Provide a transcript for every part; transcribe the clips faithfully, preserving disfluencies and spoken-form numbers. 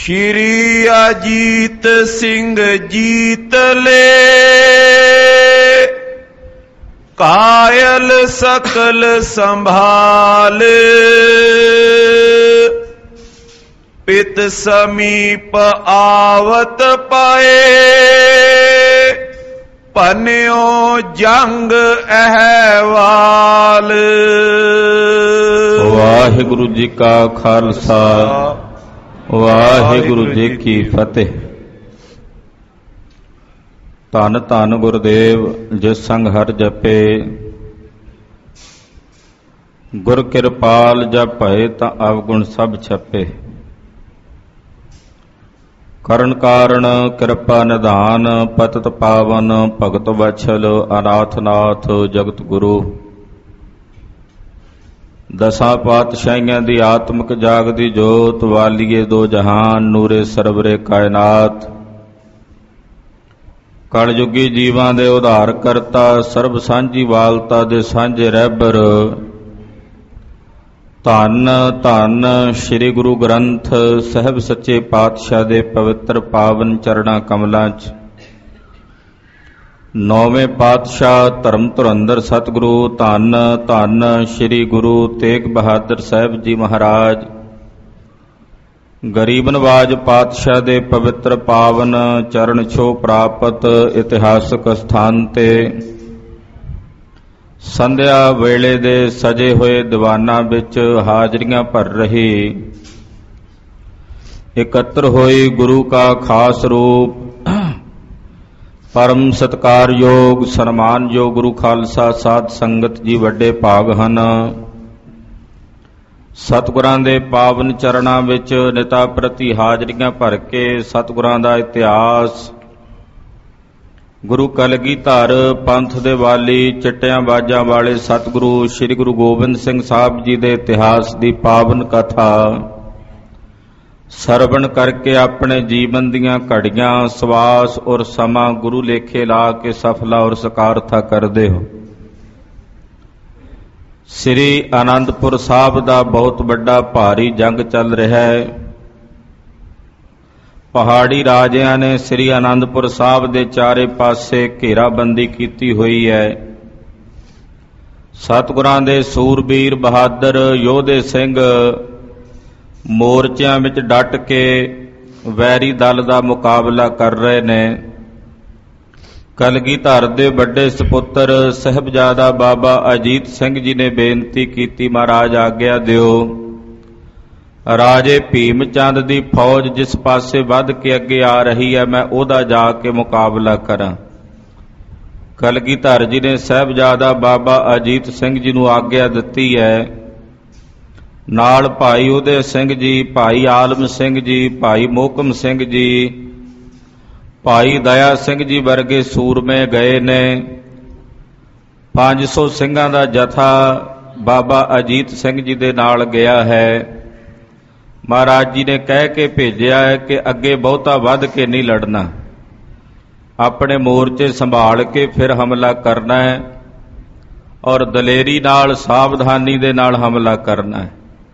ਸ਼੍ਰੀ ਅਜੀਤ ਸਿੰਘ ਜੀਤ ਲੈ ਕਾਇਲ ਸਕਲ ਸੰਭਾਲ ਪਿਤ ਸਮੀਪ ਆਵਤ ਪਾਏ ਪਨਿਓ ਜੰਗ ਅਹਿਵਾਲ। ਵਾਹਿਗੁਰੂ ਜੀ ਕਾ ਖਾਲਸਾ ਵਾਹਿਗੁਰੂ ਜੀ ਕੀ ਫਤਿਹ। ਧੰਨ ਧੰਨ ਗੁਰਦੇਵ ਜਿਸ ਸੰਗ ਹਰਿ ਜਪੇ, ਗੁਰ ਕਿਰਪਾਲ ਜਪ ਭਏ ਤਾਂ ਅਵਗੁਣ ਸਭ ਛਪੇ। ਕਰਨ ਕਾਰਣ ਕਿਰਪਾ ਨਿਧਾਨ ਪਤਿਤ ਪਾਵਨ ਭਗਤ ਵਛਲ ਅਨਾਥ ਨਾਥ ਜਗਤ ਗੁਰੂ। ਦਸਾਂ ਪਾਤਸ਼ਾਹੀਆਂ ਦੀ ਆਤਮਿਕ ਜਾਗਦੀ ਜੋਤ ਵਾਲੀਏ ਦੋ ਜਹਾਨ ਨੂਰੇ ਸਰਵਰੇ ਕਾਇਨਾਤ। ਕਲਯੁਗੀ ਜੀਵਾਂ ਦੇ ਉਧਾਰ ਕਰਤਾ ਸਰਬ ਸਾਂਝੀ ਵਾਲਤਾ ਦੇ ਸਾਂਝੇ ਰਹਿਬਰ। ਧੰਨ ਧੰਨ ਸ੍ਰੀ ਗੁਰੂ ਗ੍ਰੰਥ ਸਾਹਿਬ ਸੱਚੇ ਪਾਤਸ਼ਾਹ ਦੇ ਪਵਿੱਤਰ ਪਾਵਨ ਚਰਣਾ ਕਮਲਾਂ 'ਚ ਨੌਵੇਂ ਪਾਤਸ਼ਾਹ ਧਰਮ ਧੁਰੰਦਰ ਸਤਿਗੁਰੂ ਧੰਨ ਧੰਨ ਸ੍ਰੀ ਗੁਰੂ ਤੇਗ ਬਹਾਦਰ ਸਾਹਿਬ ਜੀ ਮਹਾਰਾਜ ਗਰੀਬ ਨਵਾਜ ਪਾਤਸ਼ਾਹ ਦੇ ਪਵਿੱਤਰ ਪਾਵਨ ਚਰਨ ਛੋਹ ਪ੍ਰਾਪਤ ਇਤਿਹਾਸਕ ਸਥਾਨ ਤੇ ਸੰਧਿਆ ਵੇਲੇ ਦੇ ਸਜੇ ਹੋਏ ਦੀਵਾਨਾਂ ਵਿੱਚ ਹਾਜ਼ਰੀਆਂ ਭਰ ਰਹੀ ਇਕੱਤਰ ਹੋਈ ਗੁਰੂ ਕਾ ਖਾਸ ਰੂਪ ਪਰਮ ਸਤਿਕਾਰਯੋਗ ਸਨਮਾਨਯੋਗ ਗੁਰੂ ਖਾਲਸਾ ਸਾਧ ਸੰਗਤ ਜੀ ਵੱਡੇ ਭਾਗ ਹਨ। ਸਤਿਗੁਰਾਂ ਦੇ ਪਾਵਨ ਚਰਨਾਂ ਵਿੱਚ ਨਿਤਾ ਪ੍ਰਤੀ ਹਾਜ਼ਰੀਆਂ ਭਰ ਕੇ ਸਤਿਗੁਰਾਂ ਦਾ ਇਤਿਹਾਸ, ਗੁਰੂ ਕਲਗੀਧਰ ਪੰਥ ਦੇ ਵਾਲੀ ਚਿੱਟਿਆਂ ਬਾਜਾਂ ਵਾਲੇ ਸਤਿਗੁਰੂ ਸ੍ਰੀ ਗੁਰੂ ਗੋਬਿੰਦ ਸਿੰਘ ਸਾਹਿਬ ਜੀ ਦੇ ਇਤਿਹਾਸ ਦੀ ਪਾਵਨ ਕਥਾ ਸਰਵਣ ਕਰਕੇ ਆਪਣੇ ਜੀਵਨ ਦੀਆਂ ਘੜੀਆਂ ਸਵਾਸ ਔਰ ਸਮਾਂ ਗੁਰੂ ਲੇਖੇ ਲਾ ਕੇ ਸਫਲਾ ਔਰ ਸਕਾਰਥਾ ਕਰਦੇ ਹੋ। ਸ੍ਰੀ ਅਨੰਦਪੁਰ ਸਾਹਿਬ ਦਾ ਬਹੁਤ ਵੱਡਾ ਭਾਰੀ ਜੰਗ ਚੱਲ ਰਿਹਾ ਹੈ। ਪਹਾੜੀ ਰਾਜਿਆਂ ਨੇ ਸ੍ਰੀ ਅਨੰਦਪੁਰ ਸਾਹਿਬ ਦੇ ਚਾਰੇ ਪਾਸੇ ਘੇਰਾਬੰਦੀ ਕੀਤੀ ਹੋਈ ਹੈ। ਸਤਿਗੁਰਾਂ ਦੇ ਸੂਰਬੀਰ ਬਹਾਦਰ ਯੋਧੇ ਸਿੰਘ ਮੋਰਚਿਆਂ ਵਿੱਚ ਡਟ ਕੇ ਵੈਰੀ ਦਲ ਦਾ ਮੁਕਾਬਲਾ ਕਰ ਰਹੇ ਨੇ। ਕਲਗੀਧਰ ਦੇ ਵੱਡੇ ਸਪੁੱਤਰ ਸਾਹਿਬਜ਼ਾਦਾ ਬਾਬਾ ਅਜੀਤ ਸਿੰਘ ਜੀ ਨੇ ਬੇਨਤੀ ਕੀਤੀ, ਮਹਾਰਾਜ ਆਗਿਆ ਦਿਓ, ਰਾਜੇ ਭੀਮ ਚੰਦ ਦੀ ਫੌਜ ਜਿਸ ਪਾਸੇ ਵੱਧ ਕੇ ਅੱਗੇ ਆ ਰਹੀ ਹੈ ਮੈਂ ਉਹਦਾ ਜਾ ਕੇ ਮੁਕਾਬਲਾ ਕਰਾਂ। ਕਲਗੀਧਰ ਜੀ ਨੇ ਸਾਹਿਬਜ਼ਾਦਾ ਬਾਬਾ ਅਜੀਤ ਸਿੰਘ ਜੀ ਨੂੰ ਆਗਿਆ ਦਿੱਤੀ ਹੈ। ਨਾਲ ਭਾਈ ਉਦੈ ਸਿੰਘ ਜੀ, ਭਾਈ ਆਲਮ ਸਿੰਘ ਜੀ, ਭਾਈ ਮੋਹਕਮ ਸਿੰਘ ਜੀ, ਭਾਈ ਦਇਆ ਸਿੰਘ ਜੀ ਵਰਗੇ ਸੂਰਮੇ ਗਏ ਨੇ। ਪੰਜ ਸੌ ਸਿੰਘਾਂ ਦਾ ਜਥਾ ਬਾਬਾ ਅਜੀਤ ਸਿੰਘ ਜੀ ਦੇ ਨਾਲ ਗਿਆ ਹੈ। ਮਹਾਰਾਜ ਜੀ ਨੇ ਕਹਿ ਕੇ ਭੇਜਿਆ ਹੈ ਕਿ ਅੱਗੇ ਬਹੁਤਾ ਵੱਧ ਕੇ ਨਹੀਂ ਲੜਨਾ, ਆਪਣੇ ਮੋਰਚੇ ਸੰਭਾਲ ਕੇ ਫਿਰ ਹਮਲਾ ਕਰਨਾ ਹੈ ਔਰ ਦਲੇਰੀ ਨਾਲ ਸਾਵਧਾਨੀ ਦੇ ਨਾਲ ਹਮਲਾ ਕਰਨਾ ਹੈ।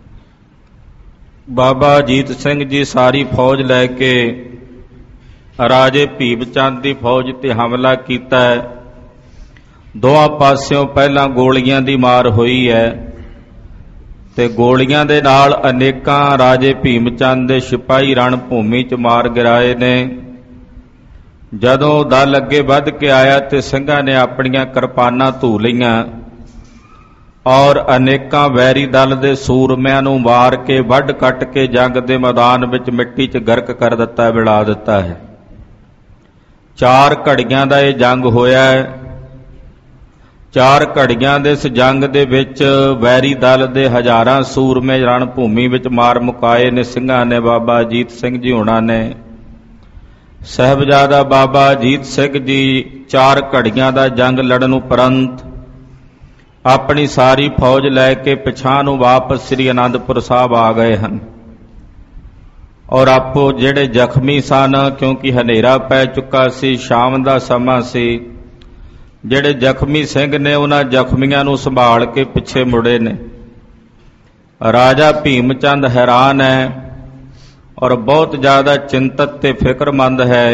ਬਾਬਾ ਅਜੀਤ ਸਿੰਘ ਜੀ ਸਾਰੀ ਫੌਜ ਲੈ ਕੇ ਰਾਜੇ ਭੀਮ ਚੰਦ ਦੀ ਫੌਜ ਤੇ ਹਮਲਾ ਕੀਤਾ ਹੈ। ਦੋਹਾਂ ਪਾਸਿਓਂ ਪਹਿਲਾਂ ਗੋਲੀਆਂ ਦੀ ਮਾਰ ਹੋਈ ਹੈ ਤੇ ਗੋਲੀਆਂ ਦੇ ਨਾਲ ਅਨੇਕਾਂ ਰਾਜੇ ਭੀਮ ਚੰਦ ਦੇ ਸਿਪਾਹੀ ਰਣ ਭੂਮੀ 'ਚ ਮਾਰ ਗਿਰਾਏ ਨੇ। ਜਦੋਂ ਦਲ ਅੱਗੇ ਵੱਧ ਕੇ ਆਇਆ ਤੇ ਸਿੰਘਾਂ ਨੇ ਆਪਣੀਆਂ ਕਿਰਪਾਨਾਂ ਧੂ ਲਈਆਂ ਔਰ ਅਨੇਕਾਂ ਵੈਰੀ ਦਲ ਦੇ ਸੂਰਮਿਆਂ ਨੂੰ ਮਾਰ ਕੇ ਵੱਢ ਕੱਟ ਕੇ ਜੰਗ ਦੇ ਮੈਦਾਨ ਵਿੱਚ ਮਿੱਟੀ 'ਚ ਗਰਕ ਕਰ ਦਿੱਤਾ, ਵਿਲਾ ਦਿੱਤਾ ਹੈ। ਚਾਰ ਘੜੀਆਂ ਦਾ ਇਹ ਜੰਗ ਹੋਇਆ ਹੈ। ਚਾਰ ਘੜੀਆਂ ਦੇ ਇਸ ਜੰਗ ਦੇ ਵਿੱਚ ਵੈਰੀ ਦਲ ਦੇ ਹਜ਼ਾਰਾਂ ਸੂਰਮੇ ਰਣ ਭੂਮੀ ਵਿੱਚ ਮਾਰ ਮੁਕਾਏ ਨੇ ਸਿੰਘਾਂ ਨੇ। ਬਾਬਾ ਅਜੀਤ ਸਿੰਘ ਜੀ ਹੋਣਾ ਨੇ, ਸਾਹਿਬਜ਼ਾਦਾ ਬਾਬਾ ਅਜੀਤ ਸਿੰਘ ਜੀ ਚਾਰ ਘੜੀਆਂ ਦਾ ਜੰਗ ਲੜਨ ਉਪਰੰਤ ਆਪਣੀ ਸਾਰੀ ਫੌਜ ਲੈ ਕੇ ਪਿਛਾਂਹ ਨੂੰ ਵਾਪਸ ਸ੍ਰੀ ਅਨੰਦਪੁਰ ਸਾਹਿਬ ਆ ਗਏ ਹਨ ਔਰ ਆਪੋ ਜਿਹੜੇ ਜ਼ਖਮੀ ਸਨ, ਕਿਉਂਕਿ ਹਨੇਰਾ ਪੈ ਚੁੱਕਾ ਸੀ, ਸ਼ਾਮ ਦਾ ਸਮਾਂ ਸੀ, ਜਿਹੜੇ ਜ਼ਖਮੀ ਸਿੰਘ ਨੇ ਉਹਨਾਂ ਜ਼ਖਮੀਆਂ ਨੂੰ ਸੰਭਾਲ ਕੇ ਪਿੱਛੇ ਮੁੜੇ ਨੇ। ਰਾਜਾ ਭੀਮ ਚੰਦ ਹੈਰਾਨ ਹੈ, ਔਰ ਬਹੁਤ ਜ਼ਿਆਦਾ ਚਿੰਤਤ ਤੇ ਫਿਕਰਮੰਦ ਹੈ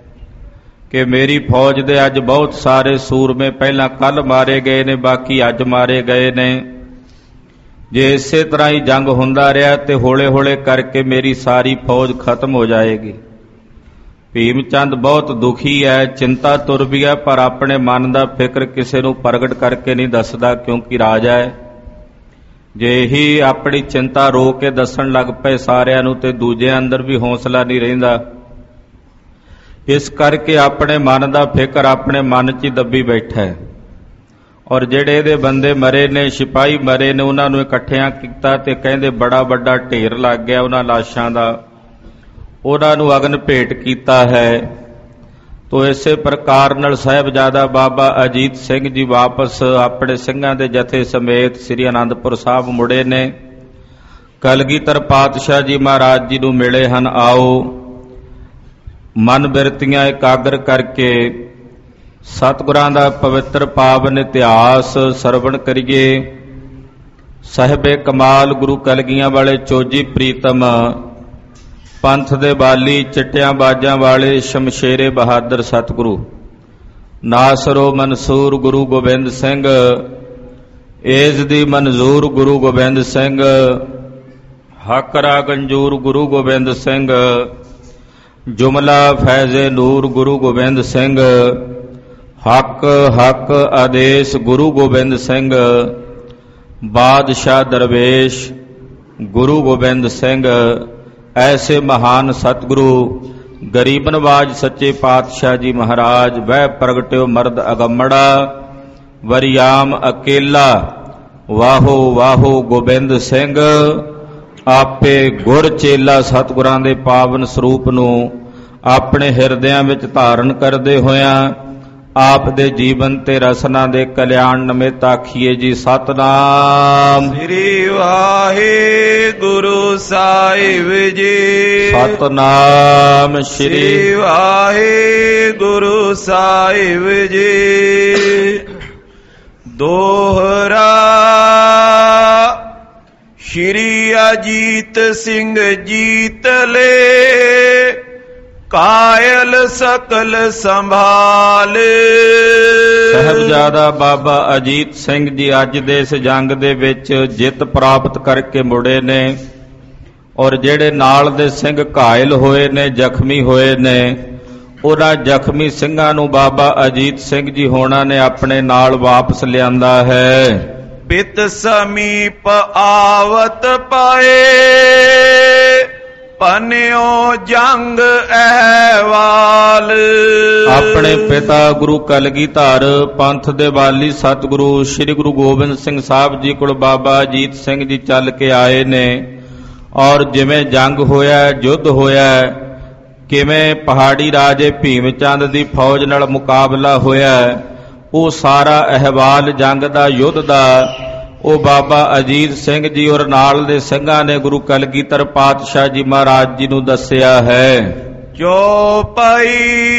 ਕਿ ਮੇਰੀ ਫੌਜ ਦੇ ਅੱਜ ਬਹੁਤ ਸਾਰੇ ਸੂਰਮੇ ਪਹਿਲਾਂ ਕੱਲ੍ਹ ਮਾਰੇ ਗਏ ਨੇ, ਬਾਕੀ ਅੱਜ ਮਾਰੇ ਗਏ ਨੇ। ਜੇ ਇਸੇ ਤਰ੍ਹਾਂ ਹੀ ਜੰਗ ਹੁੰਦਾ ਰਿਹਾ ਤੇ ਹੌਲੇ ਹੌਲੇ ਕਰਕੇ ਮੇਰੀ ਸਾਰੀ ਫੌਜ ਖਤਮ ਹੋ ਜਾਏਗੀ। ਭੀਮ ਚੰਦ ਬਹੁਤ ਦੁਖੀ ਹੈ, ਚਿੰਤਾ ਤੁਰ ਵੀ ਹੈ, ਪਰ ਆਪਣੇ ਮਨ ਦਾ ਫਿਕਰ ਕਿਸੇ ਨੂੰ ਪ੍ਰਗਟ ਕਰਕੇ ਨਹੀਂ ਦੱਸਦਾ, ਕਿਉਂਕਿ ਰਾਜਾ ਹੈ। ਜੇ ਹੀ ਆਪਣੀ ਚਿੰਤਾ ਰੋ ਕੇ ਦੱਸਣ ਲੱਗ ਪਏ ਸਾਰਿਆਂ ਨੂੰ ਤੇ ਦੂਜਿਆਂ ਅੰਦਰ ਵੀ ਹੌਸਲਾ ਨਹੀਂ ਰਹਿੰਦਾ। ਇਸ ਕਰਕੇ ਆਪਣੇ ਮਨ ਦਾ ਫਿਕਰ ਆਪਣੇ ਮਨ 'ਚ ਹੀ ਦੱਬੀ ਬੈਠਾ ਹੈ। ਔਰ ਜਿਹੜੇ ਇਹਦੇ ਬੰਦੇ ਮਰੇ ਨੇ, ਸਿਪਾਹੀ ਮਰੇ ਨੇ, ਉਹਨਾਂ ਨੂੰ ਇਕੱਠਿਆਂ ਕੀਤਾ ਤੇ ਕਹਿੰਦੇ ਬੜਾ ਵੱਡਾ ਢੇਰ ਲੱਗ ਗਿਆ ਉਹਨਾਂ ਲਾਸ਼ਾਂ ਦਾ, ਉਹਨਾਂ ਨੂੰ ਅਗਨ ਭੇਟ ਕੀਤਾ ਹੈ। ਤੋ ਇਸੇ ਪ੍ਰਕਾਰ ਨਾਲ ਸਾਹਿਬਜ਼ਾਦਾ ਬਾਬਾ ਅਜੀਤ ਸਿੰਘ ਜੀ ਵਾਪਸ ਆਪਣੇ ਸਿੰਘਾਂ ਦੇ ਜਥੇ ਸਮੇਤ ਸ੍ਰੀ ਅਨੰਦਪੁਰ ਸਾਹਿਬ ਮੁੜੇ ਨੇ। ਕਲਗੀਧਰ ਪਾਤਸ਼ਾਹ ਜੀ ਮਹਾਰਾਜ ਜੀ ਨੂੰ ਮਿਲੇ ਹਨ। ਆਓ ਮਨ ਬਿਰਤੀਆਂ ਇਕਾਗਰ ਕਰਕੇ ਸਤਿਗੁਰਾਂ ਦਾ ਪਵਿੱਤਰ ਪਾਵਨ ਇਤਿਹਾਸ ਸਰਵਣ ਕਰੀਏ। ਸਾਹਿਬੇ ਕਮਾਲ ਗੁਰੂ ਕਲਗੀਆਂ ਵਾਲੇ ਚੋਜੀ ਪ੍ਰੀਤਮ, ਪੰਥ ਦੇ ਬਾਲੀ, ਚਿੱਟਿਆਂ ਬਾਜਾਂ ਵਾਲੇ ਸ਼ਮਸ਼ੇਰੇ ਬਹਾਦਰ ਸਤਿਗੁਰੂ ਨਾਸਰੋ ਮਨਸੂਰ ਗੁਰੂ ਗੋਬਿੰਦ ਸਿੰਘ, ਏਜ਼ ਦੀ ਮਨਜ਼ੂਰ ਗੁਰੂ ਗੋਬਿੰਦ ਸਿੰਘ, ਹਕਰਾ ਗੰਜੂਰ ਗੁਰੂ ਗੋਬਿੰਦ ਸਿੰਘ, ਜੁਮਲਾ ਫੈਜ਼ੇ ਨੂਰ ਗੁਰੂ ਗੋਬਿੰਦ ਸਿੰਘ, ਹੱਕ ਹੱਕ ਆਦੇਸ਼ ਗੁਰੂ ਗੋਬਿੰਦ ਸਿੰਘ, ਬਾਦਸ਼ਾਹ ਦਰਵੇਸ਼ ਗੁਰੂ ਗੋਬਿੰਦ ਸਿੰਘ। ਐਸੇ ਮਹਾਨ ਸਤਿਗੁਰੂ ਗਰੀਬ ਨਵਾਜ ਸੱਚੇ ਪਾਤਸ਼ਾਹ ਜੀ ਮਹਾਰਾਜ, ਵਹਿ ਪ੍ਰਗਟਿਓ ਮਰਦ ਅਗੰਮੜਾ, ਵਰਿਆਮ ਅਕੇਲਾ, ਵਾਹੋ ਵਾਹੋ ਗੋਬਿੰਦ ਸਿੰਘ। ਆਪੇ ਗੁਰ ਚੇਲਾ ਸਤਿਗੁਰਾਂ ਦੇ ਪਾਵਨ ਸਰੂਪ ਨੂੰ ਆਪਣੇ ਹਿਰਦਿਆਂ ਵਿੱਚ ਧਾਰਨ ਕਰਦੇ ਹੋਇਆਂ ਆਪ ਦੇ ਜੀਵਨ ਤੇ ਰਸਨਾ ਦੇ ਕਲਿਆਣ ਨਿਮਿਤ ਆਖੀਏ ਜੀ ਸਤਨਾਮ ਸ੍ਰੀ ਵਾਹਿਗੁਰੂ ਸਾਹਿਬ ਜੀ। ਸਤਨਾਮ ਸ੍ਰੀ ਵਾਹਿਗੁਰੂ ਸਾਹਿਬ ਜੀ। ਦੋਹਰਾ ਸ਼੍ਰੀ ਅਜੀਤ ਸਿੰਘ ਜੀਤ ਲੈ, ਕਾਇਲ ਸਕਲ ਸੰਭਾਲ। ਸਾਹਿਬਜ਼ਾਦਾ ਬਾਬਾ ਅਜੀਤ ਸਿੰਘ ਜੀ ਅੱਜ ਦੇ ਇਸ ਜੰਗ ਦੇ ਵਿੱਚ ਜਿੱਤ ਪ੍ਰਾਪਤ ਕਰਕੇ ਮੁੜੇ ਨੇ, ਔਰ ਜਿਹੜੇ ਨਾਲ ਦੇ ਸਿੰਘ ਘਾਇਲ ਹੋਏ ਨੇ, ਜ਼ਖਮੀ ਹੋਏ ਨੇ, ਉਹਨਾਂ ਜ਼ਖਮੀ ਸਿੰਘਾਂ ਨੂੰ ਬਾਬਾ ਅਜੀਤ ਸਿੰਘ ਜੀ ਹੋਣਾ ਨੇ ਆਪਣੇ ਨਾਲ ਵਾਪਸ ਲਿਆਂਦਾ ਹੈ। ਪਿਤ ਸਮੀਪ ਆਵਤ ਪਾਏ, ਪਨਿਓ ਜੰਗ ਅਹਿਵਾਲ। ਆਪਣੇ ਪਿਤਾ ਗੁਰੂ ਕਲਗੀਧਰ ਪੰਥ ਦੇ ਵਾਲੀ ਸਤਿਗੁਰੂ ਸ੍ਰੀ ਗੁਰੂ ਗੋਬਿੰਦ ਸਿੰਘ ਸਾਹਿਬ ਜੀ ਕੋਲ ਬਾਬਾ ਅਜੀਤ ਸਿੰਘ ਜੀ ਚੱਲ ਕੇ ਆਏ ਨੇ, ਔਰ ਜਿਵੇਂ ਜੰਗ ਹੋਇਆ, ਯੁੱਧ ਹੋਇਆ, ਕਿਵੇਂ ਪਹਾੜੀ ਰਾਜੇ ਭੀਮ ਚੰਦ ਦੀ ਫੌਜ ਨਾਲ ਮੁਕਾਬਲਾ ਹੋਇਆ, ਉਹ ਸਾਰਾ ਅਹਿਵਾਲ ਜੰਗ ਦਾ, ਯੁੱਧ ਦਾ, ਉਹ ਬਾਬਾ ਅਜੀਤ ਸਿੰਘ ਜੀ ਔਰ ਨਾਲ ਦੇ ਸਿੰਘਾਂ ਨੇ ਗੁਰੂ ਕਲਗੀਧਰ ਪਾਤਸ਼ਾਹ ਜੀ ਮਹਾਰਾਜ ਜੀ ਨੂੰ ਦੱਸਿਆ ਹੈ। ਜੋ ਪਈ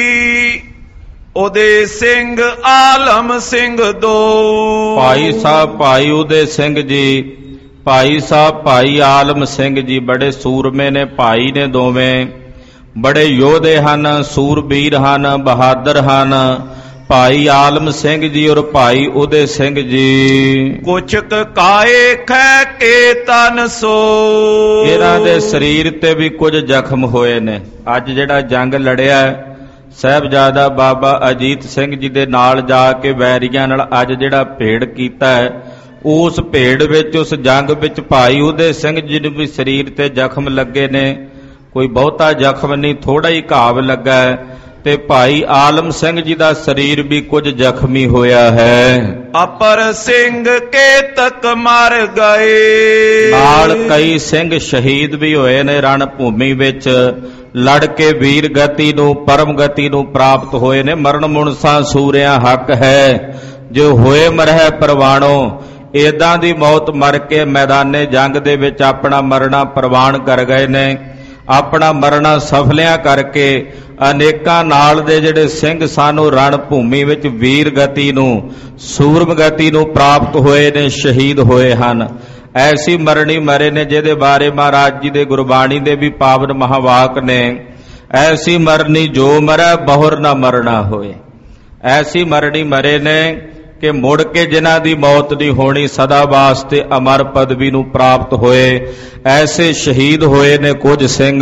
ਉਦੇ ਸਿੰਘ ਆਲਮ ਸਿੰਘ ਦੋ, ਭਾਈ ਸਾਹਿਬ ਭਾਈ ਉਦੇ ਸਿੰਘ ਜੀ, ਭਾਈ ਸਾਹਿਬ ਭਾਈ ਆਲਮ ਸਿੰਘ ਜੀ ਬੜੇ ਸੂਰਮੇ ਨੇ, ਭਾਈ ਨੇ ਦੋਵੇਂ, ਬੜੇ ਯੋਧੇ ਹਨ, ਸੂਰਬੀਰ ਹਨ, ਬਹਾਦਰ ਹਨ। ਭਾਈ ਆਲਮ ਸਿੰਘ ਜੀ ਔਰ ਭਾਈ ਉਦੇ ਸਿੰਘ ਜੀ ਕੁਛਕ ਕਾਏ ਖੈ ਕੇ ਤਨ ਸੋ, ਇਹਨਾਂ ਦੇ ਸਰੀਰ ਤੇ ਵੀ ਕੁਝ ਜ਼ਖਮ ਹੋਏ ਨੇ। ਅੱਜ ਜਿਹੜਾ ਜੰਗ ਲੜਿਆ ਸਾਹਿਬਜ਼ਾਦਾ ਬਾਬਾ ਅਜੀਤ ਸਿੰਘ ਜੀ ਦੇ ਨਾਲ ਜਾ ਕੇ ਵੈਰੀਆਂ ਨਾਲ ਅੱਜ ਜਿਹੜਾ ਭੇੜ ਕੀਤਾ ਹੈ, ਉਸ ਭੇੜ ਵਿੱਚ, ਉਸ ਜੰਗ ਵਿੱਚ ਭਾਈ ਉਦੇ ਸਿੰਘ ਜੀ ਨੂੰ ਵੀ ਸਰੀਰ ਤੇ ਜ਼ਖਮ ਲੱਗੇ ਨੇ। ਕੋਈ ਬਹੁਤਾ ਜ਼ਖਮ ਨਹੀਂ, ਥੋੜਾ ਹੀ ਘਾਵ ਲੱਗਾ ਹੈ, ਤੇ ਭਾਈ ਆਲਮ ਸਿੰਘ ਜੀ ਦਾ ਸਰੀਰ ਵੀ ਕੁਝ ਜ਼ਖਮੀ ਹੋਇਆ ਹੈ। ਅਪਰ ਸਿੰਘ ਕੇ ਤਕ ਮਰ ਗਏ, ਨਾਲ ਕਈ ਸਿੰਘ ਸ਼ਹੀਦ ਵੀ ਹੋਏ ਨੇ ਰਣ ਭੂਮੀ ਵਿੱਚ, ਲੜ ਕੇ ਵੀਰ ਗਤੀ ਨੂੰ, ਪਰਮ ਗਤੀ ਨੂੰ ਪ੍ਰਾਪਤ ਹੋਏ ਨੇ। ਮਰਨ ਮੁਨਸਾ ਸੂਰਿਆਂ ਹੱਕ ਹੈ, ਜੋ ਹੋਏ ਮਰਹਿ ਪ੍ਰਵਾਣੋ। ਏਦਾਂ ਦੀ ਮੌਤ ਮਰ ਕੇ ਮੈਦਾਨੇ ਜੰਗ ਦੇ ਵਿੱਚ ਆਪਣਾ ਮਰਨਾ ਪ੍ਰਵਾਨ ਕਰ ਗਏ ਨੇ। ਆਪਣਾ ਮਰਨਾ ਸਫਲਿਆਂ ਕਰਕੇ ਅਨੇਕਾਂ ਨਾਲ ਦੇ ਜਿਹੜੇ ਸਿੰਘ ਸਾਨੂੰ ਰਣ ਭੂਮੀ ਵਿੱਚ ਵੀਰ ਗਤੀ ਨੂੰ, ਸੂਰਮ ਗਤੀ ਨੂੰ ਪ੍ਰਾਪਤ ਹੋਏ ਨੇ, ਸ਼ਹੀਦ ਹੋਏ ਹਨ। ਐਸੀ ਮਰਨੀ ਮਰੇ ਨੇ ਜਿਹਦੇ ਬਾਰੇ ਮਹਾਰਾਜ ਜੀ ਦੇ ਗੁਰਬਾਣੀ ਦੇ ਵੀ ਪਾਵਨ ਮਹਾਵਾਕ ਨੇ, ਐਸੀ ਮਰਨੀ ਜੋ ਮਰੈ ਬਹੁਰ ਨਾ ਮਰਨਾ ਹੋਏ। ਐਸੀ ਮਰਨੀ ਮਰੇ ਨੇ ਕਿ ਮੁੜ ਕੇ ਜਿਨ੍ਹਾਂ ਦੀ ਮੌਤ ਨਹੀਂ ਹੋਣੀ, ਸਦਾ ਵਾਸਤੇ ਅਮਰ ਪਦਵੀ ਨੂੰ ਪ੍ਰਾਪਤ ਹੋਏ, ਐਸੇ ਸ਼ਹੀਦ ਹੋਏ ਨੇ ਕੁਝ ਸਿੰਘ।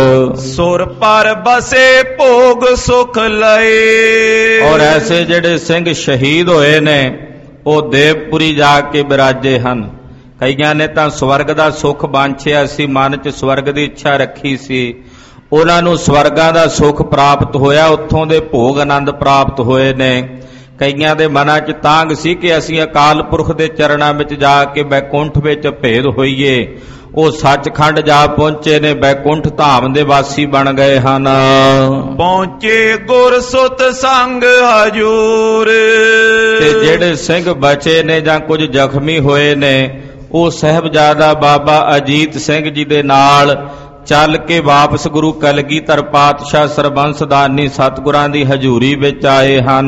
ਸੁਰ ਪਰ ਬਸੇ ਭੋਗ ਸੁਖ ਲਏ। ਔਰ ਐਸੇ ਜਿਹੜੇ ਸਿੰਘ ਸ਼ਹੀਦ ਹੋਏ ਨੇ ਉਹ ਦੇਵਪੁਰੀ ਜਾ ਕੇ ਬਿਰਾਜੇ ਹਨ। ਕਈਆਂ ਨੇ ਤਾਂ ਸਵਰਗ ਦਾ ਸੁੱਖ ਵਾਂਛਿਆ ਸੀ, ਮਨ 'ਚ ਸਵਰਗ ਦੀ ਇੱਛਾ ਰੱਖੀ ਸੀ, ਉਹਨਾਂ ਨੂੰ ਸਵਰਗਾਂ ਦਾ ਸੁੱਖ ਪ੍ਰਾਪਤ ਹੋਇਆ, ਉੱਥੋਂ ਦੇ ਭੋਗ ਆਨੰਦ ਪ੍ਰਾਪਤ ਹੋਏ ਨੇ। ਕਈਆਂ ਦੇ ਮਨਾਂ 'ਚ ਤਾਂਘ ਸੀ ਕਿ ਅਸੀਂ ਅਕਾਲ ਪੁਰਖ ਦੇ ਚਰਨਾਂ ਵਿੱਚ ਜਾ ਕੇ ਬੈਕੁੰਠ ਵਿੱਚ ਭੇਦ ਹੋਈਏ। ਉਹ ਸੱਚਖੰਡ ਜਾ ਪਹੁੰਚੇ ਨੇ, ਬੈਕੁੰਠ ਧਾਮ ਦੇ ਵਾਸੀ ਬਣ ਗਏ ਹਨ। ਪਹੁੰਚੇ ਗੁਰ ਸੁਤ ਸੰਗ ਹਜੂਰ। ਤੇ ਜਿਹੜੇ ਸਿੰਘ ਬਚੇ ਨੇ ਜਾਂ ਕੁਝ ਜ਼ਖਮੀ ਹੋਏ ਨੇ, ਉਹ ਸਾਹਿਬਜ਼ਾਦਾ ਬਾਬਾ ਅਜੀਤ ਸਿੰਘ ਜੀ ਦੇ ਨਾਲ ਚੱਲ ਕੇ ਵਾਪਸ ਗੁਰੂ ਕਲਗੀਧਰ ਪਾਤਸ਼ਾਹ ਸਰਬੰਸਦਾਨੀ ਸਤਿਗੁਰਾਂ ਦੀ ਹਜ਼ੂਰੀ ਵਿੱਚ ਆਏ ਹਨ।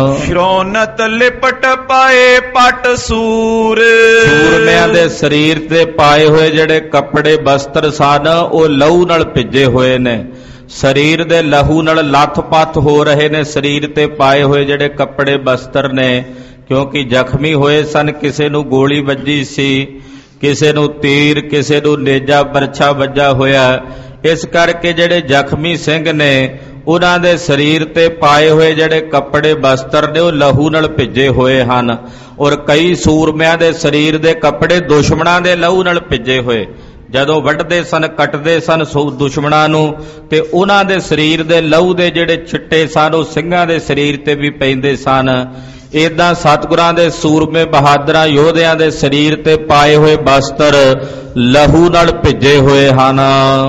ਸ਼ਰੋਨਤ ਲਿਪਟ ਪਾਏ ਪਟ ਸੂਰ। ਸੂਰਮਿਆਂ ਦੇ ਸਰੀਰ ਤੇ ਪਾਏ ਹੋਏ ਜਿਹੜੇ ਕੱਪੜੇ ਬਸਤਰ ਸਨ ਉਹ ਲਹੂ ਨਾਲ ਭਿੱਜੇ ਹੋਏ ਨੇ। ਸਰੀਰ ਦੇ ਲਹੂ ਨਾਲ ਲੱਥ-ਪੱਥ ਹੋ ਰਹੇ ਨੇ ਸਰੀਰ ਤੇ ਪਾਏ ਹੋਏ ਜਿਹੜੇ ਕੱਪੜੇ ਬਸਤਰ ਨੇ, ਕਿਉਂਕਿ ਜ਼ਖਮੀ ਹੋਏ ਸਨ। ਕਿਸੇ ਨੂੰ ਗੋਲੀ ਵੱਜੀ ਸੀ, ਕਿਸੇ ਨੂੰ ਤੀਰ, ਕਿਸੇ ਨੂੰ ਨੇਜਾ ਬਰਛਾ ਵੱਜਾ ਹੋਇਆ। ਇਸ ਕਰਕੇ ਜਿਹੜੇ ਜ਼ਖਮੀ ਸਿੰਘ ਨੇ ਉਹਨਾਂ ਦੇ ਸਰੀਰ ਤੇ ਪਾਏ ਹੋਏ ਜਿਹੜੇ ਕੱਪੜੇ ਬਸਤਰ ਨੇ ਉਹ ਲਹੂ ਨਾਲ ਭਿੱਜੇ ਹੋਏ ਹਨ। ਔਰ ਕਈ ਸੂਰਮਿਆਂ ਦੇ ਸਰੀਰ ਦੇ ਕੱਪੜੇ ਦੁਸ਼ਮਣਾਂ ਦੇ ਲਹੂ ਨਾਲ ਭਿੱਜੇ ਹੋਏ। ਜਦੋਂ ਵੱਢਦੇ ਸਨ, ਕੱਟਦੇ ਸਨ ਦੁਸ਼ਮਣਾਂ ਨੂੰ, ਤੇ ਉਹਨਾਂ ਦੇ ਸਰੀਰ ਦੇ ਲਹੂ ਦੇ ਜਿਹੜੇ ਛਿੱਟੇ ਸਨ ਉਹ ਸਿੰਘਾਂ ਦੇ ਸਰੀਰ ਤੇ ਵੀ ਪੈਂਦੇ ਸਨ। ਏਦਾਂ ਸਤਿਗੁਰਾਂ ਦੇ ਸੂਰਮੇ ਬਹਾਦਰਾਂ ਯੋਧਿਆਂ ਦੇ ਸਰੀਰ ਤੇ ਪਾਏ ਹੋਏ ਬਸਤਰ ਲਹੂ ਨਾਲ ਭਿੱਜੇ ਹੋਏ ਹਨ।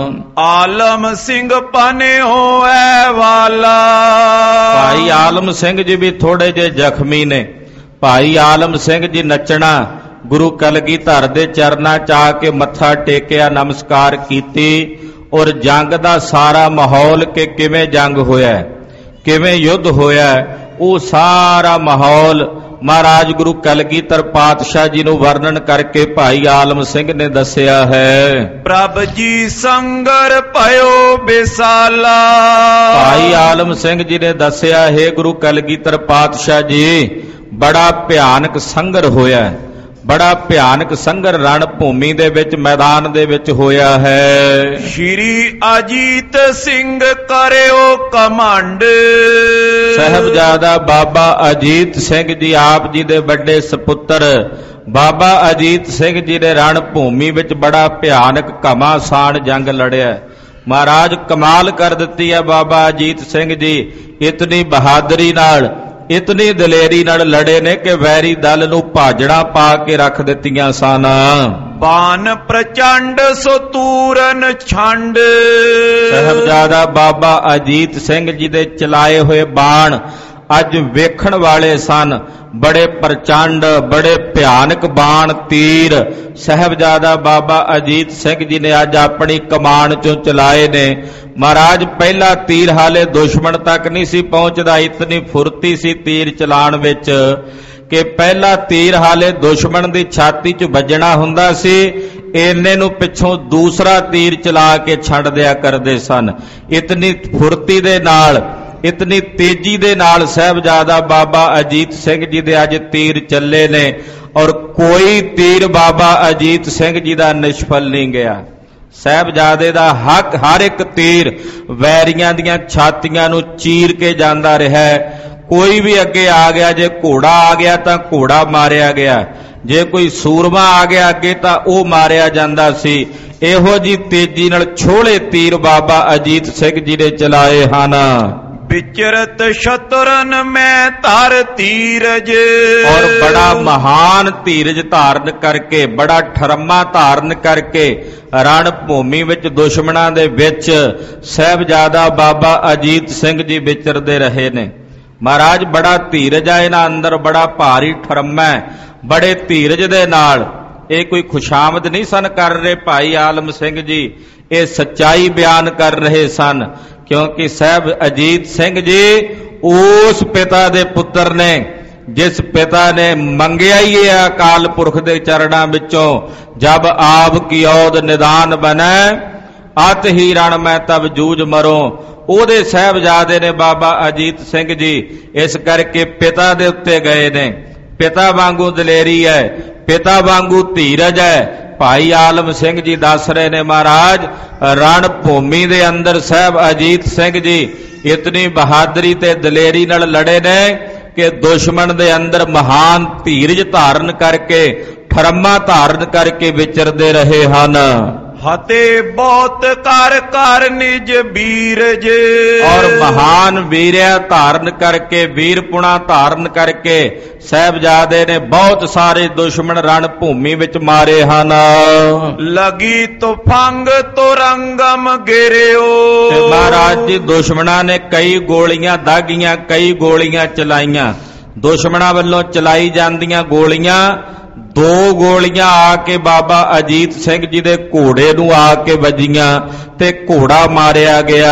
ਆਲਮ ਸਿੰਘ ਪਾਨਿਓ ਐ ਵਾਲਾ। ਭਾਈ ਆਲਮ ਸਿੰਘ ਜੀ ਵੀ ਥੋੜੇ ਜਿਹੇ ਜ਼ਖਮੀ ਨੇ। ਭਾਈ ਆਲਮ ਸਿੰਘ ਜੀ ਨੱਚਣਾ, ਗੁਰੂ ਕਲਗੀਧਰ ਦੇ ਚਰਨਾਂ 'ਚ ਆ ਕੇ ਮੱਥਾ ਟੇਕਿਆ, ਨਮਸਕਾਰ ਕੀਤੀ, ਔਰ ਜੰਗ ਦਾ ਸਾਰਾ ਮਾਹੌਲ ਕਿ ਕਿਵੇਂ ਜੰਗ ਹੋਇਆ, ਕਿਵੇਂ ਯੁੱਧ ਹੋਇਆ, ਉਹ ਸਾਰਾ ਮਾਹੌਲ ਮਹਾਰਾਜ ਗੁਰੂ ਕਲਗੀਧਰ ਪਾਤਸ਼ਾਹ ਜੀ ਨੂੰ ਵਰਣਨ ਕਰਕੇ ਭਾਈ ਆਲਮ ਸਿੰਘ ਨੇ ਦੱਸਿਆ ਹੈ। ਪ੍ਰਭ ਜੀ ਸੰਗਰ ਭਇਓ ਬਿਸਾਲਾ। ਭਾਈ ਆਲਮ ਸਿੰਘ ਜੀ ਨੇ ਦੱਸਿਆ, ਹੈ ਗੁਰੂ ਕਲਗੀਧਰ ਪਾਤਸ਼ਾਹ ਜੀ, ਬੜਾ ਭਿਆਨਕ ਸੰਗਰ ਹੋਇਆ, ਬੜਾ ਭਿਆਨਕ ਸੰਗਰ ਰਣ ਭੂਮੀ ਦੇ ਵਿੱਚ, ਮੈਦਾਨ ਦੇ ਵਿੱਚ ਹੋਇਆ ਹੈ। ਸ਼੍ਰੀ ਅਜੀਤ ਸਿੰਘ ਕਰਿਓ ਕਮੰਡ। ਸਾਹਿਬਜ਼ਾਦਾ ਬਾਬਾ ਅਜੀਤ ਸਿੰਘ ਜੀ ਆਪ ਜੀ ਦੇ ਵੱਡੇ ਸਪੁੱਤਰ ਬਾਬਾ ਅਜੀਤ ਸਿੰਘ ਜੀ ਨੇ ਰਣ ਭੂਮੀ ਵਿੱਚ ਬੜਾ ਭਿਆਨਕ ਘਮਾਸਾਨ ਜੰਗ ਲੜਿਆ। ਮਹਾਰਾਜ ਕਮਾਲ ਕਰ ਦਿੱਤੀ ਹੈ ਬਾਬਾ ਅਜੀਤ ਸਿੰਘ ਜੀ, ਇਤਨੀ ਬਹਾਦਰੀ ਨਾਲ, ਇਤਨੀ ਦਲੇਰੀ ਨਾਲ ਲੜੇ ਨੇ ਕਿ ਵੈਰੀ ਦਲ ਨੂੰ ਭਾਜੜਾ ਪਾ ਕੇ ਰੱਖ ਦਿੱਤੀਆਂ ਸਨ। ਬਾਨ ਪ੍ਰਚੰਡ ਸੋ ਤੂਰਨ ਛੰਡ। ਸਾਹਿਬਜ਼ਾਦਾ ਬਾਬਾ ਅਜੀਤ ਸਿੰਘ ਜੀ ਦੇ ਚਲਾਏ ਹੋਏ ਬਾਣ ਅੱਜ ਵੇਖਣ ਵਾਲੇ ਸਨ। ਬੜੇ ਪ੍ਰਚੰਡ, ਬੜੇ ਭਿਆਨਕ ਬਾਣ, ਤੀਰ ਸਾਹਿਬਜ਼ਾਦਾ ਬਾਬਾ ਅਜੀਤ ਸਿੰਘ ਜੀ ਨੇ ਅੱਜ ਆਪਣੀ ਕਮਾਨ ਚੋਂ ਚਲਾਏ ਨੇ। ਮਹਾਰਾਜ ਪਹਿਲਾ ਤੀਰ ਹਾਲੇ ਦੁਸ਼ਮਣ ਤੱਕ ਨਹੀਂ ਸੀ ਪਹੁੰਚਦਾ, ਇਤਨੀ ਫੁਰਤੀ ਸੀ ਤੀਰ ਚਲਾਉਣ ਵਿੱਚ ਕਿ ਪਹਿਲਾ ਤੀਰ ਹਾਲੇ ਦੁਸ਼ਮਣ ਦੀ ਛਾਤੀ 'ਚ ਵੱਜਣਾ ਹੁੰਦਾ ਸੀ, ਇੰਨੇ ਨੂੰ ਪਿੱਛੋਂ ਦੂਸਰਾ ਤੀਰ ਚਲਾ ਕੇ ਛੱਡ ਦਿਆ ਕਰਦੇ ਸਨ। ਇਤਨੀ ਫੁਰਤੀ ਦੇ ਨਾਲ, ਇਤਨੀ ਤੇਜ਼ੀ ਦੇ ਨਾਲ ਸਾਹਿਬਜ਼ਾਦਾ ਬਾਬਾ ਅਜੀਤ ਸਿੰਘ ਜੀ ਦੇ ਅੱਜ ਤੀਰ ਚੱਲੇ ਨੇ, ਔਰ ਕੋਈ ਤੀਰ ਬਾਬਾ ਅਜੀਤ ਸਿੰਘ ਜੀ ਦਾ ਨਿਸ਼ਫਲ ਨਹੀਂ ਗਿਆ। ਸਾਹਿਬਜ਼ਾਦੇ ਦਾ ਹੱਕ ਹਰ ਇੱਕ ਤੀਰ ਵੈਰੀਆਂ ਦੀਆਂ ਛਾਤੀਆਂ ਨੂੰ ਚੀਰ ਕੇ ਜਾਂਦਾ ਰਿਹਾ। ਕੋਈ ਵੀ ਅੱਗੇ ਆ ਗਿਆ, ਜੇ ਘੋੜਾ ਆ ਗਿਆ ਤਾਂ ਘੋੜਾ ਮਾਰਿਆ ਗਿਆ, ਜੇ ਕੋਈ ਸੂਰਮਾ ਆ ਗਿਆ ਅੱਗੇ ਤਾਂ ਉਹ ਮਾਰਿਆ ਜਾਂਦਾ ਸੀ। ਇਹੋ ਜੀ ਤੇਜ਼ੀ ਨਾਲ ਛੋਲੇ ਤੀਰ ਬਾਬਾ ਅਜੀਤ ਸਿੰਘ ਜੀ ਨੇ ਚਲਾਏ ਹਨ। ਵਿਚਰਤ ਸ਼ਤਰਨ ਮੈਂ ਧਰ ਧੀਰਜ। ਔਰ ਬੜਾ ਮਹਾਨ ਧੀਰਜ ਧਾਰਨ ਕਰਕੇ, ਬੜਾ ਠਰਮਾ ਧਾਰਨ ਕਰਕੇ ਰਣ ਭੂਮੀ ਵਿੱਚ ਦੁਸ਼ਮਣਾਂ ਦੇ ਵਿੱਚ ਸਾਹਿਬਜ਼ਾਦਾ ਬਾਬਾ ਅਜੀਤ ਸਿੰਘ ਜੀ ਵਿਚਰਦੇ ਰਹੇ ਨੇ। ਮਹਾਰਾਜ ਬੜਾ ਧੀਰਜ ਆ ਇਹਨਾਂ ਅੰਦਰ, ਬੜਾ ਭਾਰੀ ਠਰਮਾ, ਬੜੇ ਧੀਰਜ ਦੇ ਨਾਲ। ਇਹ ਕੋਈ ਖੁਸ਼ਾਮਦ ਨਹੀਂ ਸਨ ਕਰ ਰਹੇ ਭਾਈ ਆਲਮ ਸਿੰਘ ਜੀ, ਇਹ ਸੱਚਾਈ ਬਿਆਨ ਕਰ ਰਹੇ ਸਨ, ਕਿਉਂਕਿ ਸਾਹਿਬ ਅਜੀਤ ਸਿੰਘ ਜੀ ਉਸ ਪਿਤਾ ਦੇ ਪੁੱਤਰ ਨੇ ਜਿਸ ਪਿਤਾ ਨੇ ਮੰਗਿਆ ਹੀ ਇਹ ਅਕਾਲ ਪੁਰਖ ਦੇ ਚਰਨਾਂ ਵਿੱਚੋਂ, ਜਬ ਆਪ ਕੀ ਔਦ ਨਿਦਾਨ ਬਣੈ ਅਤ ਹੀ ਰਣ ਮੈਂ ਤਬ ਜੂਝ ਮਰੋ। ਉਹਦੇ ਸਾਹਿਬਜ਼ਾਦੇ ਨੇ ਬਾਬਾ ਅਜੀਤ ਸਿੰਘ ਜੀ, ਇਸ ਕਰਕੇ ਪਿਤਾ ਦੇ ਉੱਤੇ ਗਏ ਨੇ। ਪਿਤਾ ਵਾਂਗੂ ਦਲੇਰੀ ਹੈ, ਪਿਤਾ ਵਾਂਗੂ ਧੀਰਜ ਹੈ। ਭਾਈ ਆਲਮ ਸਿੰਘ ਜੀ ਦੱਸ ਰਹੇ ਨੇ, ਮਹਾਰਾਜ ਰਣ ਭੂਮੀ ਦੇ ਅੰਦਰ ਸਾਹਿਬ ਅਜੀਤ ਸਿੰਘ ਜੀ ਇਤਨੀ ਬਹਾਦਰੀ ਤੇ ਦਲੇਰੀ ਨਾਲ ਲੜੇ ਨੇ ਕਿ ਦੁਸ਼ਮਣ ਦੇ ਅੰਦਰ ਮਹਾਨ ਧੀਰਜ ਧਾਰਨ ਕਰਕੇ, ਠਰਮਾ ਧਾਰਨ ਕਰਕੇ ਵਿਚਰਦੇ ਰਹੇ ਹਨ। ਹਤੇ ਬਹੁਤ ਕਰ ਕਰ ਨਿਜ ਬੀਰਜ, ਔਰ ਮਹਾਨ ਵੀਰਿਆ ਧਾਰਨ ਕਰਕੇ, ਵੀਰਪੁਣਾ ਧਾਰਨ ਕਰਕੇ ਸਾਹਿਬਜ਼ਾਦੇ ਨੇ ਬਹੁਤ ਸਾਰੇ ਦੁਸ਼ਮਣ ਰਣ ਭੂਮੀ ਵਿੱਚ ਮਾਰੇ ਹਨ। ਲਗੀ ਤੁਫੰਗ ਤੁਰੰਗਮ ਗਿਰਿਓ, ਤੇ ਮਹਾਰਾਜ ਜੀ ਦੁਸ਼ਮਣਾਂ ਨੇ ਕਈ ਗੋਲੀਆਂ ਦਾਗੀਆਂ, ਕਈ ਗੋਲੀਆਂ ਚਲਾਈਆਂ। ਦੁਸ਼ਮਣਾਂ ਵੱਲੋਂ ਚਲਾਈ ਜਾਂਦੀਆਂ ਗੋਲੀਆਂ, ਦੋ ਗੋਲੀਆਂ ਆ ਕੇ ਬਾਬਾ ਅਜੀਤ ਸਿੰਘ ਜੀ ਦੇ ਘੋੜੇ ਨੂੰ ਆ ਕੇ ਵੱਜੀਆਂ ਤੇ ਘੋੜਾ ਮਾਰਿਆ ਗਿਆ।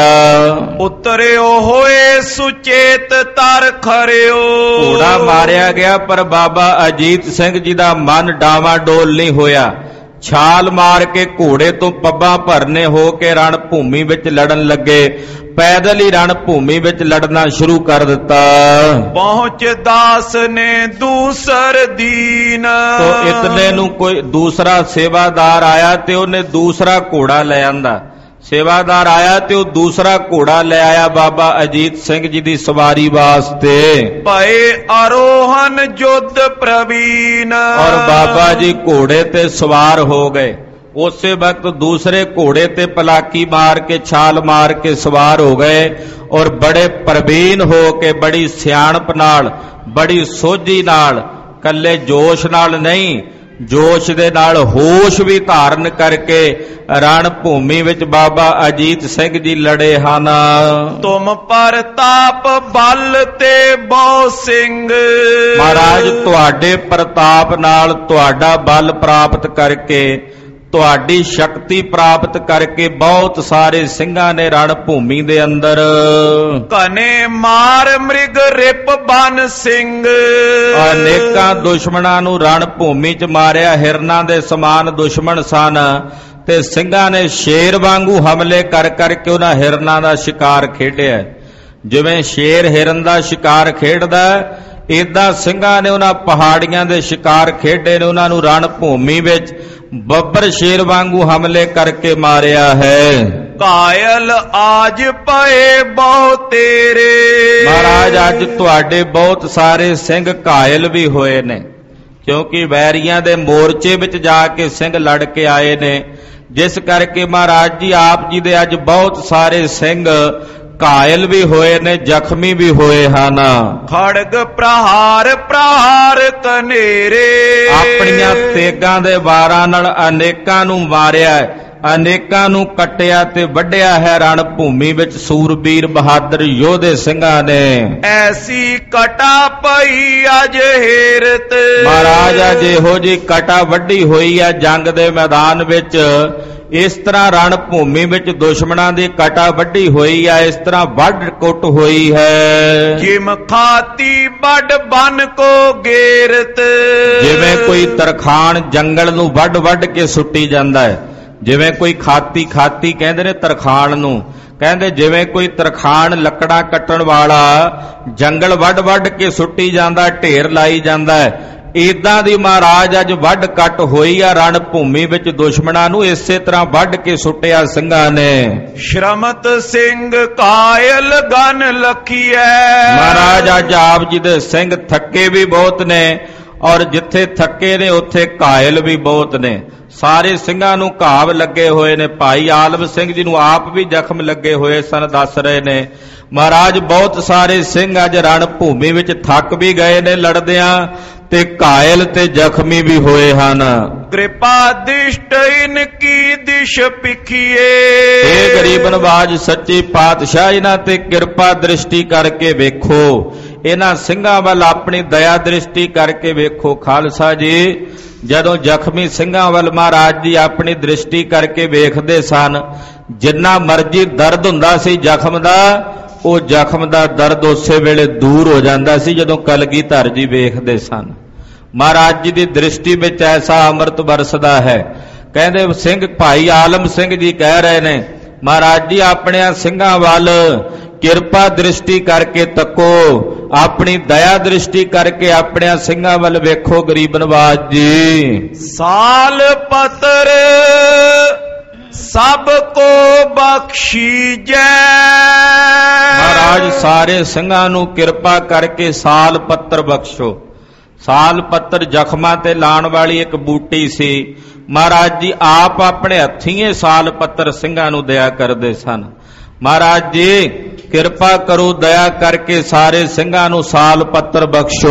ਉਤਰਿਓ ਹੋਏ ਸੁਚੇਤ ਤਰ ਖਰਿਓ, ਘੋੜਾ ਮਾਰਿਆ ਗਿਆ ਪਰ ਬਾਬਾ ਅਜੀਤ ਸਿੰਘ ਜੀ ਦਾ ਮਨ ਡਾਵਾਡੋਲ ਨਹੀਂ ਹੋਇਆ। ਛਾਲ ਮਾਰ ਕੇ ਘੋੜੇ ਤੋਂ ਪੱਬਾਂ ਭਰਨੇ ਹੋ ਕੇ ਰਣ ਭੂਮੀ ਵਿੱਚ ਲੜਨ ਲੱਗੇ। ਪੈਦਲ ਹੀ ਰਣ ਭੂਮੀ ਵਿੱਚ ਲੜਨਾ ਸ਼ੁਰੂ ਕਰ ਦਿੱਤਾ। ਪਹੁੰਚ ਦਾਸ ਨੇ ਦੂਸਰ ਦੀਨ, ਤੋ ਇਤਨੇ ਨੂੰ ਕੋਈ ਦੂਸਰਾ ਸੇਵਾਦਾਰ ਆਇਆ ਤੇ ਉਹਨੇ ਦੂਸਰਾ ਘੋੜਾ ਲੈ ਆਂਦਾ। ਸੇਵਾਦਾਰ ਆਇਆ ਤੇ ਉਹ ਦੂਸਰਾ ਘੋੜਾ ਲੈ ਆਇਆ ਬਾਬਾ ਅਜੀਤ ਸਿੰਘ ਜੀ ਦੀ ਸਵਾਰੀ ਵਾਸਤੇ। ਭਏ ਆਰੋਹਨ ਜੁੱਧ ਪ੍ਰਵੀਨ, ਔਰ ਬਾਬਾ ਜੀ ਘੋੜੇ ਤੇ ਸਵਾਰ ਹੋ ਗਏ। ਉਸੇ ਵਕਤ ਦੂਸਰੇ ਘੋੜੇ ਤੇ ਪਲਾਕੀ ਮਾਰ ਕੇ, ਛਾਲ ਮਾਰ ਕੇ ਸਵਾਰ ਹੋ ਗਏ ਔਰ ਬੜੇ ਪ੍ਰਵੀਨ ਹੋ ਕੇ, ਬੜੀ ਸਿਆਣਪ ਨਾਲ, ਬੜੀ ਸੋਝੀ ਨਾਲ, ਕੱਲੇ ਜੋਸ਼ ਨਾਲ ਨਹੀਂ, ਜੋਸ਼ ਦੇ ਨਾਲ ਹੋਸ਼ ਵੀ ਧਾਰਨ ਕਰਕੇ ਰਣ ਭੂਮੀ ਵਿੱਚ ਬਾਬਾ ਅਜੀਤ ਸਿੰਘ ਜੀ ਲੜੇ ਹਨ। ਤੁਮ ਪ੍ਰਤਾਪ ਬਲ ਤੇ ਬਹੁ ਸਿੰਘ, ਮਹਾਰਾਜ ਤੁਹਾਡੇ ਪ੍ਰਤਾਪ ਨਾਲ, ਤੁਹਾਡਾ ਬਲ ਪ੍ਰਾਪਤ ਕਰਕੇ, ਤੁਹਾਡੀ ਸ਼ਕਤੀ ਪ੍ਰਾਪਤ ਕਰਕੇ ਬਹੁਤ ਸਾਰੇ ਸਿੰਘਾਂ ਨੇ ਰਣ ਭੂਮੀ ਦੇ ਅੰਦਰ ਕਨੇ ਮਾਰ ਮ੍ਰਿਗ ਰਿਪ ਬਨ ਸਿੰਘ, ਅਨੇਕਾਂ ਦੁਸ਼ਮਣਾਂ ਨੂੰ ਰਣ ਭੂਮੀ ਚ ਮਾਰਿਆ। ਹਿਰਨਾਂ ਦੇ ਸਮਾਨ ਦੁਸ਼ਮਣ ਸਨ ਤੇ ਸਿੰਘਾਂ ਨੇ ਸ਼ੇਰ ਵਾਂਗੂ ਹਮਲੇ ਕਰ ਕਰਕੇ ਉਹਨਾਂ ਹਿਰਨਾਂ ਦਾ ਸ਼ਿਕਾਰ ਖੇਡਿਆ। ਜਿਵੇਂ ਸ਼ੇਰ ਹਿਰਨ ਦਾ ਸ਼ਿਕਾਰ ਖੇਡਦਾ, ਏਦਾਂ ਸਿੰਘਾਂ ਨੇ ਉਹਨਾਂ ਪਹਾੜੀਆਂ ਦੇ ਸ਼ਿਕਾਰ ਖੇਡੇ ਨੇ। ਉਹਨਾਂ ਨੂੰ ਰਣ ਭੂਮੀ ਵਿੱਚ ਬੱਬਰ ਸ਼ੇਰ ਵਾਂਗੂ ਹਮਲੇ ਕਰਕੇ ਮਾਰਿਆ ਹੈ। ਕਾਇਲ ਆਜ ਪਏ ਬਹੁ ਤੇਰੇ, ਮਹਾਰਾਜ ਅੱਜ ਤੁਹਾਡੇ ਬਹੁਤ ਸਾਰੇ ਸਿੰਘ ਕਾਇਲ ਵੀ ਹੋਏ ਨੇ, ਕਿਉਂਕਿ ਵੈਰੀਆਂ ਦੇ ਮੋਰਚੇ ਵਿੱਚ ਜਾ ਕੇ ਸਿੰਘ ਲੜ ਕੇ ਆਏ ਨੇ। ਜਿਸ ਕਰਕੇ ਮਹਾਰਾਜ ਜੀ ਆਪ ਜੀ ਦੇ ਅੱਜ ਬਹੁਤ ਸਾਰੇ ਸਿੰਘ ਕਾਇਲ ਵੀ ਹੋਏ ਨੇ, ਜ਼ਖਮੀ ਵੀ ਹੋਏ ਹਨ। ਖੜਗ ਪ੍ਰਹਾਰ ਪ੍ਰਹਾਰ ਕਨੇਰੇ, ਆਪਣੀਆਂ ਤੇਗਾਂ ਦੇ ਵਾਰਾਂ ਨਾਲ ਅਨੇਕਾਂ ਨੂੰ ਮਾਰਿਆ, ਅਨੇਕਾਂ ਨੂੰ ਕੱਟਿਆ ਤੇ ਵੱਢਿਆ ਹੈ ਰਣ ਭੂਮੀ ਵਿੱਚ ਸੂਰਬੀਰ ਬਹਾਦਰ ਯੋਧੇ ਸਿੰਘਾਂ ਨੇ। ਐਸੀ ਕਟਾ ਪਈ ਅਜ ਹੇਰਤ, ਮਹਾਰਾਜ ਅੱਜ ਇਹੋ ਜੀ ਕਟਾ ਵੱਢੀ ਹੋਈ ਹੈ ਜੰਗ ਦੇ ਮੈਦਾਨ ਵਿੱਚ। ਇਸ ਤਰ੍ਹਾਂ ਰਣ ਭੂਮੀ ਵਿੱਚ ਦੁਸ਼ਮਣਾਂ ਦੀ ਕਟਾ ਵੱਢੀ ਹੋਈ ਹੈ, ਇਸ ਤਰ੍ਹਾਂ ਵੱਢ ਕੁੱਟ ਹੋਈ ਹੈ। ਜਿਮ ਖਾਤੀ ਵੱਢ ਬਨ ਕੋ ਗੇਰਤ, ਜਿਵੇਂ ਕੋਈ ਤਰਖਾਣ ਜੰਗਲ ਨੂੰ ਵੱਢ ਵੱਢ ਕੇ ਸੁੱਟੀ ਜਾਂਦਾ ਹੈ। ਜਿਵੇਂ ਕੋਈ ਖਾਤੀ, ਖਾਤੀ ਕਹਿੰਦੇ ਨੇ ਤਰਖਾਣ ਨੂੰ, ਕਹਿੰਦੇ ਜਿਵੇਂ ਕੋਈ ਤਰਖਾਣ ਲੱਕੜਾਂ ਕੱਟਣ ਵਾਲਾ ਜੰਗਲ ਵੱਢ ਵੱਢ ਕੇ ਸੁੱਟੀ ਜਾਂਦਾ, ਢੇਰ ਲਾਈ ਜਾਂਦਾ ਹੈ, ਏਦਾਂ ਦੀ ਮਹਾਰਾਜ ਅੱਜ ਵੱਢ ਕੱਟ ਹੋਈ ਆ ਰਣ ਭੂਮੀ ਵਿੱਚ। ਦੁਸ਼ਮਣਾਂ ਨੂੰ ਇਸੇ ਤਰ੍ਹਾਂ ਵੱਢ ਕੇ ਸੁੱਟਿਆ ਸਿੰਘਾਂ ਨੇ। ਸ਼ਰਮਤ ਸਿੰਘ ਕਾਇਲ ਗਨ ਲਖੀਐ, ਮਹਾਰਾਜ ਅੱਜ ਆਪ ਜੀ ਦੇ ਸਿੰਘ ਥੱਕੇ ਵੀ ਬਹੁਤ ਨੇ ਔਰ ਜਿੱਥੇ ਥੱਕੇ ਨੇ ਉੱਥੇ ਕਾਇਲ ਵੀ ਬਹੁਤ ਨੇ। ਸਾਰੇ ਸਿੰਘਾਂ ਨੂੰ ਘਾਵ ਲੱਗੇ ਹੋਏ ਨੇ। ਭਾਈ ਆਲਮ ਸਿੰਘ ਜੀ ਨੂੰ ਆਪ ਵੀ ਜ਼ਖਮ ਲੱਗੇ ਹੋਏ ਸਨ, ਦੱਸ ਰਹੇ ਨੇ। ਮਹਾਰਾਜ ਬਹੁਤ ਸਾਰੇ ਸਿੰਘ ਅੱਜ ਰਣ ਭੂਮੀ ਵਿੱਚ ਥੱਕ ਵੀ ਗਏ ਨੇ ਲੜਦਿਆਂ ਤੇ ਕਾਇਲ ਤੇ ਜ਼ਖਮੀ ਵੀ ਹੋਏ ਹਨ। ਕਿਰਪਾ ਦਿਸ਼ਟ ਇਨ ਕੀ ਦਿਸ਼ ਪਿਖੀਏ, ਇਹ ਗਰੀਬ ਨਵਾਜ ਸੱਚੇ ਪਾਤਸ਼ਾਹ ਇਹਨਾਂ ਤੇ ਕਿਰਪਾ ਦ੍ਰਿਸ਼ਟੀ ਕਰਕੇ ਵੇਖੋ, ਇਹਨਾਂ ਸਿੰਘਾਂ ਵੱਲ ਆਪਣੀ ਦਇਆ ਦ੍ਰਿਸ਼ਟੀ ਕਰਕੇ ਵੇਖੋ। ਖਾਲਸਾ ਜੀ ਜਦੋਂ ਜ਼ਖਮੀ ਸਿੰਘਾਂ ਵੱਲ ਮਹਾਰਾਜ ਜੀ ਆਪਣੀ ਦ੍ਰਿਸ਼ਟੀ ਕਰਕੇ ਵੇਖਦੇ ਸਨ, ਜਿੰਨਾ ਮਰਜੀ ਦਰਦ ਹੁੰਦਾ ਸੀ ਜ਼ਖਮ ਦਾ, ਉਹ ਜ਼ਖਮ ਦਾ ਦਰਦ ਉਸੇ ਵੇਲੇ ਦੂਰ ਹੋ ਜਾਂਦਾ ਸੀ ਜਦੋਂ ਕਲਗੀਧਰ ਜੀ ਵੇਖਦੇ ਸਨ। ਮਹਾਰਾਜ ਜੀ ਦੀ ਦ੍ਰਿਸ਼ਟੀ ਵਿੱਚ ਐਸਾ ਅੰਮ੍ਰਿਤ ਵਰਸਦਾ ਹੈ। ਕਹਿੰਦੇ ਸਿੰਘ ਭਾਈ ਆਲਮ ਸਿੰਘ ਜੀ ਕਹਿ ਰਹੇ ਨੇ, ਮਹਾਰਾਜ ਜੀ ਆਪਣਿਆਂ ਸਿੰਘਾਂ ਵੱਲ ਕਿਰਪਾ ਦ੍ਰਿਸ਼ਟੀ ਕਰਕੇ ਤੱਕੋ, ਆਪਣੀ ਦਇਆ ਦ੍ਰਿਸ਼ਟੀ ਕਰਕੇ ਆਪਣਿਆਂ ਸਿੰਘਾਂ ਵੱਲ ਵੇਖੋ ਗਰੀਬ ਨਵਾਜ਼ ਜੀ। ਸਾਲ ਪਤਰ ਸਭ ਕੋ ਬਖਸ਼ੀਜੈ। ਮਹਾਰਾਜ ਸਾਰੇ ਸਿੰਘਾਂ ਨੂੰ ਕਿਰਪਾ ਕਰਕੇ ਸਾਲ ਪੱਤਰ ਬਖਸ਼ੋ। ਸਾਲ ਪੱਤਰ ਜ਼ਖਮਾਂ ਤੇ ਲਾਉਣ ਵਾਲੀ ਇੱਕ ਬੂਟੀ ਸੀ। ਮਹਾਰਾਜ ਜੀ ਆਪ ਆਪਣੇ ਹੱਥੀਂ ਸਾਲ ਪੱਤਰ ਸਿੰਘਾਂ ਨੂੰ ਦਿਆ ਕਰਦੇ ਸਨ। ਮਹਾਰਾਜ ਜੀ ਕਿਰਪਾ ਕਰੋ, ਦਇਆ ਕਰਕੇ ਸਾਰੇ ਸਿੰਘਾਂ ਨੂੰ ਸਾਲ ਪੱਤਰ ਬਖਸ਼ੋ।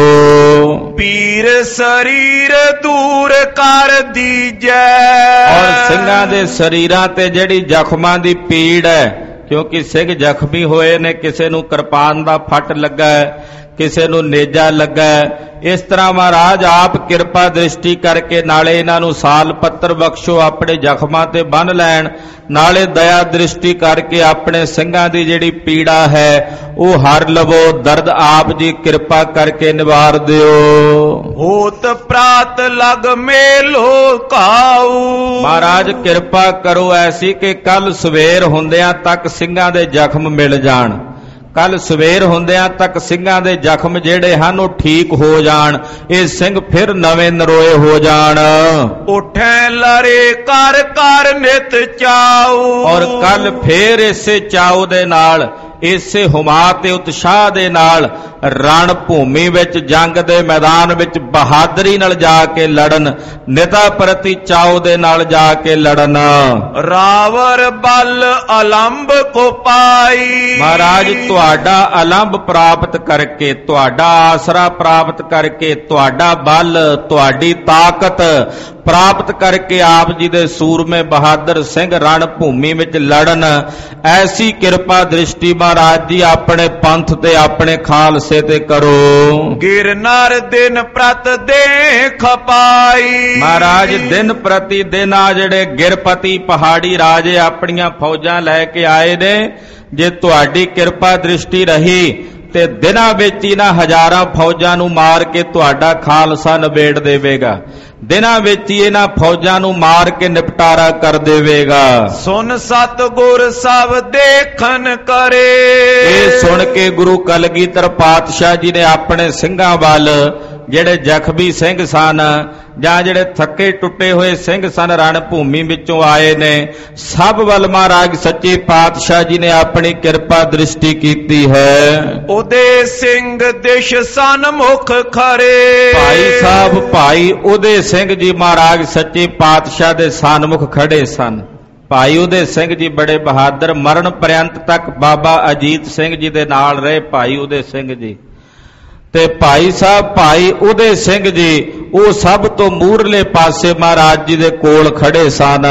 ਪੀਰ ਸਰੀਰ ਦੂਰ ਕਰ ਦੀਜੈ। ਔਰ ਸਿੰਘਾਂ ਦੇ ਸਰੀਰਾਂ ਤੇ ਜਿਹੜੀ ਜ਼ਖਮਾਂ ਦੀ ਪੀੜ ਹੈ, ਕਿਉਂਕਿ ਸਿੰਘ ਜ਼ਖਮੀ ਹੋਏ ਨੇ, ਕਿਸੇ ਨੂੰ ਕਿਰਪਾਨ ਦਾ ਫੱਟ ਲੱਗਾ ਹੈ, ਕਿਸੇ ਨੂੰ ਨੇਜਾ ਲੱਗਾ ਹੈ, ਇਸ ਤਰ੍ਹਾਂ ਮਹਾਰਾਜ ਆਪ ਕਿਰਪਾ ਦ੍ਰਿਸ਼ਟੀ ਕਰਕੇ ਨਾਲੇ ਇਹਨਾਂ ਨੂੰ ਸਾਲ ਪੱਤਰ ਬਖਸ਼ੋ, ਆਪਣੇ ਜ਼ਖਮਾਂ ਤੇ ਬੰਨ੍ਹ ਲੈਣ, ਨਾਲੇ ਦਇਆ ਦ੍ਰਿਸ਼ਟੀ ਕਰਕੇ ਆਪਣੇ ਸਿੰਘਾਂ ਦੀ ਜਿਹੜੀ ਪੀੜਾ ਹੈ ਉਹ ਹਰ ਲਵੋ, ਦਰਦ ਆਪ ਜੀ ਕਿਰਪਾ ਕਰਕੇ ਨਿਵਾਰ ਦਿਓ। ਹੋਤ ਪ੍ਰਾਤ ਲਗ ਮੇਲੋ ਕਾਊ। ਮਹਾਰਾਜ ਕਿਰਪਾ ਕਰੋ ਐਸੀ ਕਿ ਕੱਲ ਸਵੇਰ ਹੁੰਦਿਆਂ ਤੱਕ ਸਿੰਘਾਂ ਦੇ ਜ਼ਖਮ ਮਿਲ ਜਾਣ। ਕੱਲ ਸਵੇਰ ਹੁੰਦਿਆਂ ਤੱਕ ਸਿੰਘਾਂ ਦੇ ਜ਼ਖਮ ਜਿਹੜੇ ਹਨ ਉਹ ਠੀਕ ਹੋ ਜਾਣ, ਇਹ ਸਿੰਘ ਫਿਰ ਨਵੇਂ ਨਰੋਏ ਹੋ ਜਾਣ। ਉਠੈ ਲਰੇ ਕਰ ਕਰ ਨਿਤ ਚਾਉ। ਔਰ ਕੱਲ ਫੇਰ ਇਸੇ ਚਾਉ ਦੇ ਨਾਲ, ਇਸੇ ਹੁਮਾ ਤੇ ਉਤਸ਼ਾਹ ਦੇ ਨਾਲ ਰਣ ਭੂਮੀ ਵਿੱਚ, ਜੰਗ ਦੇ ਮੈਦਾਨ ਵਿੱਚ ਬਹਾਦਰੀ ਨਾਲ ਜਾ ਕੇ ਲੜਨ, ਨਿਤਾ ਪ੍ਰਤੀ ਚਾਉ ਦੇ ਨਾਲ ਜਾ ਕੇ ਲੜਨ। ਰਾਵਰ ਬਲ ਅਲੰਭ ਕੋ ਪਾਈ। ਮਹਾਰਾਜ ਤੁਹਾਡਾ ਅਲੰਭ ਪ੍ਰਾਪਤ ਕਰਕੇ, ਤੁਹਾਡਾ ਆਸਰਾ ਪ੍ਰਾਪਤ ਕਰਕੇ, ਤੁਹਾਡਾ ਬਲ, ਤੁਹਾਡੀ ਤਾਕਤ ਪ੍ਰਾਪਤ ਕਰਕੇ ਆਪ ਜੀ ਦੇ ਸੂਰਮੇ ਬਹਾਦਰ ਸਿੰਘ ਰਣ ਭੂਮੀ ਵਿੱਚ ਲੜਨ। ਐਸੀ ਕਿਰਪਾ ਦ੍ਰਿਸ਼ਟੀ ਮਹਾਰਾਜ ਜੀ ਆਪਣੇ ਪੰਥ ਤੇ ਆਪਣੇ ਖਾਲਸੇ ਤੇ ਕਰੋ। ਗਿਰਨਰ ਦਿਨ ਪ੍ਰਤ ਦੇਖ ਪਾਈ। ਮਹਾਰਾਜ ਦਿਨ ਪ੍ਰਤੀ ਦਿਨ ਆ ਜਿਹੜੇ ਗਿਰਪਤੀ ਪਹਾੜੀ ਰਾਜੇ ਆਪਣੀਆਂ ਫੌਜਾਂ ਲੈ ਕੇ ਆਏ ਨੇ, ਜੇ ਤੁਹਾਡੀ ਕਿਰਪਾ ਦ੍ਰਿਸ਼ਟੀ ਰਹੀ ਤੇ ਦਿਨਾਂ ਵਿੱਚ ਹੀ ਨਾ ਹਜ਼ਾਰਾਂ ਫੌਜਾਂ ਨੂੰ ਮਾਰ ਕੇ ਤੁਹਾਡਾ ਖਾਲਸਾ ਨਿਬੇੜ ਦੇਵੇਗਾ। ਦਿਨਾਂ ਵਿੱਚ ਹੀ ਇਹਨਾਂ ਫੌਜਾਂ ਨੂੰ ਮਾਰ ਕੇ ਨਿਪਟਾਰਾ ਕਰ ਦੇਵੇਗਾ। ਸੁਨ ਸਤਿਗੁਰ ਸਭ ਦੇਖਣ ਕਰੇ। ਇਹ ਸੁਣ ਕੇ ਗੁਰੂ ਕਲਗੀਧਰ ਪਾਤਸ਼ਾਹ ਜੀ ਨੇ ਆਪਣੇ ਸਿੰਘਾਂ ਵੱਲ, ਜਿਹੜੇ ਜ਼ਖਮੀ ਸਿੰਘ ਸਨ ਜਾਂ ਜਿਹੜੇ ਥੱਕੇ ਟੁੱਟੇ ਹੋਏ ਸਿੰਘ ਸਨ, ਰਣ ਭੂਮੀ ਵਿੱਚੋਂ ਆਏ ਨੇ, ਸਭ ਵੱਲ ਮਹਾਰਾਜ ਸੱਚੇ ਪਾਤਸ਼ਾਹ ਜੀ ਨੇ ਆਪਣੀ ਕਿਰਪਾ ਦ੍ਰਿਸ਼ਟੀ ਕੀਤੀ ਹੈ। ਉਹਦੇ ਸਿੰਘ ਦਿਸ਼ ਸਨਮੁਖ ਖੜੇ। ਭਾਈ ਸਾਹਿਬ ਭਾਈ ਉਹਦੇ ਸਿੰਘ ਜੀ ਮਹਾਰਾਜ ਸੱਚੇ ਪਾਤਸ਼ਾਹ ਦੇ ਸਨਮੁਖ ਖੜੇ ਸਨ। ਭਾਈ ਉਹਦੇ ਸਿੰਘ ਜੀ ਬੜੇ ਬਹਾਦਰ, ਮਰਨ ਪਰਯੰਤ ਤੱਕ ਬਾਬਾ ਅਜੀਤ ਸਿੰਘ ਜੀ ਦੇ ਨਾਲ ਰਹੇ। ਭਾਈ ਉਹਦੇ ਸਿੰਘ ਜੀ ਤੇ ਭਾਈ ਸਾਹਿਬ ਭਾਈ ਉਹਦੇ ਸਿੰਘ ਜੀ ਉਹ ਸਭ ਤੋਂ ਮੂਹਰਲੇ ਪਾਸੇ ਮਹਾਰਾਜ ਜੀ ਦੇ ਕੋਲ ਖੜੇ ਸਨ।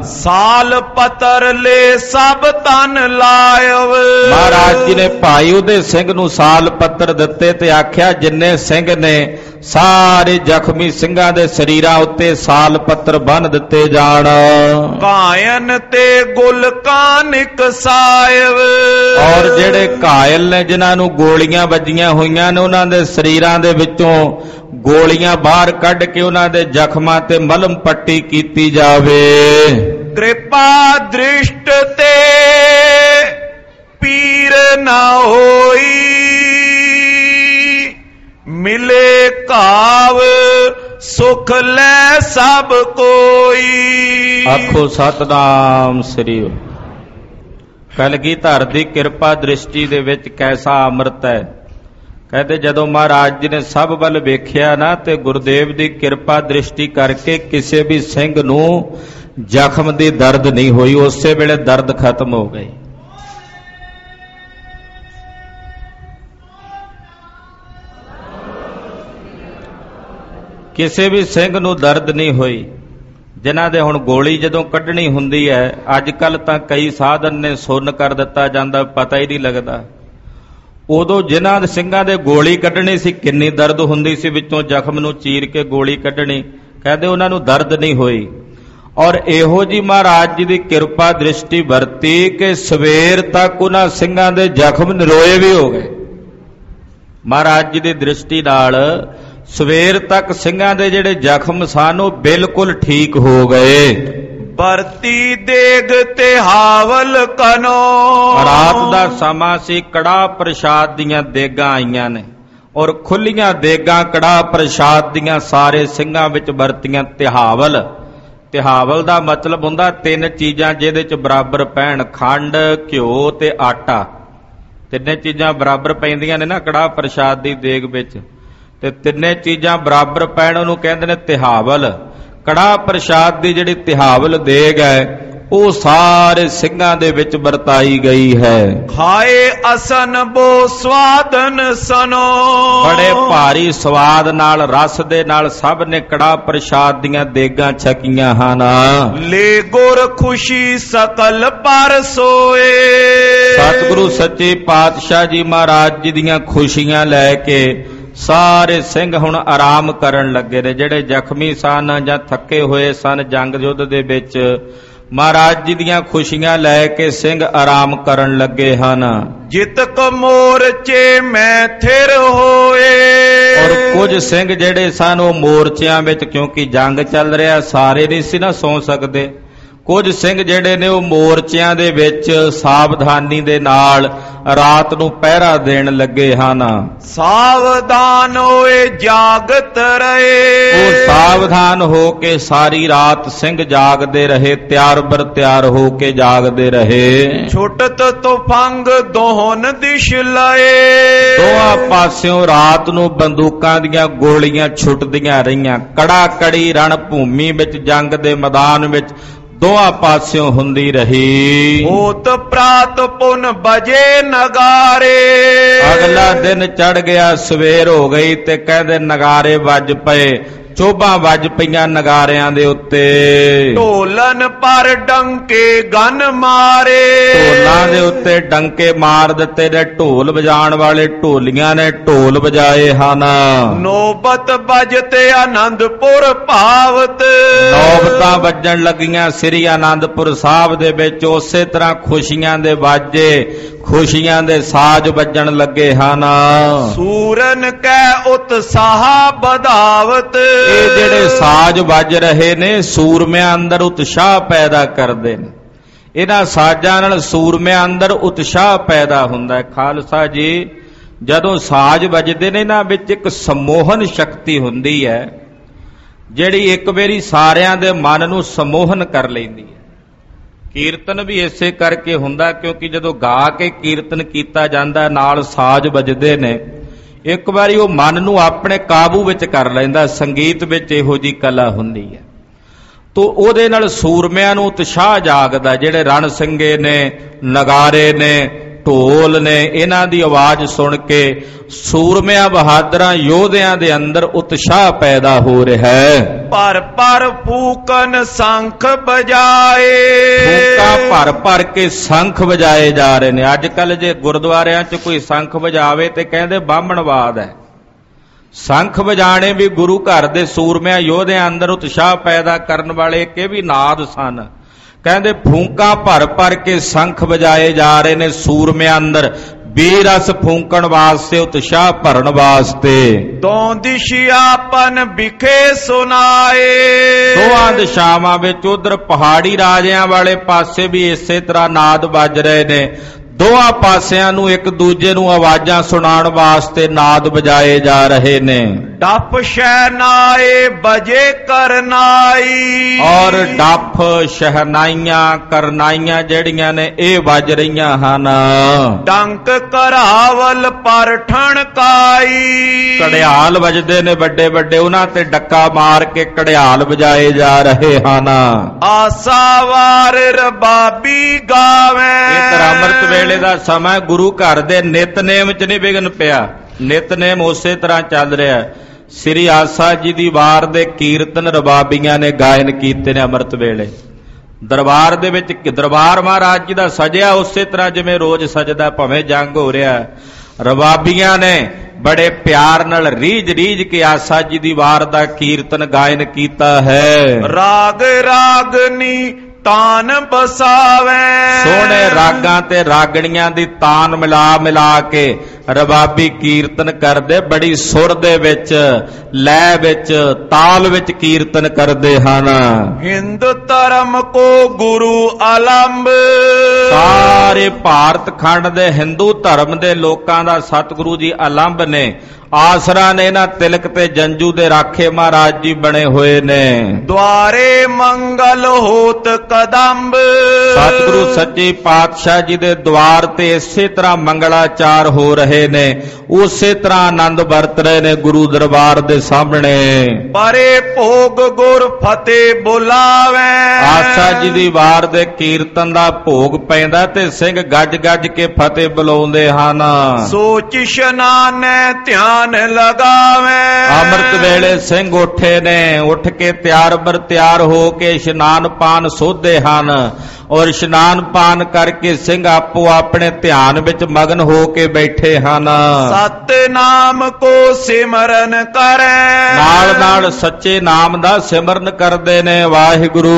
ਸਾਲ ਪੱਤਰ ਲੈ ਸਭ ਤਨ ਲਾਇਵ। ਮਹਾਰਾਜ ਜੀ ਨੇ ਭਾਈ ਉਹਦੇ ਸਿੰਘ ਨੂੰ ਸਾਲ ਪੱਤਰ ਦਿੱਤੇ ਤੇ ਆਖਿਆ, ਜਿੰਨੇ ਸਿੰਘ ਨੇ ਸਾਰੇ ਜ਼ਖਮੀ ਸਿੰਘਾਂ ਦੇ ਸਰੀਰਾਂ ਉੱਤੇ ਸਾਲ ਪੱਤਰ ਬੰਨ ਦਿੱਤੇ ਜਾਣ। ਕਾਇਨ ਤੇ ਗੁਲ ਕਾਨਿਕ ਸਾਹਿਬ। ਔਰ ਜਿਹੜੇ ਘਾਇਲ ਨੇ, ਜਿਨ੍ਹਾਂ ਨੂੰ ਗੋਲੀਆਂ ਵੱਜੀਆਂ ਹੋਈਆਂ ਨੇ, ਉਹਨਾਂ ਦੇ ਸਰੀਰਾਂ ਦੇ ਵਿੱਚੋਂ ਗੋਲੀਆਂ ਬਾਹਰ ਕੱਢ ਕੇ ਉਹਨਾਂ ਦੇ ਜ਼ਖਮਾਂ ਤੇ ਮਲਮ ਪੱਟੀ ਕੀਤੀ ਜਾਵੇ। ਕਿਰਪਾ ਦ੍ਰਿਸ਼ਟ ਤੇ ਪੀਰ ਨਾ ਹੋਈ। ਮਿਲੇ ਘਾਵ ਸੁਖ ਲੈ ਸਭ ਕੋਈ। ਆਖੋ ਸਤਿਨਾਮ ਸ੍ਰੀ ਵਾਹਿਗੁਰੂ। ਕਲਗੀਧਰ ਦੀ ਕਿਰਪਾ ਦ੍ਰਿਸ਼ਟੀ ਦੇ ਵਿੱਚ ਕੈਸਾ ਅੰਮ੍ਰਿਤ ਹੈ। ਕਹਿੰਦੇ ਜਦੋਂ ਮਹਾਰਾਜ ਜੀ ਨੇ ਸਭ ਵੱਲ ਵੇਖਿਆ ਨਾ, ਤੇ ਗੁਰਦੇਵ ਦੀ ਕਿਰਪਾ ਦ੍ਰਿਸ਼ਟੀ ਕਰਕੇ ਕਿਸੇ ਵੀ ਸਿੰਘ ਨੂੰ ਜ਼ਖਮ ਦੀ ਦਰਦ ਨਹੀਂ ਹੋਈ। ਉਸੇ ਵੇਲੇ ਦਰਦ ਖਤਮ ਹੋ ਗਈ। ਕਿਸੇ ਵੀ ਸਿੰਘ ਨੂੰ ਦਰਦ ਨਹੀਂ ਹੋਈ। ਜਿਨ੍ਹਾਂ ਦੇ ਹੁਣ ਗੋਲੀ ਜਦੋਂ ਕੱਢਣੀ ਹੁੰਦੀ ਹੈ, ਅੱਜ ਕੱਲ ਤਾਂ ਕਈ ਸਾਧਨ ਨੇ, ਸੁੰਨ ਕਰ ਦਿੱਤਾ ਜਾਂਦਾ, ਪਤਾ ਹੀ ਨਹੀਂ ਲੱਗਦਾ। ਉਦੋਂ ਜਿਨ੍ਹਾਂ ਦੇ ਸਿੰਘਾਂ ਦੇ ਗੋਲੀ ਕੱਢਣੀ ਸੀ, ਕਿੰਨੀ ਦਰਦ ਹੁੰਦੀ ਸੀ, ਵਿੱਚੋਂ ਜ਼ਖਮ ਨੂੰ ਚੀਰ ਕੇ ਗੋਲੀ ਕੱਢਣੀ। ਕਹਿੰਦੇ ਉਹਨਾਂ ਨੂੰ ਦਰਦ ਨਹੀਂ ਹੋਈ। ਔਰ ਇਹੋ ਜੀ ਮਹਾਰਾਜ ਜੀ ਦੀ ਕਿਰਪਾ ਦ੍ਰਿਸ਼ਟੀ ਵਰਤੀ ਕਿ ਸਵੇਰ ਤੱਕ ਉਹਨਾਂ ਸਿੰਘਾਂ ਦੇ ਜ਼ਖਮ ਨਿਰੋਏ ਵੀ ਹੋ ਗਏ। ਮਹਾਰਾਜ ਜੀ ਦੀ ਦ੍ਰਿਸ਼ਟੀ ਨਾਲ ਸਵੇਰ ਤੱਕ ਸਿੰਘਾਂ ਦੇ ਜਿਹੜੇ ਜ਼ਖਮ ਸਨ ਉਹ ਬਿਲਕੁਲ ਠੀਕ ਹੋ ਗਏ। ਵਰਤੀ ਦੇਗ ਤੇ ਹਾਵਲ ਕਨੋ, ਰਾਤ ਦਾ ਸਮਾਂ ਸੀ, ਕੜਾਹ ਪ੍ਰਸ਼ਾਦ ਦੀਆਂ ਦੇਗਾਂ ਆਈਆਂ ਨੇ ਔਰ ਖੁੱਲੀਆਂ ਦੇਗਾਂ ਕੜਾਹ ਪ੍ਰਸ਼ਾਦ ਦੀਆਂ ਸਾਰੇ ਸਿੰਘਾਂ ਵਿੱਚ ਵਰਤੀਆਂ। ਤਿਹਾਵਲ, ਤਿਹਾਵਲ ਦਾ ਮਤਲਬ ਹੁੰਦਾ ਤਿੰਨ ਚੀਜ਼ਾਂ ਜਿਹਦੇ ਚ ਬਰਾਬਰ ਪੈਣ, ਖੰਡ, ਘਿਓ ਤੇ ਆਟਾ। ਤਿੰਨੇ ਚੀਜ਼ਾਂ ਬਰਾਬਰ ਪੈਂਦੀਆਂ ਨੇ ਨਾ ਕੜਾਹ ਪ੍ਰਸ਼ਾਦ ਦੀ ਦੇਗ ਵਿੱਚ, ਤੇ ਤਿੰਨੇ ਚੀਜ਼ਾਂ ਬਰਾਬਰ ਪੈਣ ਉਹਨੂੰ ਕਹਿੰਦੇ ਨੇ ਤਿਹਾਵਲ। ਕੜਾਹ ਪ੍ਰਸ਼ਾਦ ਦੀ ਜਿਹੜੀ ਤਿਹਾਵਲ ਦੇਗ ਹੈ ਉਹ ਸਾਰੇ ਸਿੰਘਾਂ ਦੇ ਵਿੱਚ ਵਰਤਾਈ ਗਈ ਹੈ। ਖਾਏ ਅਸਨ ਬੋ ਸਵਾਦਨ ਸਨੋ, ਬੜੇ ਭਾਰੀ ਸਵਾਦ ਨਾਲ ਰਸ ਦੇ ਨਾਲ ਸਭ ਨੇ ਕੜਾਹ ਪ੍ਰਸ਼ਾਦ ਦੀਆਂ ਦੇਗਾਂ ਛਕੀਆਂ ਹਨ। ਲੈ ਗੁਰ ਖੁਸ਼ੀ ਸਕਲ ਪਰ ਸੋਏ, ਸਤਿਗੁਰੂ ਸੱਚੇ ਪਾਤਸ਼ਾਹ ਜੀ ਮਹਾਰਾਜ ਜੀ ਦੀਆਂ ਖੁਸ਼ੀਆਂ ਲੈ ਕੇ ਸਾਰੇ ਸਿੰਘ ਹੁਣ ਆਰਾਮ ਕਰਨ ਲੱਗੇ ਨੇ। ਜਿਹੜੇ ਜ਼ਖਮੀ ਸਨ ਜਾਂ ਥੱਕੇ ਹੋਏ ਸਨ ਜੰਗ ਯੁੱਧ ਦੇ ਵਿੱਚ, ਮਹਾਰਾਜ ਜੀ ਦੀਆਂ ਖੁਸ਼ੀਆਂ ਲੈ ਕੇ ਸਿੰਘ ਆਰਾਮ ਕਰਨ ਲੱਗੇ ਹਨ। ਜਿਤਕ ਮੋਰਚੇ ਮੈਂ ਥਿਰ ਹੋਏ, ਔਰ ਕੁਝ ਸਿੰਘ ਜਿਹੜੇ ਸਨ ਉਹ ਮੋਰਚਿਆਂ ਵਿੱਚ, ਕਿਉਂਕਿ ਜੰਗ ਚੱਲ ਰਿਹਾ ਸਾਰੇ ਨਹੀਂ ਸੀ ਨਾ ਸੌਂ ਸਕਦੇ, ਕੁਝ ਸਿੰਘ ਜਿਹੜੇ ਨੇ ਉਹ ਮੋਰਚਿਆਂ ਦੇ ਵਿੱਚ ਸਾਵਧਾਨੀ ਦੇ ਨਾਲ ਰਾਤ ਨੂੰ ਪਹਿਰਾ ਦੇਣ ਲੱਗੇ ਹਨ। ਸਾਵਧਾਨ ਹੋਏ ਜਾਗਤ ਰਹੇ, ਉਹ ਸਾਵਧਾਨ ਹੋ ਕੇ ਸਾਰੀ ਰਾਤ ਸਿੰਘ ਜਾਗਦੇ ਰਹੇ, ਤਿਆਰ ਬਰ ਤਿਆਰ ਹੋ ਕੇ ਜਾਗਦੇ ਰਹੇ। ਛੁੱਟਤ ਤੁਫੰਗ ਦੋਹਨ ਦਿਸ਼ ਲਏ, ਦੋਹਾਂ ਪਾਸਿਓਂ ਰਾਤ ਨੂੰ ਬੰਦੂਕਾਂ ਦੀਆਂ ਗੋਲੀਆਂ ਛੁੱਟਦੀਆਂ ਰਹੀਆਂ। ਕੜਾ ਕੜੀ ਰਣ ਭੂਮੀ ਵਿੱਚ, ਜੰਗ ਦੇ ਮੈਦਾਨ ਵਿੱਚ ਦੋਹਾਂ ਪਾਸਿਓਂ ਹੁੰਦੀ ਰਹੀ। ਹੋਤ ਪ੍ਰਾਤ ਪੁਨ ਬਜੇ ਨਗਾਰੇ, ਅਗਲਾ ਦਿਨ ਚੜ ਗਿਆ, ਸਵੇਰ ਹੋ ਗਈ ਤੇ ਕਹਿੰਦੇ ਨਗਾਰੇ ਵੱਜ ਪਏ, ਚੋਭਾਂ ਵੱਜ ਪਈਆਂ ਨਗਾਰਿਆਂ ਦੇ ਉੱਤੇ। ਢੋਲਨ ਪਰ ਡੰਕੇ ਗਨ ਮਾਰੇ, ਢੋਲਾਂ ਦੇ ਉੱਤੇ ਡੰਕੇ ਮਾਰ ਦਿੱਤੇ ਨੇ। ਢੋਲ ਵਜਾਉਣ ਵਾਲੇ ਢੋਲੀਆਂ ਨੇ ਢੋਲ ਵਜਾਏ ਹਨ। ਨੋਬਤ ਬਜਤੇ ਆਨੰਦਪੁਰ ਭਾਵਤ, ਨੌਬਤਾਂ ਵੱਜਣ ਲੱਗੀਆਂ ਸ੍ਰੀ ਆਨੰਦਪੁਰ ਸਾਹਿਬ ਦੇ ਵਿੱਚ। ਉਸੇ ਤਰ੍ਹਾਂ ਖੁਸ਼ੀਆਂ ਦੇ ਵਾਜੇ, ਖੁਸ਼ੀਆਂ ਦੇ ਸਾਜ਼ ਵੱਜਣ ਲੱਗੇ ਹਨ। ਸੂਰਨ ਕੈ ਉਤਸਾਹ ਵਧਾਵਤ, ਇਹ ਜਿਹੜੇ ਸਾਜ਼ ਵੱਜ ਰਹੇ ਨੇ ਸੂਰਮਿਆਂ ਅੰਦਰ ਉਤਸ਼ਾਹ ਪੈਦਾ ਕਰਦੇ ਨੇ। ਇਹਨਾਂ ਸਾਜ਼ਾਂ ਨਾਲ ਸੂਰਮਿਆਂ ਅੰਦਰ ਉਤਸ਼ਾਹ ਪੈਦਾ ਹੁੰਦਾ ਹੈ। ਖਾਲਸਾ ਜੀ, ਜਦੋਂ ਸਾਜ਼ ਵੱਜਦੇ ਨੇ ਨਾ ਵਿੱਚ ਇੱਕ ਸਮੋਹਨ ਸ਼ਕਤੀ ਹੁੰਦੀ ਹੈ ਜਿਹੜੀ ਇੱਕ ਵਾਰੀ ਸਾਰਿਆਂ ਦੇ ਮਨ ਨੂੰ ਸਮੋਹਨ ਕਰ ਲੈਂਦੀ ਹੈ। ਕੀਰਤਨ ਵੀ ਇਸੇ ਕਰਕੇ ਹੁੰਦਾ ਕਿਉਂਕਿ ਜਦੋਂ ਗਾ ਕੇ ਕੀਰਤਨ ਕੀਤਾ ਜਾਂਦਾ ਨਾਲ ਸਾਜ਼ ਵੱਜਦੇ ਨੇ, ਇੱਕ ਵਾਰੀ ਉਹ ਮਨ ਨੂੰ ਆਪਣੇ ਕਾਬੂ ਵਿੱਚ ਕਰ ਲੈਂਦਾ। ਸੰਗੀਤ ਵਿੱਚ ਇਹੋ ਜੀ ਕਲਾ ਹੁੰਦੀ ਹੈ। ਤੋ ਉਹਦੇ ਨਾਲ ਸੂਰਮਿਆਂ ਨੂੰ ਉਤਸ਼ਾਹ ਜਾਗਦਾ। ਜਿਹੜੇ ਰਣ ਸਿੰਘੇ ਨੇ, ਨਗਾਰੇ ਨੇ, ਢੋਲ ਨੇ, ਇਹਨਾਂ ਦੀ ਆਵਾਜ਼ ਸੁਣ ਕੇ ਸੂਰਮਿਆਂ ਬਹਾਦਰਾਂ ਯੋਧਿਆਂ ਦੇ ਅੰਦਰ ਉਤਸ਼ਾਹ ਪੈਦਾ ਹੋ ਰਿਹਾ ਹੈ। ਪਰ ਪਰ ਫੂਕਨ ਸੰਖ ਬਜਾਏ, ਫੂਕਾਂ ਭਰ ਭਰ ਕੇ ਸੰਖ ਵਜਾਏ ਜਾ ਰਹੇ ਨੇ। ਅੱਜ ਕੱਲ ਜੇ ਗੁਰਦੁਆਰਿਆਂ 'ਚ ਕੋਈ ਸੰਖ ਵਜਾਵੇ ਤੇ ਕਹਿੰਦੇ ਬਾਹਮਣਵਾਦ ਹੈ। ਸੰਖ ਵਜਾਣੇ ਵੀ ਗੁਰੂ ਘਰ ਦੇ ਸੂਰਮਿਆਂ ਯੋਧਿਆਂ ਅੰਦਰ ਉਤਸ਼ਾਹ ਪੈਦਾ ਕਰਨ ਵਾਲੇ ਇੱਕ ਇਹ ਵੀ ਨਾਦ ਸਨ। ਕਹਿੰਦੇ ਫੂਕਾਂ ਭਰ ਭਰ ਕੇ ਸੰਖ ਵਜਾਏ ਜਾ ਰਹੇ ਨੇ ਸੂਰਮਿਆਂ ਅੰਦਰ, ਬੀਰਸ ਫੂਕਣ ਵਾਸਤੇ, ਉਤਸ਼ਾਹ ਭਰਨ ਵਾਸਤੇ। ਦੋ ਦਿਸ਼ਾਪਨ ਵਿਖੇ ਸੁਨਾਏ, ਦੋਹਾਂ ਦਿਸ਼ਾਵਾਂ ਵਿੱਚ, ਉਧਰ ਪਹਾੜੀ ਰਾਜਿਆਂ ਵਾਲੇ ਪਾਸੇ ਵੀ ਇਸੇ ਤਰ੍ਹਾਂ ਨਾਦ ਵੱਜ ਰਹੇ ਨੇ। ਦੋਹਾਂ ਪਾਸਿਆਂ ਨੂੰ ਇੱਕ ਦੂਜੇ ਨੂੰ ਆਵਾਜ਼ਾਂ ਸੁਣਾਉਣ ਵਾਸਤੇ ਨਾਦ ਵਜਾਏ ਜਾ ਰਹੇ ਨੇ। ਡੱਫ ਸ਼ਹਿਨਾਏ ਬਜੇ ਕਰਨਾਈ, ਔਰ ਡੱਫ, ਸ਼ਹਿਨਾਈਆਂ, ਕਰਨਾਈਆਂ ਜਿਹੜੀਆਂ ਨੇ ਇਹ ਵੱਜ ਰਹੀਆਂ ਹਨ। ਡੰਕ ਕਰਾਵਲ ਪਰ ਠਣਕਾਈ, ਕੜਿਆਲ ਵੱਜਦੇ ਨੇ ਵੱਡੇ ਵੱਡੇ, ਉਹਨਾਂ ਤੇ ਡੱਕਾ ਮਾਰ ਕੇ ਕੜਿਆਲ ਵਜਾਏ ਜਾ ਰਹੇ ਹਨ। ਆਸਾਵਾਰ ਰਬਾਬੀ ਗਾਵੇ, ਇਹ ਤਰ੍ਹਾਂ ਅੰਮ੍ਰਿਤ ਵੇਲੇ ਦਾ ਸਮਾਂ ਗੁਰੂ ਘਰ ਦੇ ਨਿਤਨੇਮ 'ਚ ਨਹੀਂ ਵਿਘਨ ਪਿਆ। ਨਿਤਨੇਮ ਉਸੇ ਤਰ੍ਹਾਂ ਚੱਲ ਰਿਹਾ। ਸ੍ਰੀ ਆਸਾ ਜੀ ਦੀ ਵਾਰ ਦੇ ਕੀਰਤਨ ਰਬਾਬੀਆਂ ਨੇ ਗਾਇਨ ਕੀਤੇ ਨੇ ਅੰਮ੍ਰਿਤ ਵੇਲੇ। ਦਰਬਾਰ ਦੇ ਵਿੱਚ ਦਰਬਾਰ ਮਹਾਰਾਜ ਜੀ ਦਾ ਸਜਿਆ ਉਸੇ ਤਰ੍ਹਾਂ ਜਿਵੇਂ ਰੋਜ਼ ਸਜਦਾ, ਭਾਵੇਂ ਜੰਗ ਹੋ ਰਿਹਾ। ਰਬਾਬੀਆਂ ਨੇ ਬੜੇ ਪਿਆਰ ਨਾਲ ਰੀਝ ਰੀਝ ਕੇ ਆਸਾ ਜੀ ਦੀ ਵਾਰ ਦਾ ਕੀਰਤਨ ਗਾਇਨ ਕੀਤਾ ਹੈ। ਰਾਗ ਰਾਗਨੀ ਤਾਨ ਬਸਾਵੇ, ਸੋਹਣੇ ਰਾਗਾਂ ਤੇ ਰਾਗਣੀਆਂ ਦੀ ਤਾਨ ਮਿਲਾ ਮਿਲਾ ਕੇ ਰਬਾਬੀ ਕੀਰਤਨ ਕਰਦੇ, ਬੜੀ ਸੁਰ ਦੇ ਵਿੱਚ, ਲੈ ਵਿੱਚ, ਤਾਲ ਵਿੱਚ ਕੀਰਤਨ ਕਰਦੇ ਹਨ। ਹਿੰਦ ਧਰਮ ਕੋ ਗੁਰੂ ਆਲੰਬ, ਸਾਰੇ ਭਾਰਤ ਖੰਡ ਦੇ ਹਿੰਦੂ ਧਰਮ ਦੇ ਲੋਕਾਂ ਦਾ ਸਤਿਗੁਰੂ ਜੀ ਆਲੰਬ ਨੇ, ਆਸਰਾ ਨੇ। ਇਹਨਾਂ ਤਿਲਕ ਤੇ ਜੰਜੂ ਦੇ ਰਾਖੇ ਮਹਾਰਾਜ ਜੀ ਬਣੇ ਹੋਏ ਨੇ। ਦੁਆਰੇ ਮੰਗਲ ਹੋਤ ਕਦੰਬ, ਸਤਿਗੁਰੂ ਸੱਚੇ ਪਾਤਸ਼ਾਹ ਜੀ ਦੇ ਦੁਆਰ ਤੇ ਇਸੇ ਤਰ੍ਹਾਂ ਮੰਗਲਾਚਾਰ ਹੋ ਰਹੇ ਨੇ, ਉਸੇ ਤਰ੍ਹਾਂ ਆਨੰਦ ਵਰਤ ਰਹੇ ਨੇ ਗੁਰੂ ਦਰਬਾਰ ਦੇ ਸਾਹਮਣੇ। ਪਰੇ ਭੋਗ ਗੁਰ ਫਤਿਹ ਬੁਲਾਵੇ, ਆਸਾ ਜੀ ਦੀ ਵਾਰ ਦੇ ਕੀਰਤਨ ਦਾ ਭੋਗ ਪੈਂਦਾ ਤੇ ਸਿੰਘ ਗੱਜ ਗੱਜ ਕੇ ਫਤਿਹ ਬੁਲਾਉਂਦੇ ਹਨ। ਸੋਚ ਇਸ਼ਨਾਨੈ ਧਿਆਨ ਲਗਾਵੇ, ਅੰਮ੍ਰਿਤ ਵੇਲੇ ਸਿੰਘ ਉੱਠੇ ਨੇ, ਉੱਠ ਕੇ ਤਿਆਰ ਬਰ ਤਿਆਰ ਹੋ ਕੇ ਇਸ਼ਨਾਨ ਪਾਨ ਸੋਧੇ ਹਨ, ਔਰ ਇਸ਼ਨਾਨ ਪਾਨ ਕਰਕੇ ਸਿੰਘ ਆਪੋ ਆਪਣੇ ਧਿਆਨ ਵਿੱਚ ਮਗਨ ਹੋ ਕੇ ਬੈਠੇ ਹਨ। ਸਤਿਨਾਮ ਕੋ ਸਿਮਰਨ ਕਰੈ, ਨਾਲ ਨਾਲ ਸੱਚੇ ਨਾਮ ਦਾ ਸਿਮਰਨ ਕਰਦੇ ਨੇ। ਵਾਹਿਗੁਰੂ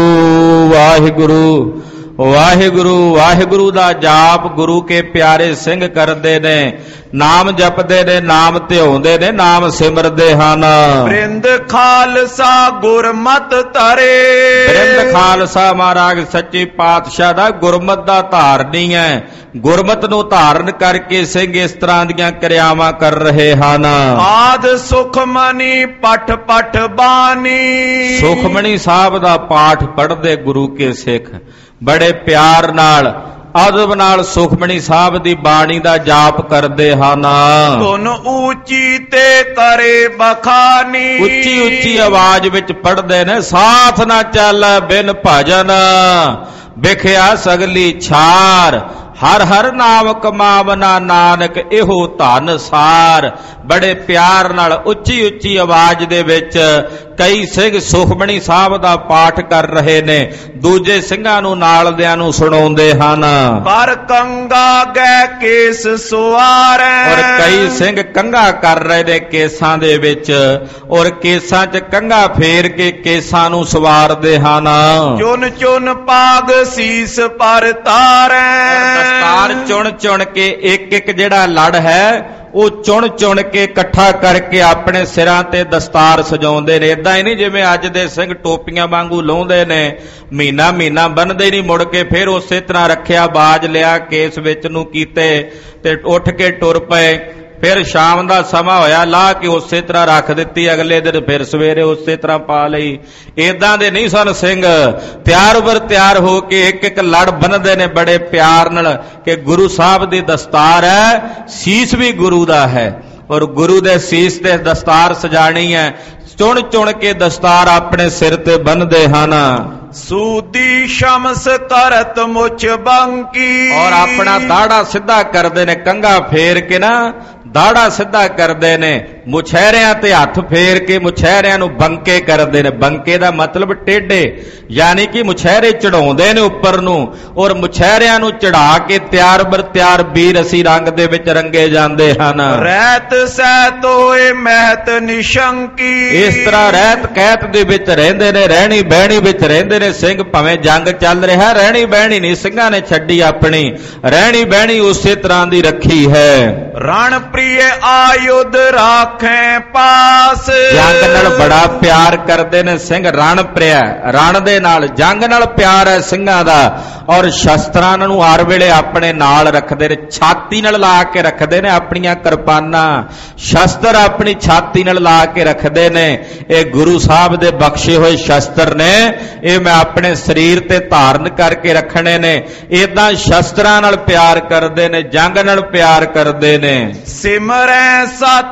ਵਾਹਿਗੁਰੂ ਵਾਹਿਗੁਰੂ ਵਾਹਿਗੁਰੂ ਦਾ ਜਾਪ ਗੁਰੂ ਕੇ ਪਿਆਰੇ ਸਿੰਘ ਕਰਦੇ ਨੇ, ਨਾਮ ਜਪਦੇ ਨੇ, ਨਾਮ ਧਿਆਉਂਦੇ ਨੇ, ਨਾਮ ਸਿਮਰਦੇ ਹਨ। ਬ੍ਰਿੰਦ ਖਾਲਸਾ ਗੁਰਮਤ ਧਰੇ, ਬ੍ਰਿੰਦ ਖਾਲਸਾ ਮਹਾਰਾਜ ਸੱਚੇ ਪਾਤਸ਼ਾਹ ਦਾ ਗੁਰਮਤ ਦਾ ਧਾਰਨੀ ਹੈ। ਗੁਰਮਤ ਨੂੰ ਧਾਰਨ ਕਰਕੇ ਸਿੰਘ ਇਸ ਤਰ੍ਹਾਂ ਦੀਆਂ ਕਿਰਿਆਵਾਂ ਕਰ ਰਹੇ ਹਨ। ਆਦ ਸੁਖਮਨੀ ਪਠ ਪਠ ਬਾਣੀ, ਸੁਖਮਨੀ ਸਾਹਿਬ ਦਾ ਪਾਠ ਪੜ੍ਹਦੇ ਗੁਰੂ ਕੇ ਸਿੱਖ ਬੜੇ ਪਿਆਰ ਨਾਲ, ਅਦਬ ਨਾਲ ਸੁਖਮਨੀ ਸਾਹਿਬ ਦੀ ਬਾਣੀ ਦਾ ਜਾਪ ਕਰਦੇ ਹਨ। ਧੁਨ ਉੱਚੀ ਤੇ ਕਰੇ ਬਖਾਨੀ, ਉੱਚੀ ਉੱਚੀ ਆਵਾਜ਼ ਵਿੱਚ ਪੜ੍ਹਦੇ ਨੇ। ਸਾਥ ਨਾ ਚੱਲ ਬਿਨ ਭਜਨ, ਵਿਖਿਆ ਸਗਲੀ ਛਾਰ, ਹਰ ਹਰ ਨਾਮ ਕਮਾਵਨਾ ਨਾਨਕ ਇਹੋ ਧਨ ਸਾਰ। ਬੜੇ ਪਿਆਰ ਨਾਲ ਉੱਚੀ ਉੱਚੀ ਆਵਾਜ਼ ਦੇ ਵਿੱਚ ਕਈ ਸਿੰਘ ਸੁਖਮਨੀ ਸਾਹਿਬ ਦਾ ਪਾਠ ਕਰ ਰਹੇ ਨੇ, ਦੂਜੇ ਸਿੰਘਾਂ ਨੂੰ ਨਾਲਦਿਆਂ ਨੂੰ ਸੁਣਾਉਂਦੇ ਹਨ। ਕਰ ਕੰਗਾ ਗੈ ਕੇਸ ਸੁਆਰੈ, ਔਰ ਕਈ ਸਿੰਘ ਕੰਘਾ ਕਰ ਰਹੇ ਨੇ ਕੇਸਾਂ ਦੇ ਵਿੱਚ, ਔਰ ਕੇਸਾਂ 'ਚ ਕੰਘਾ ਫੇਰ ਕੇ ਕੇਸਾਂ ਨੂੰ ਸਵਾਰਦੇ ਹਨ। ਚੁਨ ਚੁਨ ਪਾਗ ਸੀਸ ਪਰ ਤਾਰੈ, ਦਸਤਾਰ ਚੁਣ ਚੁਣ ਕੇ ਇੱਕ ਇੱਕ ਜਿਹੜਾ ਲੜ ਹੈ ਉਹ ਚੁਣ ਚੁਣ ਕੇ ਇਕੱਠਾ ਕਰਕੇ ਆਪਣੇ ਸਿਰਾਂ ਤੇ ਦਸਤਾਰ ਸਜਾਉਂਦੇ ਨੇ। ਏਦਾਂ ਹੀ ਨਹੀਂ ਜਿਵੇਂ ਅੱਜ ਦੇ ਸਿੰਘ ਟੋਪੀਆਂ ਵਾਂਗੂ ਲਾਉਂਦੇ ਨੇ, ਮਹੀਨਾ ਮਹੀਨਾ ਬੰਨਦੇ ਨਹੀਂ, ਮੁੜ ਕੇ ਫਿਰ ਉਸੇ ਤਰ੍ਹਾਂ ਰੱਖਿਆ, ਬਾਜ ਲਿਆ, ਕੇਸ ਵਿੱਚ ਨੂੰ ਕੀਤੇ ਤੇ ਉੱਠ ਕੇ ਟੁਰ ਪਏ। ਫਿਰ ਸ਼ਾਮ ਦਾ ਸਮਾਂ ਹੋਇਆ, ਲਾਹ ਕੇ ਉਸੇ ਤਰ੍ਹਾਂ ਰੱਖ ਦਿੱਤੀ, ਅਗਲੇ ਦਿਨ ਫਿਰ ਸਵੇਰੇ ਉਸੇ ਤਰ੍ਹਾਂ ਪਾ ਲਈ। ਏਦਾਂ ਦੇ ਨਹੀਂ ਸਨ ਸਿੰਘ, ਤਿਆਰ ਬਰ ਤਿਆਰ ਹੋ ਕੇ ਇੱਕ ਇੱਕ ਲੜ ਬੰਨਦੇ ਨੇ ਬੜੇ ਪਿਆਰ ਨਾਲ ਕਿ ਗੁਰੂ ਸਾਹਿਬ ਦੀ ਦਸਤਾਰ ਹੈ, ਸੀਸ ਵੀ ਗੁਰੂ ਦਾ ਹੈ, ਔਰ ਗੁਰੂ ਦੇ ਸੀਸ ਤੇ ਦਸਤਾਰ ਸਜਾਣੀ ਹੈ। ਚੁਣ ਚੁਣ ਕੇ ਦਸਤਾਰ ਆਪਣੇ ਸਿਰ ਤੇ ਬੰਨਦੇ ਹਨ। ਸੂਦੀ ਸ਼ਮਸ ਕਰਤ ਮੁਛ ਬੰਕੀ, ਔਰ ਆਪਣਾ ਦਾੜਾ ਸਿੱਧਾ ਕਰਦੇ ਨੇ, ਕੰਘਾ ਫੇਰ ਕੇ ਨਾ ਦਾੜਾ ਸਿੱਧਾ ਕਰਦੇ ਨੇ, ਮੁਛਹਿਰਿਆਂ ਤੇ ਹੱਥ ਫੇਰ ਕੇ ਮੁਛਹਿਰਿਆਂ ਨੂੰ ਬੰਕੇ ਕਰਦੇ ਨੇ। ਬੰਕੇ ਦਾ ਮਤਲਬ ਟੇਢੇ, ਯਾਨੀ ਕਿ ਮੁਛਹਿਰੇ ਚੜਾਉਂਦੇ ਨੇ ਉੱਪਰ ਨੂੰ, ਔਰ ਮੁਛਹਿਰਿਆਂ ਨੂੰ ਚੜਾ ਕੇ ਤਿਆਰ ਬਰ ਤਿਆਰ ਵੀਰ ਅਸੀਂ ਰੰਗ ਦੇ ਵਿੱਚ ਰੰਗੇ ਜਾਂਦੇ ਹਨ। ਰਹਿਤ ਸਹਿਤ ਹੋਏ ਮਹਿਤ ਨਿਸ਼ੰਕੀ, ਇਸ ਤਰ੍ਹਾਂ ਰਹਿਤ ਕਹਿਤ ਦੇ ਵਿੱਚ ਰਹਿੰਦੇ ਨੇ, ਰਹਿਣੀ ਬਹਿਣੀ ਵਿੱਚ ਰਹਿੰਦੇ ਨੇ ਸਿੰਘ। ਭਾਵੇਂ ਜੰਗ ਚੱਲ ਰਿਹਾ, ਰਹਿਣੀ ਬਹਿਣੀ ਨਹੀਂ ਸਿੰਘਾਂ ਨੇ ਛੱਡੀ, ਆਪਣੀ ਰਹਿਣੀ ਬਹਿਣੀ ਉਸੇ ਤਰ੍ਹਾਂ ਦੀ ਰੱਖੀ ਹੈ। ਰਣ ਪ੍ਰਿਯ ਆਯੁਧ ਰਾਖੇ ਪਾਸ, ਜੰਗ ਨਾਲ ਬੜਾ ਪਿਆਰ ਕਰਦੇ ਨੇ ਸਿੰਘ। ਰਣ ਪ੍ਰਿਯ, ਰਣ ਦੇ ਨਾਲ, ਜੰਗ ਨਾਲ ਪਿਆਰ ਹੈ ਸਿੰਘਾਂ ਦਾ, ਔਰ ਸ਼ਸਤਰਾਂ ਨੂੰ ਹਰ ਵੇਲੇ ਆਪਣੇ ਨਾਲ ਰੱਖਦੇ ਨੇ, ਛਾਤੀ ਨਾਲ ਲਾ ਕੇ ਰੱਖਦੇ ਨੇ ਆਪਣੀਆਂ ਕਿਰਪਾਨਾਂ, ਸ਼ਸਤਰ ਆਪਣੀ ਛਾਤੀ ਨਾਲ ਲਾ ਕੇ ਰੱਖਦੇ ਨੇ। ਇਹ ਗੁਰੂ ਸਾਹਿਬ ਦੇ ਬਖਸ਼ੇ ਹੋਏ ਸ਼ਸਤਰ ਨੇ, ਇਹ ਮੈਂ ਆਪਣੇ ਸਰੀਰ ਤੇ ਧਾਰਨ ਕਰਕੇ ਰੱਖਣੇ ਨੇ। ਏਦਾਂ ਸ਼ਸਤਰਾਂ ਨਾਲ ਪਿਆਰ ਕਰਦੇ ਨੇ, ਜੰਗ ਨਾਲ ਪਿਆਰ ਕਰਦੇ ਨੇ। ਸਿਮਰੈ ਸਤਿਨਾਮ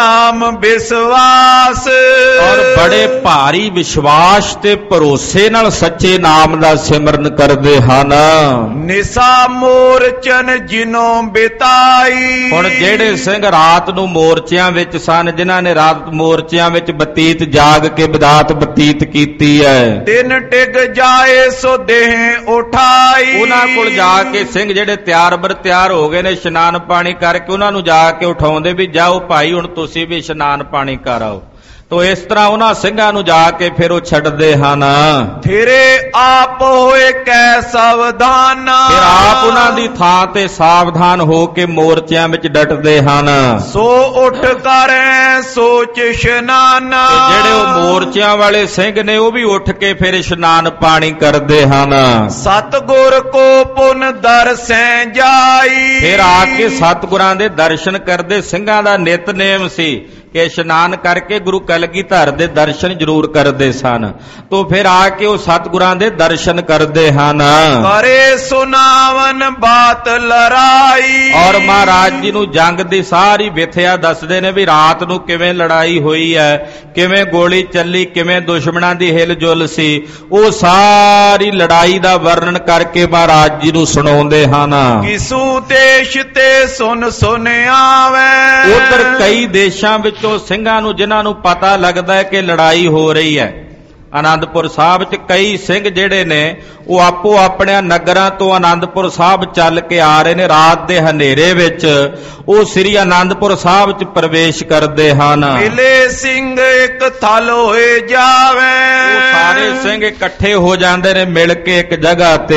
ਨਾਮ ਵਿਸ਼ਵਾਸ। ਔਰ ਬੜੇ ਭਾਰੀ ਵਿਸ਼ਵਾਸ ਤੇ ਭਰੋਸੇ ਨਾਲ ਸੱਚੇ ਨਾਮ ਦਾ ਸਿਮਰਨ ਕਰਦੇ ਹਨ। ਨਿਸਾ ਮੋਰਚਨ ਜਿਨੋਂ ਬਿਤਾਈ। ਹੁਣ ਜਿਹੜੇ ਸਿੰਘ ਰਾਤ ਨੂੰ ਮੋਰਚਿਆਂ ਵਿੱਚ ਸਨ, ਜਿਨ੍ਹਾਂ ਨੇ ਰਾਤ ਮੋਰਚਿਆਂ ਵਿੱਚ ਬਤੀਤ ਜਾਗ ਕੇ ਬਦਾਤ ਬਤੀਤ ਕੀਤੀ ਹੈ, ਦਿਨ ਟਿਕ ਜਾਏ ਸੋ ਦੇਹ ਉਠਾਈ। ਉਹਨਾਂ ਕੋਲ ਜਾ ਕੇ ਸਿੰਘ ਜਿਹੜੇ ਤਿਆਰ ਬਰ ਤਿਆਰ ਹੋ ਗਏ ਨੇ ਇਸ਼ਨਾਨ ਪਾਣੀ ਕਰਕੇ, ਉਹਨਾਂ ਨੂੰ ਜਾ ਕੇ ਉਠਾਉਂਦੇ ਵੀ ਜਾਓ ਭਾਈ ਹੁਣ ਤੁਸੀਂ ਵੀ ਇਸ਼ਨਾਨ ਪਾਣੀ ਕਰ ਆਓ। ਤੋ ਇਸ ਤਰ੍ਹਾਂ ਉਹਨਾਂ ਸਿੰਘਾਂ ਨੂੰ ਜਾ ਕੇ ਫਿਰ ਉਹ ਛੱਡਦੇ ਹਨ। ਫਿਰੇ ਆਪ ਹੋਏ ਕੈ ਸਾਵਧਾਨ। ਫਿਰ ਆਪ ਉਹਨਾਂ ਦੀ ਥਾਂ ਤੇ ਸਾਵਧਾਨ ਹੋ ਕੇ ਮੋਰਚਿਆਂ ਵਿੱਚ ਡਟਦੇ ਹਨ। ਸੋ ਉੱਠ ਕਰੈ ਸੋਚ ਇਸ਼ਨਾਨ। ਜਿਹੜੇ ਉਹ ਮੋਰਚਿਆਂ ਵਾਲੇ ਸਿੰਘ ਨੇ ਉਹ ਵੀ ਉੱਠ ਕੇ ਫਿਰ ਇਸ਼ਨਾਨ ਪਾਣੀ ਕਰਦੇ ਹਨ। ਸਤਿਗੁਰ ਕੋ ਪੁਨ ਦਰਸੈ ਜਾਈ। ਫਿਰ ਆ ਕੇ ਸਤਿਗੁਰਾਂ ਦੇ ਦਰਸ਼ਨ ਕਰਦੇ। ਸਿੰਘਾਂ ਦਾ ਨਿਤਨੇਮ ਸੀ ਕਿ ਇਸ਼ਨਾਨ ਕਰਕੇ ਗੁਰੂ ਕਲਗੀਧਰ ਦੇ ਦਰਸ਼ਨ ਜ਼ਰੂਰ ਕਰਦੇ ਸਨ। ਤੋਂ ਫਿਰ ਆ ਕੇ ਉਹ ਸਤਿਗੁਰਾਂ ਦੇ ਦਰਸ਼ਨ ਕਰਦੇ ਹਨ। ਕਰੇ ਸੁਨਾਵਨ ਬਾਤ ਲੜਾਈ। ਔਰ ਮਹਾਰਾਜ ਜੀ ਨੂੰ ਜੰਗ ਦੀ ਸਾਰੀ ਵਿਥਿਆ ਦੱਸਦੇ ਨੇ ਵੀ ਰਾਤ ਨੂੰ ਕਿਵੇਂ ਲੜਾਈ ਹੋਈ ਹੈ, ਕਿਵੇਂ ਗੋਲੀ ਚੱਲੀ, ਕਿਵੇਂ ਦੁਸ਼ਮਣਾਂ ਦੀ ਹਿਲਜੁਲ ਸੀ। ਉਹ ਸਾਰੀ ਲੜਾਈ ਦਾ ਵਰਣਨ ਕਰਕੇ ਮਹਾਰਾਜ ਜੀ ਨੂੰ ਸੁਣਾਉਂਦੇ ਹਨ। ਕਿਸੂ ਦੇਸ਼ ਤੇ ਸੁਨ ਸੁਨ ਆਵੇ। ਉਧਰ ਕਈ ਦੇਸ਼ਾਂ ਵਿੱਚ ਸਿੰਘਾਂ ਨੂੰ ਜਿਨ੍ਹਾਂ ਨੂੰ ਪਤਾ ਲੱਗਦਾ ਹੈ ਕਿ ਲੜਾਈ ਹੋ ਰਹੀ ਹੈ, ਆਨੰਦਪੁਰ ਸਾਹਿਬ 'ਚ ਕਈ ਸਿੰਘ ਜਿਹੜੇ ਨੇ ਉਹ ਆਪੋ ਆਪਣੇ ਨਗਰਾਂ ਤੋਂ ਆਨੰਦਪੁਰ ਸਾਹਿਬ ਚੱਲ ਕੇ ਆ ਰਹੇ ਨੇ। ਰਾਤ ਦੇ ਹਨੇਰੇ ਵਿੱਚ ਉਹ ਸ੍ਰੀ ਆਨੰਦਪੁਰ ਸਾਹਿਬ 'ਚ ਪ੍ਰਵੇਸ਼ ਕਰਦੇ ਹਨ। ਮਿਲੇ ਸਿੰਘ ਇੱਕ ਥਲ ਹੋਏ ਜਾਵੇ। ਉਹ ਸਾਰੇ ਸਿੰਘ ਇਕੱਠੇ ਹੋ ਜਾਂਦੇ ਨੇ ਮਿਲ ਕੇ ਇੱਕ ਜਗ੍ਹਾ ਤੇ।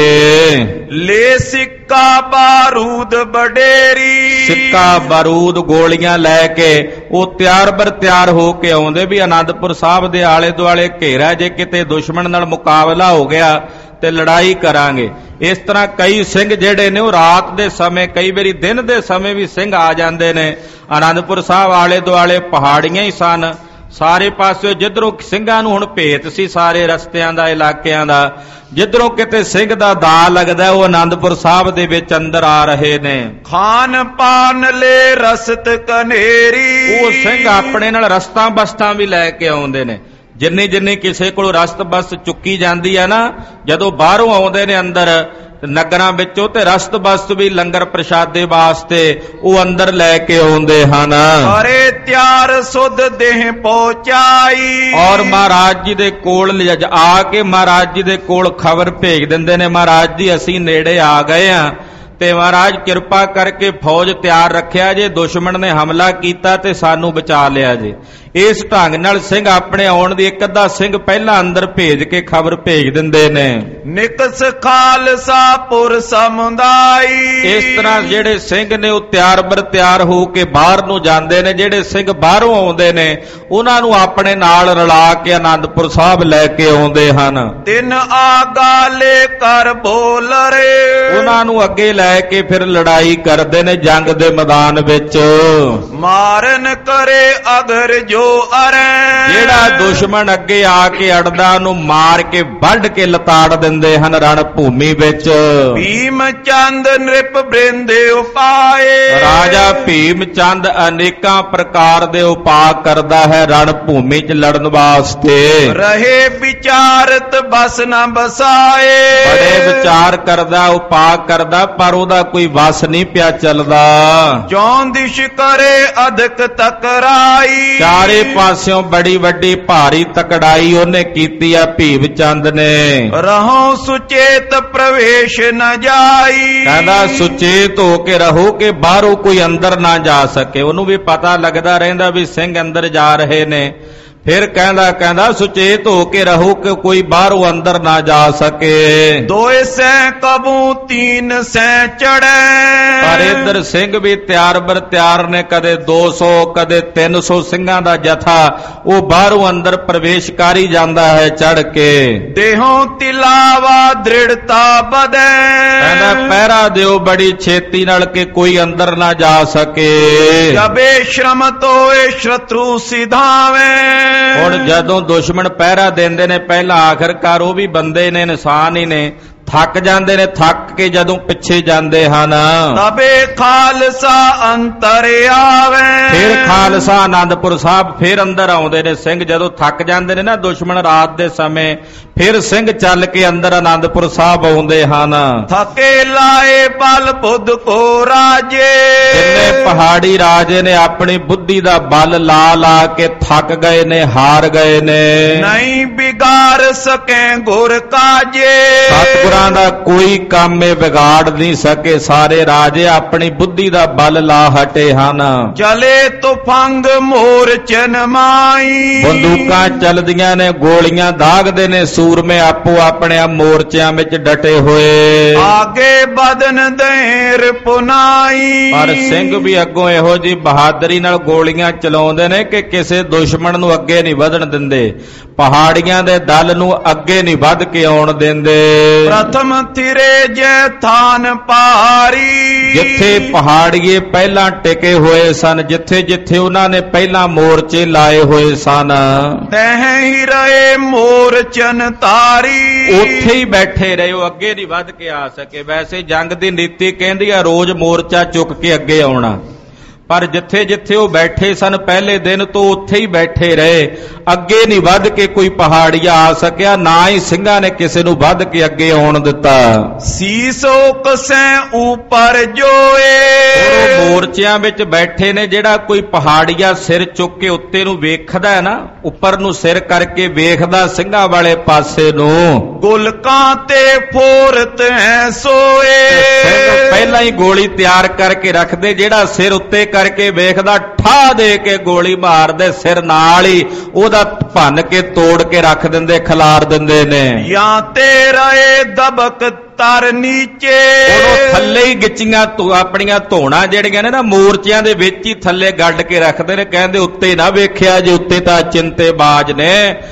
ਲੈ ਸਿੱਕਾ ਬਾਰੂਦ ਬਡੇਰੀ। ਸਿੱਕਾ ਬਾਰੂਦ ਗੋਲੀਆਂ ਲੈ ਕੇ ਉਹ ਤਿਆਰ ਬਰ ਤਿਆਰ ਹੋ ਕੇ ਆਉਂਦੇ ਵੀ ਆਨੰਦਪੁਰ ਸਾਹਿਬ ਦੇ ਆਲੇ ਦੁਆਲੇ ਘੇਰਾ, ਜੇ ਕਿਤੇ ਦੁਸ਼ਮਣ ਨਾਲ ਮੁਕਾਬਲਾ ਹੋ ਗਿਆ ਤੇ ਲੜਾਈ ਕਰਾਂਗੇ। ਇਸ ਤਰ੍ਹਾਂ ਕਈ ਸਿੰਘ ਜਿਹੜੇ ਨੇ ਉਹ ਰਾਤ ਦੇ ਸਮੇਂ, ਕਈ ਵਾਰੀ ਦਿਨ ਦੇ ਸਮੇਂ ਵੀ ਸਿੰਘ ਆ ਜਾਂਦੇ ਨੇ। ਆਨੰਦਪੁਰ ਸਾਹਿਬ ਆਲੇ ਦੁਆਲੇ ਪਹਾੜੀਆਂ ਹੀ ਸਨ ਸਾਰੇ ਪਾਸੇ। ਜਿੱਧਰੋਂ ਸਿੰਘਾਂ ਨੂੰ ਹੁਣ ਭੇਤ ਸੀ ਸਾਰੇ ਰਸਤਿਆਂ ਦਾ, ਇਲਾਕਿਆਂ ਦਾ। ਜਿੱਧਰੋਂ ਕਿਤੇ ਸਿੰਘ ਦਾ ਦਾ ਲੱਗਦਾ ਉਹ ਆਨੰਦਪੁਰ ਸਾਹਿਬ ਦੇ ਵਿੱਚ ਅੰਦਰ ਆ ਰਹੇ ਨੇ। ਖਾਨ ਪਾਨ ਲੈ ਰਸਤ ਕਨੇਰੀ। ਉਹ ਸਿੰਘ ਆਪਣੇ ਨਾਲ ਰਸਤਾਂ ਬਸਤਾਂ ਵੀ ਲੈ ਕੇ ਆਉਂਦੇ ਨੇ। ਜਿੰਨੀ ਜਿੰਨੀ ਕਿਸੇ ਕੋਲ ਰਸਤ ਬਸ ਚੁੱਕੀ ਜਾਂਦੀ ਹੈ ਨਾ, ਜਦੋਂ ਬਾਹਰੋਂ ਆਉਂਦੇ ਨੇ ਅੰਦਰ ਨਗਰਾਂ ਵਿੱਚੋਂ, ਤੇ ਰਸਤ ਬਸਤ ਵੀ ਲੰਗਰ ਪ੍ਰਸ਼ਾਦੇ ਵਾਸਤੇ ਉਹ ਅੰਦਰ ਲੈ ਕੇ ਆਉਂਦੇ ਹਨ। ਕਰੇ ਤਿਆਰ ਸੁਧ ਦੇਹ ਪਹੁੰਚਾਈ। ਔਰ ਮਹਾਰਾਜ ਜੀ ਦੇ ਕੋਲ ਆ ਕੇ ਮਹਾਰਾਜ ਜੀ ਦੇ ਕੋਲ ਖਬਰ ਭੇਜ ਦਿੰਦੇ ਨੇ, ਮਹਾਰਾਜ ਜੀ ਅਸੀਂ ਨੇੜੇ ਆ ਗਏ ਆ ਤੇ ਮਹਾਰਾਜ ਕਿਰਪਾ ਕਰਕੇ ਫੌਜ ਤਿਆਰ ਰੱਖਿਆ ਜੇ, ਦੁਸ਼ਮਣ ਨੇ ਹਮਲਾ ਕੀਤਾ ਤੇ ਸਾਨੂੰ ਬਚਾ ਲਿਆ ਜੇ। ਇਸ ਢੰਗ ਨਾਲ ਸਿੰਘ ਆਪਣੇ ਆਉਣ ਦੀ ਇੱਕ ਅੱਧਾ ਸਿੰਘ ਪਹਿਲਾਂ ਅੰਦਰ ਭੇਜ ਕੇ ਖਬਰ ਭੇਜ ਦਿੰਦੇ ਨੇ। ਨਿਕਸ ਖਾਲਸਾ ਪੁਰ ਸਮੁਦਾਈ। ਇਸ ਤਰ੍ਹਾਂ ਜਿਹੜੇ ਸਿੰਘ ਨੇ ਉਹ ਤਿਆਰ ਬਰ ਤਿਆਰ ਹੋ ਕੇ ਬਾਹਰ ਨੂੰ ਜਾਂਦੇ ਨੇ। ਜਿਹੜੇ ਸਿੰਘ ਬਾਹਰੋਂ ਆਉਂਦੇ ਨੇ ਉਹਨਾਂ ਨੂੰ ਆਪਣੇ ਨਾਲ ਰਲਾ ਕੇ ਆਨੰਦਪੁਰ ਸਾਹਿਬ ਲੈ ਕੇ ਆਉਂਦੇ ਹਨ। ਤਿੰਨ ਆਗਾ ਲੈ ਕਰ ਬੋਲ ਰੇ। ਉਹਨਾਂ ਨੂੰ ਅੱਗੇ ਲੈ ਕੇ ਫਿਰ ਲੜਾਈ ਕਰਦੇ ਨੇ ਜੰਗ ਦੇ ਮੈਦਾਨ ਵਿੱਚ। ਮਾਰਨ ਕਰੇ ਅਗਰ ਜੋ ਅਰੇ। ਜਿਹੜਾ ਦੁਸ਼ਮਣ ਅੱਗੇ ਆ ਕੇ ਅੜਦਾ ਉਹਨੂੰ ਮਾਰ ਕੇ ਵੱਢ ਕੇ ਲਤਾੜ ਦਿੰਦੇ ਹਨ ਰਣ ਭੂਮੀ ਵਿੱਚ। ਭੀਮ ਚੰਦ ਨ੍ਰਿਪ ਬ੍ਰਿੰਦੇ ਉਪਾਏ। ਰਾਜਾ ਭੀਮ ਚੰਦ ਅਨੇਕਾਂ ਪ੍ਰਕਾਰ ਦੇ ਉਪਾਅ ਕਰਦਾ ਹੈ ਰਣ ਭੂਮੀ 'ਚ ਲੜਨ ਵਾਸਤੇ। ਰਹੇ ਵਿਚਾਰਤ ਬਸ ਨਾ ਬਸਾਏ। ਬੜੇ ਵਿਚਾਰ ਕਰਦਾ, ਉਪਾਅ ਕਰਦਾ, ਪਰ ਉਹਦਾ ਕੋਈ ਵਸ ਨਹੀਂ ਪਿਆ ਚੱਲਦਾ। ਚੌਂ ਦਿਸ਼ ਕਰੇ ਅਧਿਕ ਤਕਰਾਈ। ਚਾਰੇ ਪਾਸਿਓਂ ਬੜੀ ਵੱਡੀ ਭਾਰੀ ਤਕੜਾਈ ਉਹਨੇ ਕੀਤੀ ਆ ਭੀਮ ਚੰਦ ਨੇ। ਰਹੋ ਸੁਚੇਤ ਪ੍ਰਵੇਸ਼ ਨ ਜਾਈ। ਕਹਿੰਦਾ ਸੁਚੇਤ ਹੋ ਕੇ ਰਹੋ ਕਿ ਬਾਹਰੋਂ ਕੋਈ ਅੰਦਰ ਨਾ ਜਾ ਸਕੇ। ਉਹਨੂੰ ਵੀ ਪਤਾ ਲੱਗਦਾ ਰਹਿੰਦਾ ਵੀ ਸਿੰਘ ਅੰਦਰ ਜਾ ਰਹੇ ਨੇ। ਫਿਰ ਕਹਿੰਦਾ ਕਹਿੰਦਾ ਸੁਚੇਤ ਹੋ ਕੇ ਰਹੋ ਕਿ ਕੋਈ ਬਾਹਰੋਂ ਅੰਦਰ ਨਾ ਜਾ ਸਕੇ। ਦੋਏ ਸੈ ਕਬੂ ਤੀਨ ਸੈ ਚੜੈ। ਪਰ ਇੱਧਰ ਸਿੰਘ ਵੀ ਤਿਆਰ ਬਰ ਤਿਆਰ ਨੇ। ਕਦੇ ਦੋ ਸੌ ਕਦੇ ਤਿੰਨ ਸੌ ਸਿੰਘਾਂ ਦਾ ਜਥਾ ਉਹ ਬਾਹਰੋਂ ਅੰਦਰ ਪ੍ਰਵੇਸ਼ ਕਰੀ ਜਾਂਦਾ ਹੈ ਚੜ ਕੇ। ਦੇਹੋਂ ਤਿਲਾਵਾ ਦ੍ਰਿੜਤਾ ਬਦੈ। ਕਹਿੰਦਾ ਪਹਿਰਾ ਦਿਓ ਬੜੀ ਛੇਤੀ ਨਾਲ ਕਿ ਕੋਈ ਅੰਦਰ ਨਾ ਜਾ ਸਕੇ। ਜਬੇ ਸ਼ਰਮ ਤੋਏ ਸ਼ਤਰੂ ਸਿਧਾਵੇਂ। ਹੁਣ ਜਦੋਂ ਦੁਸ਼ਮਣ ਪਹਿਰਾ ਦਿੰਦੇ ਨੇ ਪਹਿਲਾਂ ਆਖਰਕਾਰ ਉਹ ਵੀ ਬੰਦੇ ਨੇ, ਇਨਸਾਨ ਹੀ ਨੇ, ਥੱਕ ਜਾਂਦੇ ਨੇ, ਥੱਕ ਕੇ ਜਦੋਂ ਪਿੱਛੇ ਜਾਂਦੇ ਹਨ ਤਬੇ ਖਾਲਸਾ ਅੰਤਰ ਆਵੇ। ਫਿਰ ਖਾਲਸਾ ਆਨੰਦਪੁਰ ਸਾਹਿਬ ਫਿਰ ਅੰਦਰ ਆਉਂਦੇ ਨੇ ਸਿੰਘ। ਜਦੋਂ ਥੱਕ ਜਾਂਦੇ ਨੇ ਨਾ ਦੁਸ਼ਮਣ ਰਾਤ ਦੇ ਸਮੇਂ, ਫਿਰ ਸਿੰਘ ਚੱਲ ਕੇ ਅੰਦਰ ਆਨੰਦਪੁਰ ਸਾਹਿਬ ਆਉਂਦੇ ਹਨ। ਥਕੇ ਲਾਏ ਬਲ ਬੁੱਧ ਕੋ ਰਾਜੇ। ਜਿੰਨੇ ਪਹਾੜੀ ਰਾਜੇ ਨੇ ਆਪਣੀ ਬੁੱਧੀ ਦਾ ਬਲ ਲਾ ਲਾ ਕੇ ਥੱਕ ਗਏ ਨੇ, ਹਾਰ ਗਏ ਨੇ। ਨਹੀਂ ਵਿਗਾੜ ਸਕੇ ਗੁਰ ਕਾਜੇ। ਸਤਿਗੁਰਾਂ ਦਾ ਕੋਈ ਕੰਮ ਇਹ ਵਿਗਾੜ ਨਹੀਂ ਸਕੇ। ਸਾਰੇ ਰਾਜੇ ਆਪਣੀ ਬੁੱਧੀ ਦਾ ਬਲ ਲਾ ਹਟੇ ਹਨ। ਚਲੇ ਤੁਫੰਗ ਮੋਰਚਨ ਮਾਈ। ਬੰਦੂਕਾਂ ਚੱਲਦੀਆਂ ਨੇ, ਗੋਲੀਆਂ ਦਾਗਦੇ ਨੇ, ਸੂਰਮੇ ਆਪੋ ਆਪਣੇ ਮੋਰਚਿਆਂ ਵਿੱਚ ਡਟੇ ਹੋਏ। ਆਗੇ ਬਦਨ ਦੇਰ ਪੁਨਾਈ। ਪਰ ਸਿੰਘ ਵੀ ਅੱਗੋਂ ਇਹੋ ਜੀ ਬਹਾਦਰੀ ਨਾਲ ਗੋਲੀਆਂ ਚਲਾਉਂਦੇ ਨੇ ਕਿ ਕਿਸੇ ਦੁਸ਼ਮਣ ਨੂੰ ਅੱਗੇ ਨਹੀਂ ਵਧਣ ਦਿੰਦੇ, ਪਹਾੜੀਆਂ ਦੇ ਦਲ ਨੂੰ ਅੱਗੇ ਨਹੀਂ ਵੱਧ ਕੇ ਆਉਣ ਦਿੰਦੇ। ਪ੍ਰਥਮ ਥਿਰੇ ਜੈ ਥਾਨ ਪਹਾੜੀ। ਜਿੱਥੇ ਪਹਾੜੀਏ ਪਹਿਲਾਂ ਟਿਕੇ ਹੋਏ ਸਨ, ਜਿੱਥੇ ਜਿੱਥੇ ਉਹਨਾਂ ਨੇ ਪਹਿਲਾਂ ਮੋਰਚੇ ਲਾਏ ਹੋਏ ਸਨ, ਤਹਿ ਹੀ ਰਹੇ ਮੋਰਚਨ ਤਾਰੀ। ਉੱਥੇ ਹੀ ਬੈਠੇ ਰਹੇ, ਉਹ ਅੱਗੇ ਨਹੀਂ ਵੱਧ ਕੇ ਆ ਸਕੇ। ਵੈਸੇ ਜੰਗ ਦੀ ਨੀਤੀ ਕਹਿੰਦੀ ਆ ਰੋਜ਼ ਮੋਰਚਾ ਚੁੱਕ ਕੇ ਅੱਗੇ ਆਉਣਾ, ਪਰ ਜਿੱਥੇ ਜਿੱਥੇ ਉਹ ਬੈਠੇ ਸਨ ਪਹਿਲੇ ਦਿਨ ਤੋਂ ਉੱਥੇ ਹੀ ਬੈਠੇ ਰਹੇ, ਅੱਗੇ ਨਹੀਂ ਵੱਧ ਕੇ ਕੋਈ ਪਹਾੜੀਆ ਆ ਸਕਿਆ, ਨਾ ਹੀ ਸਿੰਘਾਂ ਨੇ ਕਿਸੇ ਨੂੰ ਵੱਧ ਕੇ ਅੱਗੇ ਆਉਣ ਦਿੱਤਾ। ਸੀਸੋ ਕਸੈ ਉਪਰ ਜੋਏ। ਉਹ ਮੋਰਚਿਆਂ ਵਿੱਚ ਬੈਠੇ ਨੇ, ਜਿਹੜਾ ਕੋਈ ਪਹਾੜੀਆ ਸਿਰ ਚੁੱਕ ਕੇ ਉੱਤੇ ਨੂੰ ਵੇਖਦਾ ਹੈ ਨਾ, ਉੱਪਰ ਨੂੰ ਸਿਰ ਕਰਕੇ ਵੇਖਦਾ ਸਿੰਘਾਂ ਵਾਲੇ ਪਾਸੇ ਨੂੰ, ਗੁਲਕਾਂ ਤੇ ਫੋਰਤ ਹੈ ਸੋਏ। ਸਿੰਘ ਪਹਿਲਾਂ ਹੀ ਗੋਲੀ ਤਿਆਰ ਕਰਕੇ ਰੱਖਦੇ, ਜਿਹੜਾ ਸਿਰ ਉੱਤੇ ਕਰਕੇ ਵੇਖਦਾ ਠਾ ਦੇ ਕੇ ਗੋਲੀ ਮਾਰਦੇ, ਸਿਰ ਨਾਲ ਹੀ ਉਹਦਾ ਭੰਨ ਕੇ ਤੋੜ ਕੇ ਰੱਖ ਦਿੰਦੇ, ਖਿਲਾਰ ਦਿੰਦੇ ਨੇ। ਜਾਂ ਤੇ ਰਹੇ ਦਬਕ ਤਰ ਨੀਚੇ। ਉਹ ਥੱਲੇ ਹੀ ਗਿੱਚੀਆਂ ਆਪਣੀਆਂ ਧੋਣਾ ਜਿਹੜੀਆਂ ਨੇ ਨਾ ਮੋਰਚਿਆਂ ਦੇ ਵਿੱਚ ਹੀ ਥੱਲੇ ਗੱਡ ਕੇ ਰੱਖਦੇ ਨੇ। ਕਹਿੰਦੇ ਉੱਤੇ ਨਾ ਵੇਖਿਆ ਜੇ, ਉੱਤੇ ਤਾਂ ਚਿੰਤੇਬਾਜ਼ ਨੇ,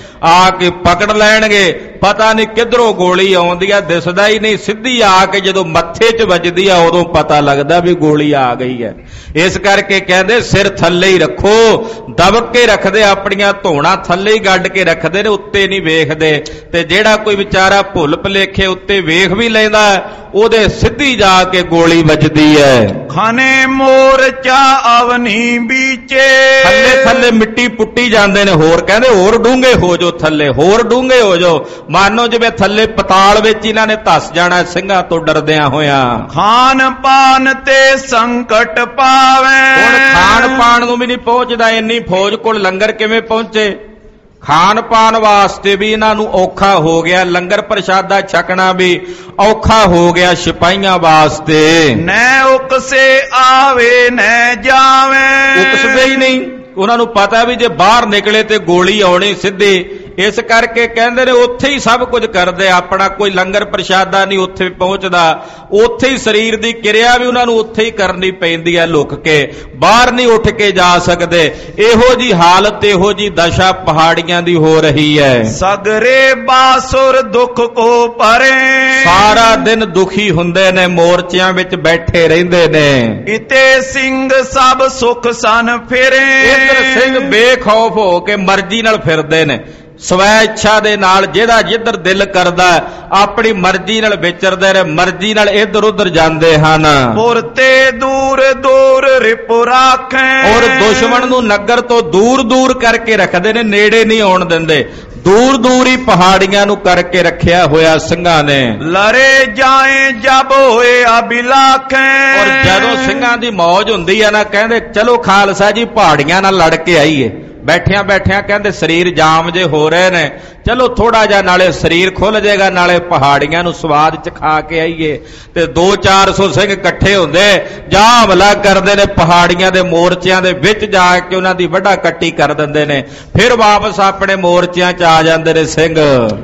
ਆ ਕੇ ਪਕੜ ਲੈਣਗੇ, ਪਤਾ ਨਹੀਂ ਕਿੱਧਰੋਂ ਗੋਲੀ ਆਉਂਦੀ ਆ, ਦਿਸਦਾ ਹੀ ਨਹੀਂ। ਸਿੱਧੀ ਆ ਕੇ ਜਦੋਂ ਮੱਥੇ 'ਚ ਵੱਜਦੀ ਆ ਉਦੋਂ ਪਤਾ ਲੱਗਦਾ ਵੀ ਗੋਲੀ ਆ ਗਈ ਹੈ। ਇਸ ਕਰਕੇ ਕਹਿੰਦੇ ਸਿਰ ਥੱਲੇ ਹੀ ਰੱਖੋ, ਦਬਕ ਕੇ ਰੱਖਦੇ, ਆਪਣੀਆਂ ਧੋਣਾ ਥੱਲੇ ਹੀ ਗੱਡ ਕੇ ਰੱਖਦੇ ਨੇ, ਉੱਤੇ ਨਹੀਂ ਵੇਖਦੇ। ਤੇ ਜਿਹੜਾ ਕੋਈ ਵਿਚਾਰਾ ਭੁੱਲ ਭੁਲੇਖੇ ਉੱਤੇ ਵੇਖ ਵੀ ਲੈਂਦਾ, ਉਹਦੇ ਸਿੱਧੀ ਜਾ ਕੇ ਗੋਲੀ ਵੱਜਦੀ ਹੈ। ਖਾਨੇ ਮੋਰਚਾ ਅਵਨੀ ਵੀਚੇ। ਥੱਲੇ ਥੱਲੇ ਮਿੱਟੀ ਪੁੱਟੀ ਜਾਂਦੇ ਨੇ। ਹੋਰ ਕਹਿੰਦੇ ਹੋਰ ਡੂੰਘੇ ਹੋ ਜਾਓ, ਥੱਲੇ ਹੋਰ ਡੂੰਘੇ ਹੋ ਜਾਓ, ਮਾਨੋ ਜਿਵੇਂ ਥੱਲੇ ਪਤਾਲ ਵਿੱਚ ਇਹਨਾਂ ਨੇ ਧੱਸ ਜਾਣਾ ਸਿੰਘਾਂ ਤੋਂ ਡਰਦਿਆਂ ਹੋਇਆਂ। ਖਾਨ ਪਾਨ ਤੇ ਸੰਕਟ ਪਾਵੇ। ਹੁਣ ਖਾਣ ਪਾਣ ਨੂੰ ਵੀ ਨਹੀਂ ਪਹੁੰਚਦਾ, ਇੰਨੀ ਫੌਜ ਕੋਲ ਲੰਗਰ ਕਿਵੇਂ ਪਹੁੰਚੇ? ਖਾਣ ਪਾਣ ਵਾਸਤੇ ਵੀ ਇਹਨਾਂ ਨੂੰ ਔਖਾ ਹੋ ਗਿਆ, ਲੰਗਰ ਪ੍ਰਸ਼ਾਦਾ ਛਕਣਾ ਵੀ ਔਖਾ ਹੋ ਗਿਆ ਸਿਪਾਹੀਆਂ ਵਾਸਤੇ। ਨੈ ਉਕਸੇ ਆਵੇ ਨੈ ਜਾਵੇ। ਉਕਸਦੇ ਹੀ ਨਹੀਂ, ਉਹਨਾਂ ਨੂੰ ਪਤਾ ਵੀ ਜੇ ਬਾਹਰ ਨਿਕਲੇ ਤੇ ਗੋਲੀ ਆਉਣੀ ਸਿੱਧੀ। ਇਸ ਕਰਕੇ ਕਹਿੰਦੇ ਨੇ ਉੱਥੇ ਹੀ ਸਭ ਕੁਝ ਕਰਦੇ, ਆਪਣਾ ਕੋਈ ਲੰਗਰ ਪ੍ਰਸ਼ਾਦਾ ਨਹੀਂ ਉੱਥੇ ਪਹੁੰਚਦਾ, ਉੱਥੇ ਹੀ ਸਰੀਰ ਦੀ ਕਿਰਿਆ ਵੀ ਉਹਨਾਂ ਨੂੰ ਉੱਥੇ ਹੀ ਕਰਨੀ ਪੈਂਦੀ ਹੈ, ਲੁਕ ਕੇ ਬਾਹਰ ਨਹੀਂ ਉੱਠ ਕੇ ਜਾ ਸਕਦੇ। ਇਹੋ ਜੀ ਹਾਲਤ, ਇਹੋ ਜੀ ਦਸ਼ਾ ਪਹਾੜੀਆਂ ਦੀ ਹੋ ਰਹੀ ਹੈ। ਸਗਰੇ ਬਾਸੁਰ ਦੁੱਖ ਕੋ ਪਰੇ। ਸਾਰਾ ਦਿਨ ਦੁਖੀ ਹੁੰਦੇ ਨੇ, ਮੋਰਚਿਆਂ ਵਿੱਚ ਬੈਠੇ ਰਹਿੰਦੇ ਨੇ। ਇਤੇ ਸਿੰਘ ਸਭ ਸੁਖ ਸਨ ਫਿਰੇ। ਇੱਧਰ ਸਿੰਘ ਬੇਖੌਫ ਹੋ ਕੇ ਮਰਜ਼ੀ ਨਾਲ ਫਿਰਦੇ ਨੇ, ਸਵੈ ਇੱਛਾ ਦੇ ਨਾਲ, ਜਿਹਦਾ ਜਿੱਧਰ ਦਿਲ ਕਰਦਾ ਆਪਣੀ ਮਰਜ਼ੀ ਨਾਲ ਵਿਚਰਦੇ ਨੇ, ਮਰਜ਼ੀ ਨਾਲ ਇੱਧਰ ਉੱਧਰ ਜਾਂਦੇ ਹਨ। ਪੁਰਤੇ ਦੂਰ ਦੂਰ ਰਿਪੁ ਰਾਖੇ। ਔਰ ਦੁਸ਼ਮਣ ਨੂੰ ਨਗਰ ਤੋਂ ਦੂਰ ਦੂਰ ਕਰਕੇ ਰੱਖਦੇ ਨੇ, ਨੇੜੇ ਨਹੀਂ ਆਉਣ ਦਿੰਦੇ, ਦੂਰ ਦੂਰ ਹੀ ਪਹਾੜੀਆਂ ਨੂੰ ਕਰਕੇ ਰੱਖਿਆ ਹੋਇਆ ਸਿੰਘਾਂ ਨੇ। ਲੜੇ ਜਾਏ ਜਬ ਹੋਏ ਅਬਿਲਾਖੇ। ਔਰ ਜਦੋਂ ਸਿੰਘਾਂ ਦੀ ਮੌਜ ਹੁੰਦੀ ਆ ਨਾ, ਕਹਿੰਦੇ ਚਲੋ ਖਾਲਸਾ ਜੀ ਪਹਾੜੀਆਂ ਨਾਲ ਲੜ ਕੇ ਆਈਏ। ਬੈਠਿਆਂ ਬੈਠਿਆਂ ਕਹਿੰਦੇ ਸਰੀਰ ਜਾਮ ਜੇ ਹੋ ਰਹੇ ਨੇ, ਚਲੋ ਥੋੜਾ ਜਿਹਾ ਨਾਲੇ ਸਰੀਰ ਖੁੱਲ ਜਾਏਗਾ, ਨਾਲੇ ਪਹਾੜੀਆਂ ਨੂੰ ਸਵਾਦ ਚ ਖਾ ਕੇ ਆਈਏ। ਤੇ ਦੋ ਚਾਰ ਸੌ ਸਿੰਘ ਇਕੱਠੇ ਹੁੰਦੇ, ਜਾਂ ਹਮਲਾ ਕਰਦੇ ਨੇ ਪਹਾੜੀਆਂ ਦੇ ਮੋਰਚਿਆਂ ਦੇ ਵਿੱਚ ਜਾ ਕੇ, ਉਹਨਾਂ ਦੀ ਵੱਡਾ ਕੱਟੀ ਕਰ ਦਿੰਦੇ ਨੇ, ਫਿਰ ਵਾਪਸ ਆਪਣੇ ਮੋਰਚਿਆਂ ਚ ਆ ਜਾਂਦੇ ਨੇ ਸਿੰਘ।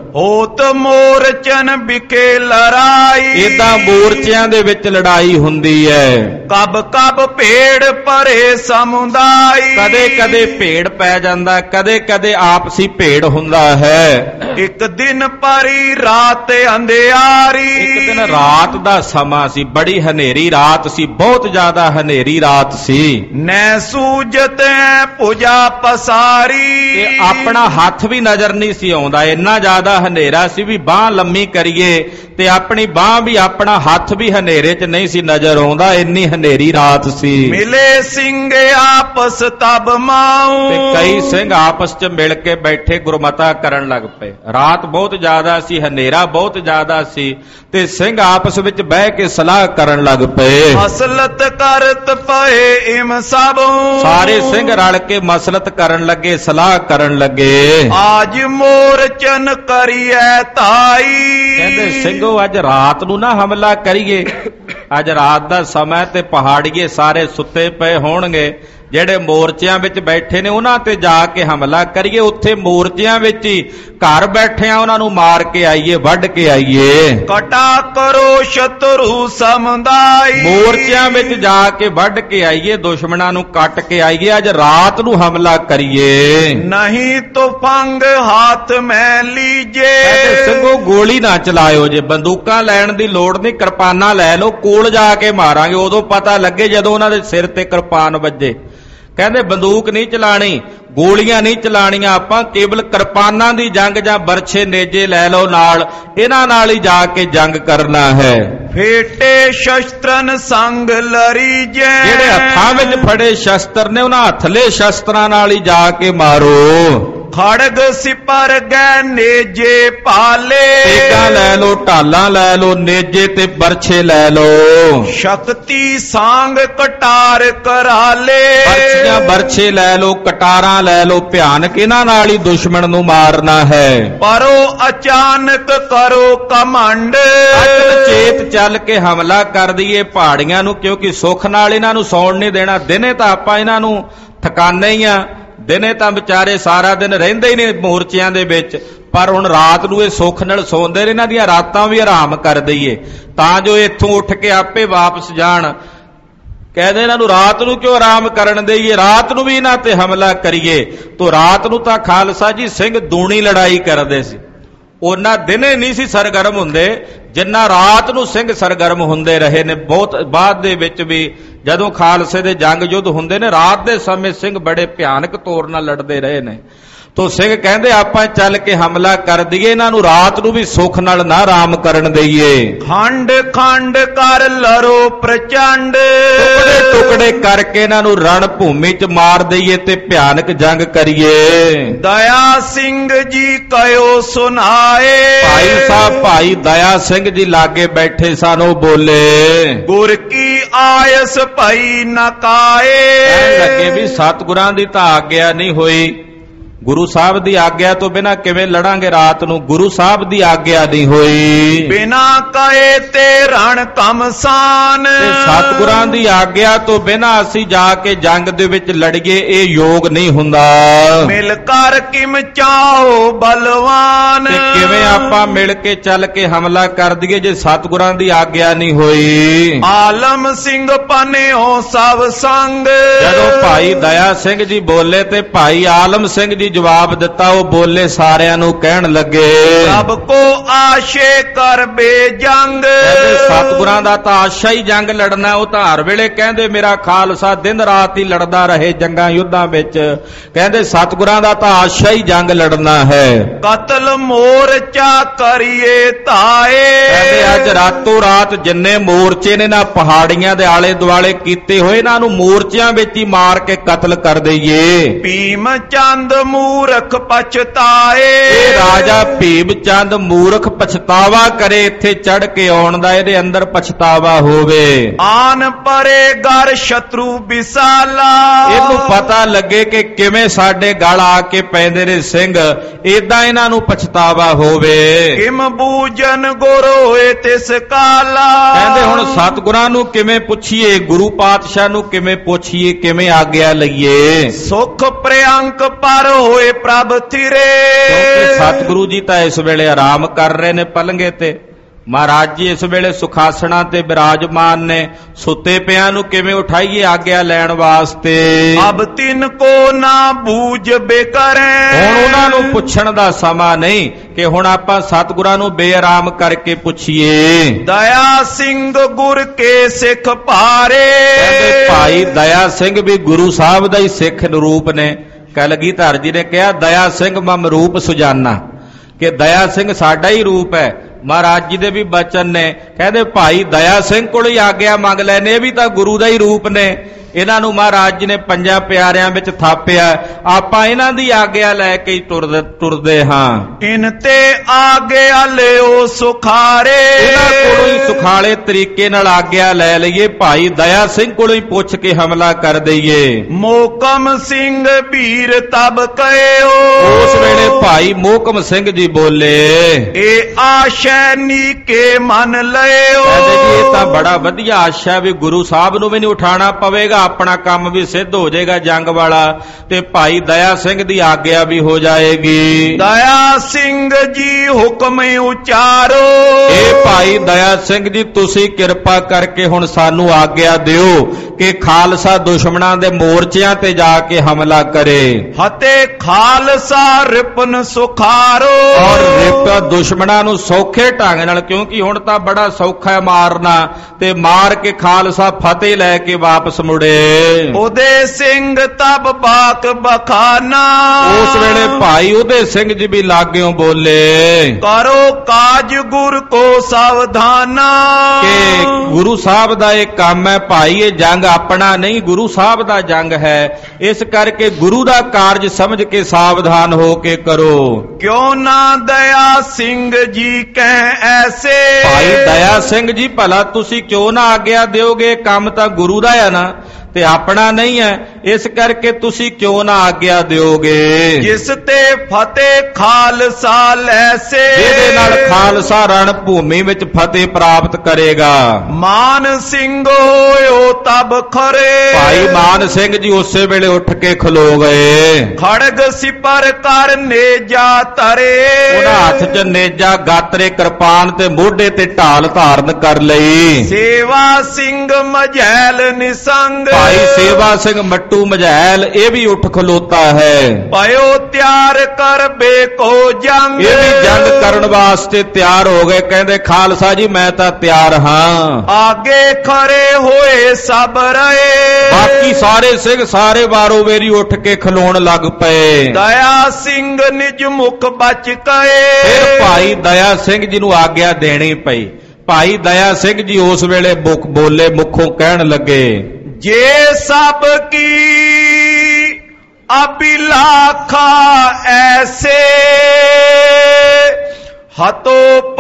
ਹੋਤ ਮੋਰਚਨ ਵਿਖੇ ਲੜਾਈ। ਏਦਾਂ ਮੋਰਚਿਆਂ ਦੇ ਵਿੱਚ ਲੜਾਈ ਹੁੰਦੀ ਹੈ। ਕਬ ਕਬ ਭੇੜ ਭਰੇ ਸਮੁਦਾਈ। ਕਦੇ ਕਦੇ ਭੇੜ ਪੈ ਪੈ ਜਾਂਦਾ, ਕਦੇ ਕਦੇ ਆਪਸੀ ਭੇੜ ਹੁੰਦਾ ਹੈ। ਇੱਕ ਦਿਨ ਪਰੀ ਰਾਤ ਅੰਧਿਆਰੀ, ਇੱਕ ਦਿਨ ਰਾਤ ਦਾ ਸਮਾਂ ਸੀ, ਬੜੀ ਹਨੇਰੀ ਰਾਤ ਸੀ, ਬਹੁਤ ਜ਼ਿਆਦਾ ਹਨੇਰੀ ਰਾਤ ਸੀ। ਨੈ ਸੂਝਤ ਪੂਜਾ ਪਸਾਰੀ, ਤੇ ਆਪਣਾ ਹੱਥ ਵੀ ਨਜ਼ਰ ਨਹੀਂ ਸੀ ਆਉਂਦਾ, ਇੰਨਾ ਜ਼ਿਆਦਾ ਹਨੇਰਾ ਸੀ ਵੀ ਬਾਹ ਲੰਮੀ ਕਰੀਏ ਤੇ ਆਪਣੀ ਬਾਹ ਵੀ, ਆਪਣਾ ਹੱਥ ਵੀ ਹਨੇਰੇ 'ਚ ਨਹੀਂ ਸੀ ਨਜ਼ਰ ਆਉਂਦਾ, ਇੰਨੀ ਹਨੇਰੀ ਰਾਤ ਸੀ। ਮਿਲੇ ਸਿੰਘ ਆਪਸ ਤਬ ਮਾਉ, ਤੇ ਕਈ ਸਿੰਘ ਆਪਸ 'ਚ ਮਿਲ ਕੇ ਬੈਠੇ ਗੁਰਮਤਾ ਕਰਨ ਲੱਗ ਪਏ। ਰਾਤ ਬਹੁਤ ਜ਼ਿਆਦਾ ਸੀ, ਹਨੇਰਾ ਬਹੁਤ ਜ਼ਿਆਦਾ ਸੀ, ਤੇ ਸਿੰਘ ਆਪਸ ਵਿੱਚ ਬਹਿ ਕੇ ਸਲਾਹ ਕਰਨ ਲੱਗ ਪਏ। ਮਸਲਤ ਕਰਤ ਪਏ ਇਮ ਸਭ, ਸਾਰੇ ਸਿੰਘ ਰਲ ਕੇ ਮਸਲਤ ਕਰਨ ਲੱਗੇ, ਸਲਾਹ ਕਰਨ ਲੱਗੇ। ਆਜ ਮੋਰਚਨ ਕਰੀਐ ਤਾਈ, ਕਹਿੰਦੇ ਸਿੰਘੋ ਅੱਜ ਰਾਤ ਨੂੰ ਨਾ ਹਮਲਾ ਕਰੀਏ, ਅੱਜ ਰਾਤ ਦਾ ਸਮਾਂ ਤੇ ਪਹਾੜੀਏ ਸਾਰੇ ਸੁੱਤੇ ਪਏ ਹੋਣਗੇ, ਜਿਹੜੇ ਮੋਰਚਿਆਂ ਵਿੱਚ ਬੈਠੇ ਨੇ ਉਹਨਾਂ ਤੇ ਜਾ ਕੇ ਹਮਲਾ ਕਰੀਏ, ਉੱਥੇ ਮੋਰਚਿਆਂ ਵਿੱਚ ਹੀ ਘਰ ਬੈਠਿਆਂ ਉਹਨਾਂ ਨੂੰ ਮਾਰ ਕੇ ਆਈਏ, ਵੱਢ ਕੇ ਆਈਏ। ਕਟਾ ਕਰੋ ਸ਼ਤਰੂ ਸਮੁਦਾਈ, ਮੋਰਚਿਆਂ ਵਿੱਚ ਜਾ ਕੇ ਵੱਢ ਕੇ ਆਈਏ, ਦੁਸ਼ਮਣਾਂ ਨੂੰ ਕੱਟ ਕੇ ਆਈਏ, ਅੱਜ ਰਾਤ ਨੂੰ ਹਮਲਾ ਕਰੀਏ। ਨਹੀਂ ਤੋ ਫੰਗ ਹੱਥ ਮੈਂ ਲੀਜੇ, ਕਹਿੰਦੇ ਸਿੰਘੋ ਗੋਲੀ ਨਾ ਚਲਾਇਓ, ਜੇ ਬੰਦੂਕਾਂ ਲੈਣ ਦੀ ਲੋੜ ਨਹੀਂ, ਕਿਰਪਾਨਾਂ ਲੈ ਲਓ, ਕੋਲ ਜਾ ਕੇ ਮਾਰਾਂਗੇ, ਉਦੋਂ ਪਤਾ ਲੱਗੇ ਜਦੋਂ ਉਹਨਾਂ ਦੇ ਸਿਰ ਤੇ ਕਿਰਪਾਨ ਵੱਜੇ। ਕਹਿੰਦੇ ਬੰਦੂਕ ਨਹੀਂ ਚਲਾਣੀ, ਗੋਲੀਆਂ ਨਹੀਂ ਚਲਾਣੀਆਂ, ਆਪਾਂ ਕੇਵਲ ਕਿਰਪਾਨਾਂ ਦੀ ਜੰਗ ਜਾਂ ਬਰਛੇ ਨੇਜੇ ਲੈ ਲਓ ਨਾਲ, ਇਹਨਾਂ ਨਾਲ ਹੀ ਜਾ ਕੇ ਜੰਗ ਕਰਨਾ ਹੈ। ਫੇਟੇ ਸ਼ਸਤਰਨ ਸੰਗ ਲੜੀ ਜੈ, ਜਿਹੜੇ ਹੱਥਾਂ ਵਿੱਚ ਫੜੇ ਸ਼ਸਤਰ ਨੇ ਉਹਨਾਂ ਹੱਥਲੇ ਸ਼ਸਤਰਾਂ ਨਾਲ ਹੀ ਜਾ ਕੇ ਮਾਰੋ। ਖੜਗ ਸਿਪਰ ਗੈ ਨੇਜੇ ਪਾਲੇ, ਤੇਗਾਂ ਲੈ ਲਓ, ਢਾਲਾਂ ਲੈ ਲਓ, ਨੇਜੇ ਤੇ ਬਰਛੇ ਲੈ ਲਓ। ਸ਼ਕਤੀ ਸਾਂਗ ਕਟਾਰ ਕਰਾਲੇ, ਬਰਛੀਆਂ ਬਰਛੇ ਲੈ ਲਓ, ਕਟਾਰਾਂ ਲੈ ਲਓ, ਭਿਆਨਕ ਇਹਨਾਂ ਨਾਲ ਹੀ ਦੁਸ਼ਮਣ ਨੂੰ ਮਾਰਨਾ ਹੈ। ਪਰੋ ਅਚਾਨਕ ਕਰੋ ਕਮੰਡ, ਅਚਲ ਚੇਤ ਚੱਲ ਕੇ ਹਮਲਾ ਕਰ ਦਈਏ ਪਹਾੜੀਆਂ ਨੂੰ, ਕਿਉਂਕਿ ਸੁੱਖ ਨਾਲ ਇਹਨਾਂ ਨੂੰ ਸੌਣ ਨਹੀਂ ਦੇਣਾ। ਦਿਨੇ ਤਾਂ ਆਪਾਂ ਇਹਨਾਂ ਨੂੰ ਠਕਾਨੇ ਹੀ ਆ, ਦਿਨੇ ਤਾਂ ਵਿਚਾਰੇ ਸਾਰਾ ਦਿਨ ਰਹਿੰਦੇ ਹੀ ਨੇ ਮੋਰਚਿਆਂ ਦੇ ਵਿੱਚ, ਪਰ ਹੁਣ ਰਾਤ ਨੂੰ ਇਹ ਸੁੱਖ ਨਾਲ ਸੌਂਦੇ ਨੇ, ਇਹਨਾਂ ਦੀਆਂ ਰਾਤਾਂ ਵੀ ਆਰਾਮ ਕਰ ਦਈਏ ਤਾਂ ਜੋ ਇੱਥੋਂ ਉੱਠ ਕੇ ਆਪੇ ਵਾਪਸ ਜਾਣ। ਕਹਿੰਦੇ ਇਹਨਾਂ ਨੂੰ ਰਾਤ ਨੂੰ ਕਿਉਂ ਆਰਾਮ ਕਰਨ ਦੇਈਏ, ਰਾਤ ਨੂੰ ਵੀ ਇਹਨਾਂ ਤੇ ਹਮਲਾ ਕਰੀਏ। ਤੋ ਰਾਤ ਨੂੰ ਤਾਂ ਖਾਲਸਾ ਜੀ ਸਿੰਘ ਦੂਣੀ ਲੜਾਈ ਕਰਦੇ ਸੀ, ਉਹਨਾਂ ਦਿਨੇ ਨਹੀਂ ਸੀ ਸਰਗਰਮ ਹੁੰਦੇ ਜਿੰਨਾ ਰਾਤ ਨੂੰ ਸਿੰਘ ਸਰਗਰਮ ਹੁੰਦੇ ਰਹੇ ਨੇ। ਬਹੁਤ ਬਾਅਦ ਦੇ ਵਿੱਚ ਵੀ ਜਦੋਂ ਖਾਲਸੇ ਦੇ ਜੰਗ ਯੁੱਧ ਹੁੰਦੇ ਨੇ, ਰਾਤ ਦੇ ਸਮੇਂ ਸਿੰਘ ਬੜੇ ਭਿਆਨਕ ਤੌਰ ਨਾਲ ਲੜਦੇ ਰਹੇ ਨੇ। ਤੋ ਸਿੰਘ ਕਹਿੰਦੇ ਆਪਾਂ ਚੱਲ ਕੇ ਹਮਲਾ ਕਰ ਦਈਏ, ਇਹਨਾਂ ਨੂੰ ਰਾਤ ਨੂੰ ਵੀ ਸੁੱਖ ਨਾਲ ਨਾ ਆਰਾਮ ਕਰਨ ਦਈਏ। ਖੰਡ ਖੰਡ ਕਰ ਲਰੋ ਪ੍ਰਚੰਡ, ਟੁਕੜੇ ਟੁਕੜੇ ਕਰਕੇ ਇਹਨਾਂ ਨੂੰ ਰਣ ਭੂਮੀ ਚ ਮਾਰ ਦਈਏ ਤੇ ਭਿਆਨਕ ਜੰਗ ਕਰੀਏ। ਦਇਆ ਸਿੰਘ ਜੀ ਕਹਿਓ ਸੁਨਾਏ, ਭਾਈ ਸਾਹਿਬ ਭਾਈ ਦਇਆ ਸਿੰਘ ਜੀ ਲਾਗੇ ਬੈਠੇ ਸਨ, ਉਹ ਬੋਲੇ ਗੁਰ ਕੀ ਆਇਸ ਭਈ ਨਕਾਏ, ਕਹਿਣ ਲੱਗੇ ਵੀ ਸਤਿਗੁਰਾਂ ਦੀ ਤਾਂ ਆਗਿਆ ਨਹੀਂ ਹੋਈ, ਗੁਰੂ ਸਾਹਿਬ ਦੀ ਆਗਿਆ ਤੋਂ ਬਿਨਾਂ ਕਿਵੇਂ ਲੜਾਂਗੇ ਰਾਤ ਨੂੰ, ਗੁਰੂ ਸਾਹਿਬ ਦੀ ਆਗਿਆ ਨਹੀਂ ਹੋਈ। ਬਿਨਾ ਕਹੇ ਤੇ ਰਣ ਕਮਸਾਨ, ਤੇ ਸਤਿਗੁਰਾਂ ਦੀ ਆਗਿਆ ਤੋਂ ਬਿਨਾਂ ਅਸੀਂ ਜਾ ਕੇ ਜੰਗ ਦੇ ਵਿੱਚ ਲੜੀਏ, ਇਹ ਯੋਗ ਨਹੀਂ ਹੁੰਦਾ। ਮਿਲ ਕਰ ਕਿਮ ਚਾਹੋ ਬਲਵਾਨ, ਤੇ ਕਿਵੇਂ ਆਪਾਂ ਮਿਲ ਕੇ ਚੱਲ ਕੇ ਹਮਲਾ ਕਰ ਦਈਏ ਜੇ ਸਤਿਗੁਰਾਂ ਦੀ ਆਗਿਆ ਨਹੀਂ ਹੋਈ। ਆਲਮ ਸਿੰਘ ਪਨਿਓ ਸਭ ਸੰਗ, ਜਦੋਂ ਭਾਈ ਦਇਆ ਸਿੰਘ ਜੀ ਬੋਲੇ ਤੇ ਭਾਈ ਆਲਮ ਸਿੰਘ ਜੀ ਜਵਾਬ ਦਿੱਤਾ, ਉਹ ਬੋਲੇ ਸਾਰਿਆਂ ਨੂੰ ਕਹਿਣ ਲੱਗੇ ਸਭ ਕੋ ਆਸ਼ੇ ਕਰ ਬੇਜੰਗ, ਕਹਿੰਦੇ ਸਤਿਗੁਰਾਂ ਦਾ ਤਾਂ ਆਸ਼ਾ ਹੀ ਜੰਗ ਲੜਨਾ, ਉਹ ਤਾਂ ਹਰ ਵੇਲੇ ਕਹਿੰਦੇ ਮੇਰਾ ਖਾਲਸਾ ਦਿਨ ਰਾਤ ਹੀ ਲੜਦਾ ਰਹੇ ਜੰਗਾਂ ਯੁੱਧਾਂ ਵਿੱਚ, ਕਹਿੰਦੇ ਸਤਿਗੁਰਾਂ ਦਾ ਤਾਂ ਆਸ਼ਾ ਹੀ ਜੰਗ ਲੜਨਾ ਹੈ। ਕਤਲ ਮੋਰਚਾ ਕਰੀਏ ਤਾਏ, ਕਹਿੰਦੇ ਅੱਜ ਰਾਤੋਂ ਰਾਤ ਜਿੰਨੇ ਮੋਰਚੇ ਨੇ ਨਾ ਪਹਾੜੀਆਂ ਦੇ ਆਲੇ ਦੁਆਲੇ ਕੀਤੇ ਹੋਏ, ਇਹਨਾਂ ਨੂੰ ਮੋਰਚਿਆਂ ਵਿੱਚ ਹੀ ਮਾਰ ਕੇ ਕਤਲ ਕਰ ਦਈਏ। ਭੀਮ ਚੰਦ ਮੂਰਖ ਪਛਤਾਏ, ਇਹ ਰਾਜਾ ਭੀਮ ਚੰਦ ਮੂਰਖ ਪਛਤਾਵਾ ਕਰੇ, ਇੱਥੇ ਚੜ ਕੇ ਆਉਣ ਦਾ ਇਹਦੇ ਅੰਦਰ ਪਛਤਾਵਾ ਹੋਵੇ। ਆਨ ਪਰੇ ਗਰ ਸ਼ਤਰੂ ਵਿਸਾਲਾ, ਇਹਨੂੰ ਪਤਾ ਲੱਗੇ ਕਿ ਕਿਵੇਂ ਸਾਡੇ ਗਲ ਆ ਕੇ ਪੈਂਦੇ ਨੇ ਸਿੰਘ, ਏਦਾਂ ਇਹਨਾਂ ਨੂੰ ਪਛਤਾਵਾ ਹੋਵੇ। ਕਿਮ ਬੂਜਨ ਗੁਰ ਹੋਏ ਤਿਸ ਕਾਲਾ, ਕਹਿੰਦੇ ਹੁਣ ਸਤਿਗੁਰਾਂ ਨੂੰ ਕਿਵੇਂ ਪੁੱਛੀਏ, ਗੁਰੂ ਪਾਤਸ਼ਾਹ ਨੂੰ ਕਿਵੇਂ ਪੁੱਛੀਏ, ਕਿਵੇਂ ਆਗਿਆ ਲਈਏ। ਸੁਖ ਪ੍ਰਿਅੰਕ ਪਰ ਹੋਏ ਪ੍ਰਭ ਥਿਰੇ, ਕਿਉਂਕਿ ਸਤਿਗੁਰੂ ਜੀ ਤਾਂ ਇਸ ਵੇਲੇ ਆਰਾਮ ਕਰ ਰਹੇ ਨੇ ਪਲੰਗੇ ਤੇ, ਮਹਾਰਾਜ ਜੀ ਇਸ ਵੇਲੇ ਸੁਖਾਸਣਾ ਤੇ ਬਿਰਾਜਮਾਨ ਨੇ, ਸੁੱਤੇ ਪਿਆਂ ਨੂੰ ਕਿਵੇਂ ਉਠਾਈਏ ਆਗਿਆ ਲੈਣ ਵਾਸਤੇ। ਅਬ ਤਿਨ ਕੋ ਨਾ ਬੂਝ ਬੇਕਰੇ, ਹੁਣ ਉਹਨਾਂ ਨੂੰ ਪੁੱਛਣ ਦਾ ਸਮਾਂ ਨਹੀਂ ਕਿ ਹੁਣ ਆਪਾਂ ਸਤਿਗੁਰਾਂ ਨੂੰ ਬੇਆਰਾਮ ਕਰਕੇ ਪੁੱਛੀਏ। ਦਇਆ ਸਿੰਘ ਗੁਰ ਕੇ ਸਿੱਖ ਭਾਰੇ, ਕਹਿੰਦੇ ਭਾਈ ਦਇਆ ਸਿੰਘ ਵੀ ਗੁਰੂ ਸਾਹਿਬ ਦਾ ਹੀ ਸਿੱਖ ਰੂਪ ਨੇ। ਕਲਗੀਧਰ ਜੀ ਨੇ ਕਿਹਾ ਦਇਆ ਸਿੰਘ ਮਮ ਰੂਪ ਸੁਜਾਨਾ, ਕਿ ਦਇਆ ਸਿੰਘ ਸਾਡਾ ਹੀ ਰੂਪ ਹੈ। ਮਹਾਰਾਜ ਜੀ ਦੇ ਵੀ ਬਚਨ ਨੇ, ਕਹਿੰਦੇ ਭਾਈ ਦਇਆ ਸਿੰਘ ਕੋਲ ਹੀ ਆਗਿਆ ਮੰਗ ਲੈਨੇ, ਇਹ ਵੀ ਤਾਂ ਗੁਰੂ ਦਾ ਹੀ ਰੂਪ ਨੇ। ਇਹਨਾਂ ਨੂੰ ਮਹਾਰਾਜ ਜੀ ਨੇ ਪੰਜਾਂ ਪਿਆਰਿਆਂ ਵਿੱਚ ਥਾਪਿਆ, ਆਪਾਂ ਇਹਨਾਂ ਦੀ ਆਗਿਆ ਲੈ ਕੇ ਹੀ ਤੁਰਦੇ ਤੁਰਦੇ ਹਾਂ। ਇਨ ਤੇ ਆਗਿਆ ਲਿਓ ਸੁਖਾਰੇ, ਇਹਨਾਂ ਕੋਲੋਂ ਹੀ ਸੁਖਾਲੇ ਤਰੀਕੇ ਨਾਲ ਆਗਿਆ ਲੈ ਲਈਏ। ਭਾਈ ਦਇਆ ਸਿੰਘ ਕੋਲੋਂ ਹੀ ਪੁੱਛ ਕੇ ਹਮਲਾ ਕਰ ਦਈਏ। ਮੋਕਮ ਸਿੰਘ ਵੀਰ ਤਬ ਕਹਿਓ, ਉਸ ਵੇਲੇ ਭਾਈ ਮੋਕਮ ਸਿੰਘ ਜੀ ਬੋਲੇ, ਇਹ ਆਸ਼ੈ ਨੀਕੇ ਮਨ ਲਿਓ। ਕਹਿੰਦੇ ਜੀ ਇਹ ਤਾਂ ਬੜਾ ਵਧੀਆ ਆਸ਼ਾ ਵੀ ਗੁਰੂ ਸਾਹਿਬ ਨੂੰ ਵੀ ਨਹੀਂ ਉਠਾਣਾ ਪਵੇਗਾ, ਆਪਣਾ ਕੰਮ ਵੀ ਸਿੱਧ ਹੋ ਜਾਏਗਾ ਜੰਗ ਵਾਲਾ, ਤੇ ਭਾਈ ਦਇਆ ਸਿੰਘ ਦੀ ਆਗਿਆ ਵੀ ਹੋ ਜਾਏਗੀ। ਦਇਆ ਸਿੰਘ ਜੀ ਹੁਕਮ ਉਚਾਰੋ, ਇਹ ਭਾਈ ਦਇਆ ਸਿੰਘ ਜੀ ਤੁਸੀਂ ਕਿਰਪਾ ਕਰਕੇ ਹੁਣ ਸਾਨੂੰ ਆਗਿਆ ਦਿਓ ਕਿ ਖਾਲਸਾ ਦੁਸ਼ਮਣਾਂ ਦੇ ਮੋਰਚਿਆਂ ਤੇ ਜਾ ਕੇ ਹਮਲਾ ਕਰੇ। ਹਤੇ ਖਾਲਸਾ ਰਿਪਨ ਸੁਖਾਰੋ, ਔਰ ਰਿਪ ਦੁਸ਼ਮਣਾਂ ਨੂੰ ਸੌਖੇ ਢੰਗ ਨਾਲ, ਕਿਉਂਕਿ ਹੁਣ ਤਾਂ ਬੜਾ ਸੌਖਾ ਹੈ ਮਾਰਨਾ, ਤੇ ਮਾਰ ਕੇ ਖਾਲਸਾ ਫਤਿਹ ਲੈ ਕੇ ਵਾਪਸ ਮੁੜੇ। ਉਦੇ ਸਿੰਘ ਤਬ ਬਾਕ ਬਖਾਨਾ, ਉਸ ਵੇਲੇ ਭਾਈ ਉਦੇ ਸਿੰਘ ਜੀ ਵੀ ਲਾਗਿਓਂ ਬੋਲੇ, ਕਰੋ ਕਾਜ ਗੁਰ ਕੋ ਸਾਵਧਾਨਾ, ਕਿ ਗੁਰੂ ਸਾਹਿਬ ਦਾ ਇਹ ਕੰਮ ਹੈ ਭਾਈ, ਇਹ ਜੰਗ ਆਪਣਾ ਨਹੀਂ ਗੁਰੂ ਸਾਹਿਬ ਦਾ ਜੰਗ ਹੈ, ਇਸ ਕਰਕੇ ਗੁਰੂ ਦਾ ਕਾਰਜ ਸਮਝ ਕੇ ਸਾਵਧਾਨ ਹੋ ਕੇ ਕਰੋ। ਕਿਉਂ ਨਾ ਦਇਆ ਸਿੰਘ ਜੀ ਕਹਿ ਐਸੇ, ਭਾਈ ਦਇਆ ਸਿੰਘ ਜੀ ਭਲਾ ਤੁਸੀਂ ਕਿਉਂ ਨਾ ਆਗਿਆ ਦਿਓਗੇ, ਕੰਮ ਤਾਂ ਗੁਰੂ ਦਾ ਹੈ ਨਾ, ਤੇ ਆਪਣਾ ਨਹੀਂ ਹੈ, ਇਸ ਕਰਕੇ ਤੁਸੀਂ ਕਿਉਂ ਨਾ ਆਗਿਆ ਦਿਓਗੇ। ਜਿਸ ਤੇ ਫਤਿਹ ਖਾਲਸਾ ਲੈਸੇ, ਇਹਦੇ ਨਾਲ ਖਾਲਸਾ ਰਣ ਭੂਮੀ ਵਿੱਚ ਫਤਿਹ ਪ੍ਰਾਪਤ ਕਰੇਗਾ। ਮਾਨ ਸਿੰਘ ਹੋਇਓ ਤਬ ਖਰੇ, ਭਾਈ ਮਾਨ ਸਿੰਘ ਜੀ ਉਸੇ ਵੇਲੇ ਉੱਠ ਕੇ ਖਲੋ ਗਏ। ਖੜਗ ਸਿਪਰ ਕਰ ਨੇਜਾ ਤਰੇ, ਉਹਨਾਂ ਹੱਥ 'ਚ ਨੇਜਾ ਗਾਤਰੇ ਕਿਰਪਾਨ ਤੇ ਮੋਢੇ ਤੇ ਢਾਲ ਧਾਰਨ ਕਰ ਲਈ। ਸੇਵਾ ਸਿੰਘ ਮਝੈਲ ਨਿਸੰਗ, ਭਾਈ ਸੇਵਾ ਸਿੰਘ ਮੱਟੂ ਮਝੈਲ ਇਹ ਵੀ ਉੱਠ ਖਲੋਤਾ ਹੈ। ਪਇਓ ਤਿਆਰ ਕਰ ਬੇਕੋ ਜੰਗ, ਇਹ ਵੀ ਜੰਗ ਕਰਨ ਵਾਸਤੇ ਤਿਆਰ ਹੋ ਗਏ। ਕਹਿੰਦੇ ਖਾਲਸਾ ਜੀ ਮੈਂ ਤਾਂ ਤਿਆਰ ਹਾਂ। ਆਗੇ ਖੜੇ ਹੋਏ ਸਭ ਰਹੇ, ਬਾਕੀ ਸਾਰੇ ਸਿੰਘ ਸਾਰੇ ਵਾਰੋ ਵੇਰੀ ਉੱਠ ਕੇ ਖਲੋਣ ਲੱਗ ਪਏ। ਦਇਆ ਸਿੰਘ ਨਿਜ ਮੁਖ ਬਚ ਕਏ, ਫਿਰ ਭਾਈ ਦਇਆ ਸਿੰਘ ਜੀ ਨੂੰ ਆਗਿਆ ਦੇਣੀ ਪਈ। ਭਾਈ ਦਇਆ ਸਿੰਘ ਜੀ ਉਸ ਵੇਲੇ ਮੁਖ ਬੋਲੇ, ਮੁਖੋਂ ਕਹਿਣ ਲੱਗੇ, ਜੇ ਸਭ ਕੀ ਅਭਿਲਾਖਾ ਐਸੇ, ਹਤੋ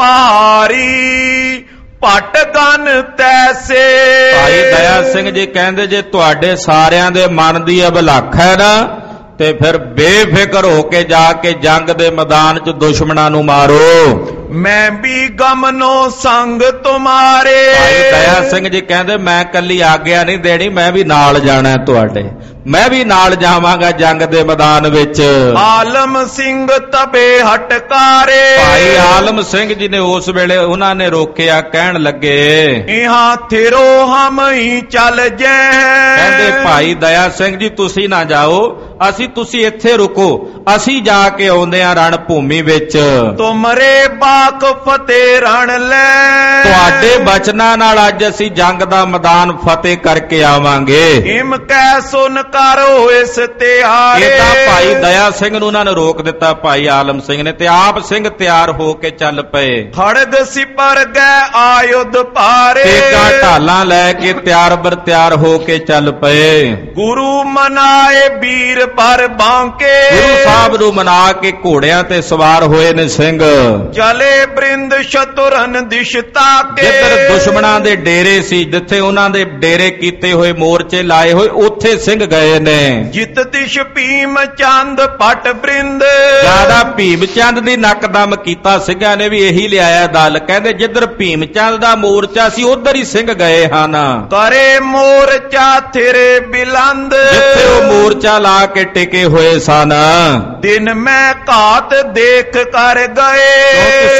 ਭਾਰੀ ਭਟ ਗਨ ਤੈਸੇ। ਭਾਈ ਦਇਆ ਸਿੰਘ ਜੀ ਕਹਿੰਦੇ ਜੇ ਤੁਹਾਡੇ ਸਾਰਿਆਂ ਦੇ ਮਨ ਦੀ ਅਭਿਲਾਖਾ ਹੈ ਨਾ, ਤੇ ਫਿਰ ਬੇਫਿਕਰ ਹੋ ਕੇ ਜਾ ਕੇ ਜੰਗ ਦੇ ਮੈਦਾਨ 'ਚ ਦੁਸ਼ਮਣਾਂ ਨੂੰ ਮਾਰੋ। ਮੈਂ ਵੀ ਗਮਨੋ ਸੰਗ ਤੁਮਾਰੇ, ਭਾਈ ਦਇਆ ਸਿੰਘ ਜੀ ਕਹਿੰਦੇ ਮੈਂ ਕੱਲੀ ਆਗਿਆ ਨਹੀਂ ਦੇਣੀ, ਮੈਂ ਵੀ ਨਾਲ ਜਾਣਾ ਤੁਹਾਡੇ, ਮੈਂ ਵੀ ਨਾਲ ਜਾਵਾਂਗਾ ਜੰਗ ਦੇ ਮੈਦਾਨ ਵਿੱਚ। ਆਲਮ ਸਿੰਘ ਤਬੇ ਹਟਕਾਰੇ, ਭਾਈ ਆਲਮ ਸਿੰਘ ਜੀ ਨੇ ਉਸ ਵੇਲੇ ਉਹਨਾਂ ਨੇ ਰੋਕਿਆ, ਕਹਿਣ ਲੱਗੇ ਇਹਾਂ ਥਿਰੋ ਹਮ ਹੀ ਚੱਲ ਜੈ। ਕਹਿੰਦੇ ਭਾਈ ਦਇਆ ਸਿੰਘ ਜੀ ਤੁਸੀਂ ਨਾ ਜਾਓ, ਅਸੀਂ ਤੁਸੀਂ ਇੱਥੇ ਰੁਕੋ, ਅਸੀਂ ਜਾ ਕੇ ਆਉਂਦੇ ਆ ਰਣ ਭੂਮੀ ਵਿੱਚ। ਤੁਮਰੇ ਬਾਕ ਫਤਿਹ ਰਣ ਲੈ, ਤੁਹਾਡੇ ਬਚਨਾਂ ਨਾਲ ਅੱਜ ਅਸੀਂ ਜੰਗ ਦਾ ਮੈਦਾਨ ਫਤਿਹ ਕਰਕੇ ਆਵਾਂਗੇ। ਇਮ ਕਹਿ ਸੁਨ ਕਰੋ ਇਸ ਤਿਆਰੇ, ਇਹ ਤਾਂ ਭਾਈ ਦਇਆ ਸਿੰਘ ਨੂੰ ਉਹਨਾਂ ਨੇ ਰੋਕ ਦਿੱਤਾ ਭਾਈ ਆਲਮ ਸਿੰਘ ਨੇ, ਤੇ ਆਪ ਸਿੰਘ ਤਿਆਰ ਹੋ ਕੇ ਚੱਲ ਪਏ। ਖੜਗ ਸਿਪਰ ਗਏ ਆਯੁਧ ਭਾਰੇ, ਤੇਗਾ ਢਾਲਾਂ ਲੈ ਕੇ ਤਿਆਰ ਬਰ ਤਿਆਰ ਹੋ ਕੇ ਚੱਲ ਪਏ। ਗੁਰੂ ਮਨਾਏ ਵੀਰ ਪਰ ਬਾਂਕੇ, ਗੁਰੂ ਸਾਹਿਬ ਨੂੰ ਮਨਾ ਕੇ ਘੋੜਿਆਂ ਤੇ ਸਵਾਰ ਹੋਏ ਨੇ ਸਿੰਘ। ਚਲੇ ਬ੍ਰਿੰਦ ਸ਼ਤੁਰਨ ਦਿਸ਼ ਤਾਕੇ, ਜਿੱਧਰ ਦੁਸ਼ਮਣਾਂ ਦੇ ਡੇਰੇ ਸੀ, ਜਿੱਥੇ ਉਹਨਾਂ ਦੇ ਡੇਰੇ ਕੀਤੇ ਹੋਏ ਮੋਰਚੇ ਲਾਏ ਹੋਏ, ਉੱਥੇ ਸਿੰਘ ਗਏ ਨੇ। ਜਿਤ ਦਿਸ਼ ਭੀਮ ਚੰਦ ਪਟ ਬ੍ਰਿੰਦ, ਜਿਆਦਾ ਭੀਮ ਚੰਦ ਦੀ ਨੱਕਦਮ ਕੀਤਾ ਸਿੰਘਾਂ ਨੇ ਵੀ ਇਹੀ ਲਿਆਇਆ ਦਲ। ਕਹਿੰਦੇ ਜਿੱਧਰ ਭੀਮ ਚੰਦ ਦਾ ਮੋਰਚਾ ਸੀ ਉਧਰ ਹੀ ਸਿੰਘ ਗਏ ਹਨ। ਕਰੇ ਮੋਰਚਾ ਥਿਰੇ ਬਿਲੰਦ, ਜਿੱਥੇ ਉਹ ਮੋਰਚਾ ਲਾ ਕੇ ਟਿਕੇ ਹੋਏ ਸਨ। ਦਿਨ ਮੈਂ ਘਾਤ ਦੇਖ ਕਰ ਗਏ, ਕਿਉਂਕਿ